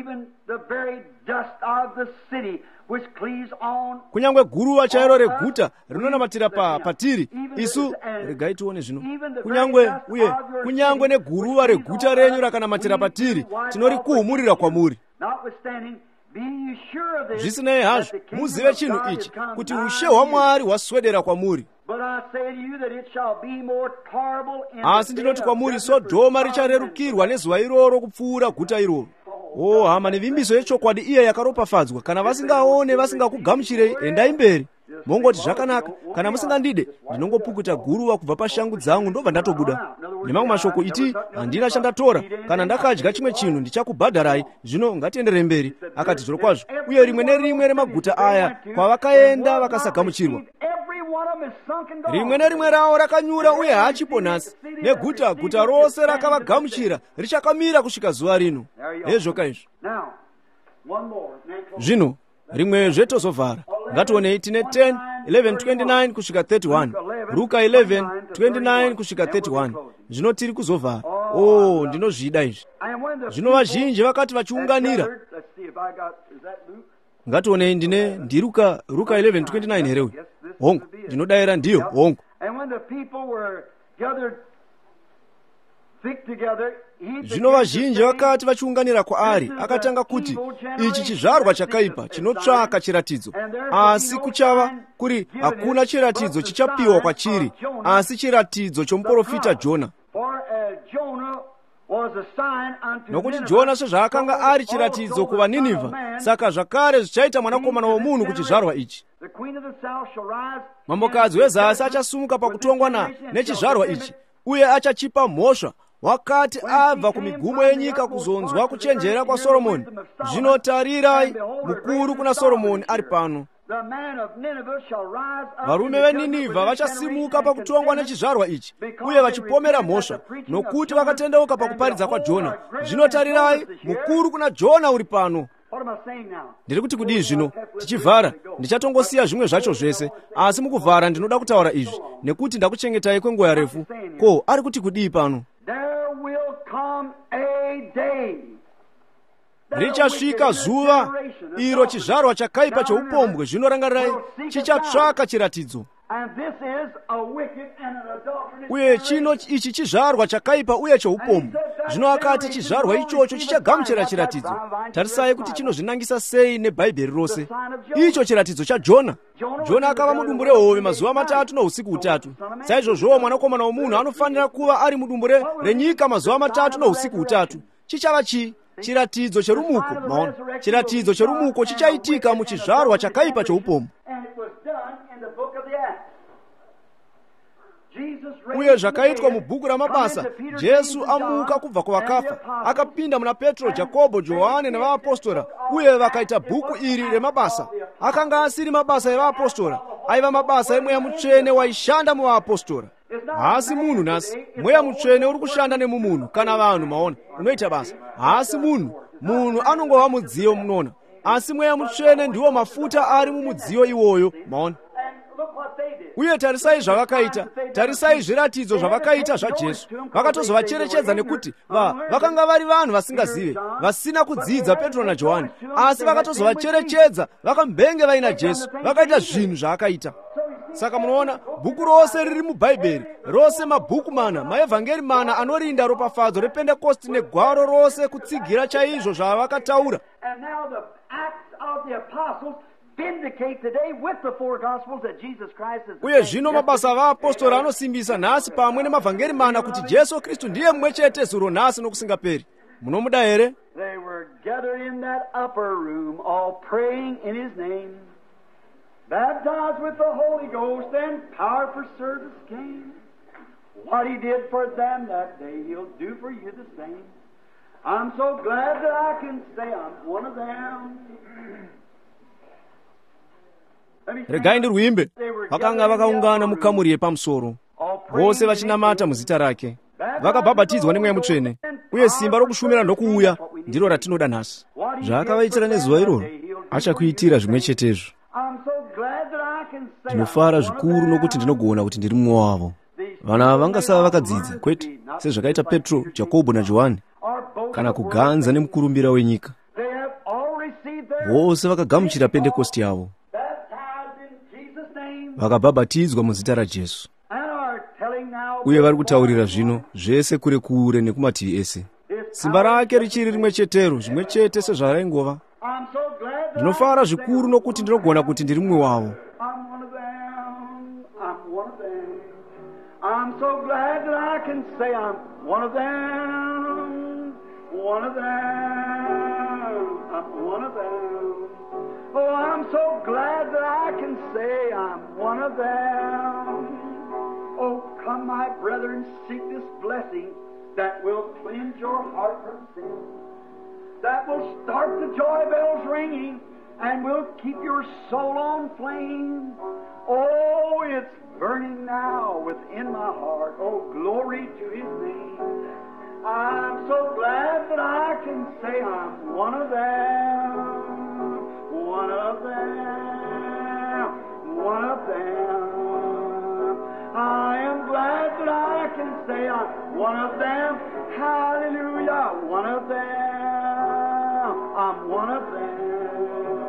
Speaker 1: Kunyangwe guruva chairo reguta rinonamatira pa patiri, isu regai tione zvino. Kunyangwe uye kunyangwe neguruva reguta renyu rakanamatira patiri, tinorikuhumurira kwamuri. Zvisinei hazvo, muzive chinhu ichi, kuti ushe hwaMwari hwaswedera kwamuri. Asi ndinoti kwamuri, Sodhoma richarerukirwa nezuva iroro kupfuura guta iroro. Oh, hama, nevimbiso yechokwadi iye yakaropafadzwa. Kana vasingaone, vasingakugamuchirei, endai mberi. Mongoti zvakanaka, kana musingandide, ndinongopukuta guruva kubva pashangu dzangu ndobva ndatobuda. Nemamwe mashoko iti, handina chandatora. Kana ndakadya chimwe chinhu ndichakubhadharai. Zvino ngatiendere mberi. Akati zvirokwazvo, uye rimwe nerimwe remaguta aya kwavakaenda vakasagamuchirwa, rimwe nerimwe rawo rakanyura uye hachipo nhasi. Neguta guta rose rakavagamuchira richakamira kusvika zuva rino. Hezvoka izvo. Zvino rimwe zvetozovhara. Ngatione tine ten eleven twenty-nine kusvika thirty-one. Ruka eleven twenty-nine kusvika thirty-one. Zvino tiri kuzovhara. Oh, ndinozvida izvi. Zvino vazhinji vakati vachiunganira. Ngatione ndine ndiruka Ruka eleven twenty-nine herewe. Hongu, ndinodayira ndiyo hongu. zvino vazhinji vakati vachiunganira kwaari akatanga kuti, ichi chizvarwa chakaipa chinotsvaka chiratidzo, asi kuchava kuri hakuna chiratidzo chichapiwa kwachiri asi chiratidzo chomuprofita Jona. Nokuti Jona sezvaakanga ari chiratidzo kuvaNinevha, saka zvakare zvichaita mwanakomana womunhu kuchizvarwa ichi. Mambokadzi wezasi achasumuka pakutongwa na nechizvarwa ichi, uye achachipa mhosva wakati abva kumigumo yenyika kuzonzwa kuchenjera kwa Soromoni. Zvino tarirai, mukuru kuna Soromoni ari pano. Varume veNinevha vachasimuka pakutongwa nechizvarwa ichi uye vachipomera mhosva, nokuti vakatendeuka pakuparidza kwaJona. Zvino tarirai, mukuru kuna Jona uri pano. Ndiri kuti kudii zvino? Tichivhara ndichatongosiya zvimwe zvacho zvese, asi mukuvhara ndinoda kutaura izvi, nekuti ndakuchengetai kwenguva refu. Ko, ari kuti kudii pano? Richasvika zuva iro chizvarwa chakaipa choupombwe, zvinorangarirai, chichatsvaka chiratidzo. Uye chino ichi chizvarwa chakaipa uye choupombwe, zvino akati chizvarwa ichocho chichagamuchira chiratidzo. Tarisai kuti chinozvinangisa sei neBhaibheri rose. Icho chiratidzo chaJona. Jona akava mudumbu rehove mazuva matatu nousiku hutatu. Saizvozvowo mwanakomana womunhu anofanira kuva ari mudumbu renyika mazuva matatu nousiku hutatu. Chichava chii? Chiratidzo cherumuko. Maona, chiratidzo cherumuko chichaitika muchizvarwa chakaipa choupombwe. Uye zvakaitwa mubhuku ramabasa, Jesu amuka kubva kuvakafa, akapinda muna Petro, Jakobho, Johani navapostora, uye vakaita bhuku iri remabasa. Akanga asiri mabasa evapostora, aiva mabasa eMweya Mutsvene waishanda muvapostora. Haasi munhu nhasi, Mweya Mutsvene uri kushanda nemumunhu kana vanhu. Maona, unoita basa. Haasi munhu, munhu anongova mudziyo munoona, asi Mweya Mutsvene ndiwo mafuta ari mumudziyo iwoyo. Maona. Uye tarisai zvavakaita, tarisai zviratidzo zvavakaita zvaJesu. Vakatozovacherechedza nekuti va vakanga vari vanhu vasingazive, vasina kudzidza Petro naJohani, asi vakatozovacherechedza, vakambenge vaina Jesu, vakaita zvinhu zvaakaita. Saka munoona, bhuku rose riri muBhaibheri, rose mabhuku mana, maevhangeri mana anorinda ropafadzo rePentekosti negwaro rose kutsigira chaizvo zvavakataura. Uye zvino mabasa avaapostoli anosimbisa nhasi pamwe nemavhangeri mana kuti Jesu Kristu ndiye mumwe chete zuro nhasi nokusingaperi. Munomuda here?
Speaker 2: They were gathered in that upper room, all praying in his name, baptized with the Holy Ghost, and power for service came. What he did for them that day, he'll do for you the same. I'm so glad that I can say I'm one of them.
Speaker 1: Regai ndirwimbe. Vakanga vakaungana mukamuri yepamusoro, vose vachinamata muzita rake, vakabhabhatidzwa neMweya Mutsvene, uye simba rokushumira ndokuuya ndiro ratinoda nhasi. Zvaakavaitira nezuva iroro, achakuitira zvimwe chetezvo. Ndinofara zvikuru nokuti ndinogona kuti ndiri mumwe wavo. Vana ava vangasava vakadzidza, kwete sezvakaita Petro, Jakobho naJohani, kana kuganza nemukurumbira wenyika. Vose vakagamuchira Pentekosti yavo, vakabhabhatidzwa muzita raJesu, uye vari kutaurira zvino zvese kure kure nekumativi ese. Simba rake richiri rimwe chetero, zvimwe chete sezvaraingova. Ndinofara zvikuru nokuti ndinogona kuti ndiri mumwe wavo.
Speaker 2: I'm so glad that I can say I'm one of them, one of them, I'm one of them. Oh, I'm so glad that I can say I'm one of them. Oh, come my brethren, seek this blessing that will cleanse your heart from sin, that will start the joy bells ringing and will keep your soul on flame. Oh, it's burning now within my heart. Oh, glory to his name. I'm so glad that I can say I'm one of them. One of them, one of them. I am glad that I can say I'm one of them. Hallelujah, one of them. I'm one of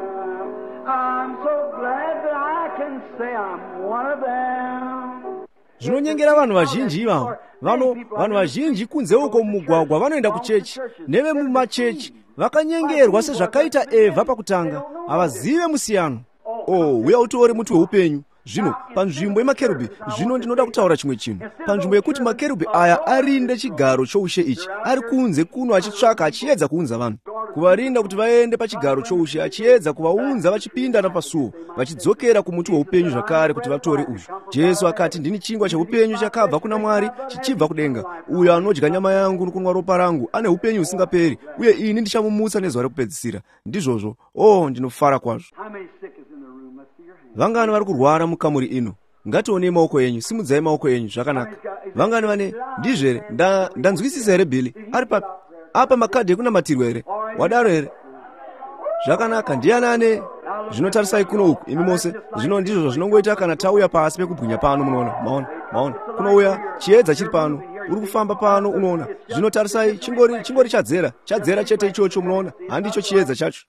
Speaker 2: them. I'm so glad that I can say I'm one of them.
Speaker 1: zvinonyengera vanhu vazhinji ivavo. Vano vanhu vazhinji kunze uko mumugwagwa vanoenda kuchechi, neve mumachechi vakanyengerwa sezvakaita Evha pakutanga, havazive musiyano. Oh, uya utore muti weupenyu. Zvino panzvimbo yemakerubhi, zvino ndinoda kutaura chimwe chinhu. Panzvimbo yekuti makerubhi aya arinde chigaro choushe ichi, ari kunze kuno achitsvaka achiedza kuunza vanhu. Kuvarinda kuti vaende pachigaro choushe, achiedza kuvaunza vachipinda napasuo, vachidzokera kumuti weupenyu zvakare kuti vatore uyu. Jesu akati, ndini chingwa cheupenyu chakabva kuna Mwari chichibva kudenga. Uyo anodya nyama yangu nokunwa ropa rangu ane upenyu husingaperi, uye ini ndichamumutsa nezuva rekupedzisira. Ndizvozvo. Oh, ndinofara kwazvo. Vangani vari kurwara mukamuri ino? Ngatione maoko enyu, simudzai maoko enyu. Zvakanaka. Vangani vane ndizvere nda ndanzwisisa here Billy? Ari pa apa makadhi ekunamatira here? Wadaro here? Zvakanaka. Ndiani ane zvinotarisai kuno uku imi mose? Zvino ndizvo zvinongoita kana tauya pasi pekubwinya pano. Munoona, maona, maona. Kunouya chiedza chiri pano, uri kufamba pano, unoona. Zvinotarisai chingori chingori chadzera, chadzera chete ichocho, munoona. Handicho chiedza chacho.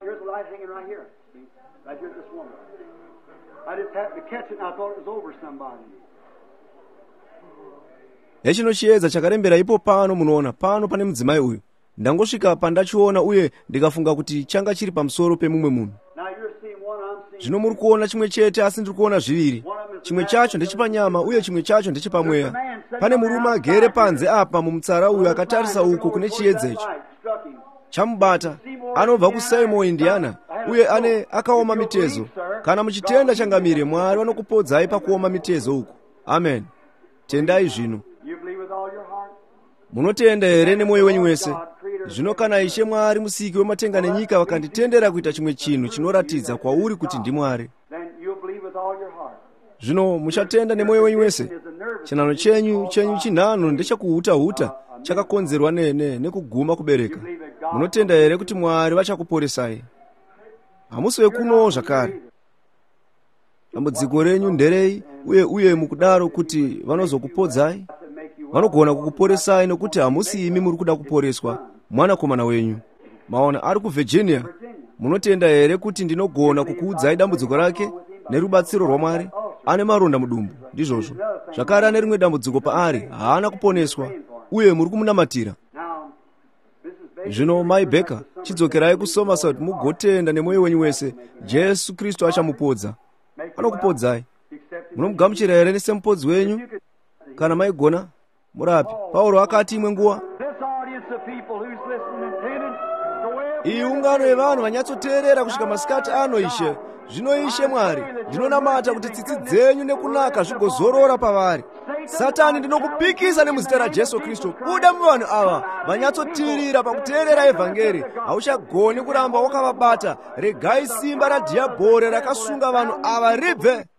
Speaker 1: Hechino chiedza chakarembera ipo pano, munoona. Pano pane mudzimai uyu. Ndangosvika pandachiona uye ndikafunga kuti changa chiri pamusoro pemumwe munhu. Zvino muri kuona chimwe chete, asi ndiri kuona zviviri. Chimwe chacho ndechipanyama uye chimwe chacho ndechipamweya. Pane murume agere panze apa mumutsara uyu akatarisa uko kune chiedza icho. Chamubata. Anobva kuSeymour, Indiana, uye ane akaoma mitezo. Kana muchitenda changamire, Mwari vanokupodzai pakuoma mitezo uku. Amen. Tendai zvino. Munotenda here nemwoyo wenyu wese? Zvino kana Ishe Mwari musiki wematenga nenyika vakanditendera kuita chimwe chinhu chinoratidza kwauri kuti ndi Mwari, zvino muchatenda nemwoyo wenyu wese. Chinano chenyu chenyu chinhano ndechekuhuta-huta, chakakonzerwa nene nekuguma kubereka. Munotenda here kuti Mwari vachakuporesai? Hamusiwe kuno zvakare. Dambudziko renyu nderei? Uye uye mukudaro kuti vanozokupodzai? Vanogona kukuporesai nokuti hamusi imi muri kuda kuporeswa, mwanakomana wenyu. Maona ari kuVirginia. Munotenda here kuti ndinogona kukuudzai dambudziko rake nerubatsiro rwaMwari? Ane maronda mudumbu, ndizvozvo. Zvakare ane rimwe dambudziko paari, haana kuponeswa, uye muri kumunamatira. Zvino Mai Becker, chidzokerai kuSomerset mugotenda nemwoyo wenyu wese. Jesu Kristu achamupodza. Anokupodzai. Munomugamuchira here nesemupodzi wenyu? Kana maigona, murapi. Pauro akati imwe nguva, iyi ungano yevanhu vanyatsoteerera kusvika masikati ano, Ishe. Zvino Ishe Mwari, ndinonamata kuti tsitsi dzenyu nekunaka zvigozorora pavari. Satani, ndinokupikisa nemuzita raJesu Kristu. Buda muvanhu ava vanyatsotirira pakuteerera evhangeri. Hauchagoni kuramba wakavabata. Regai simba radhiabhori rakasunga vanhu ava ribve.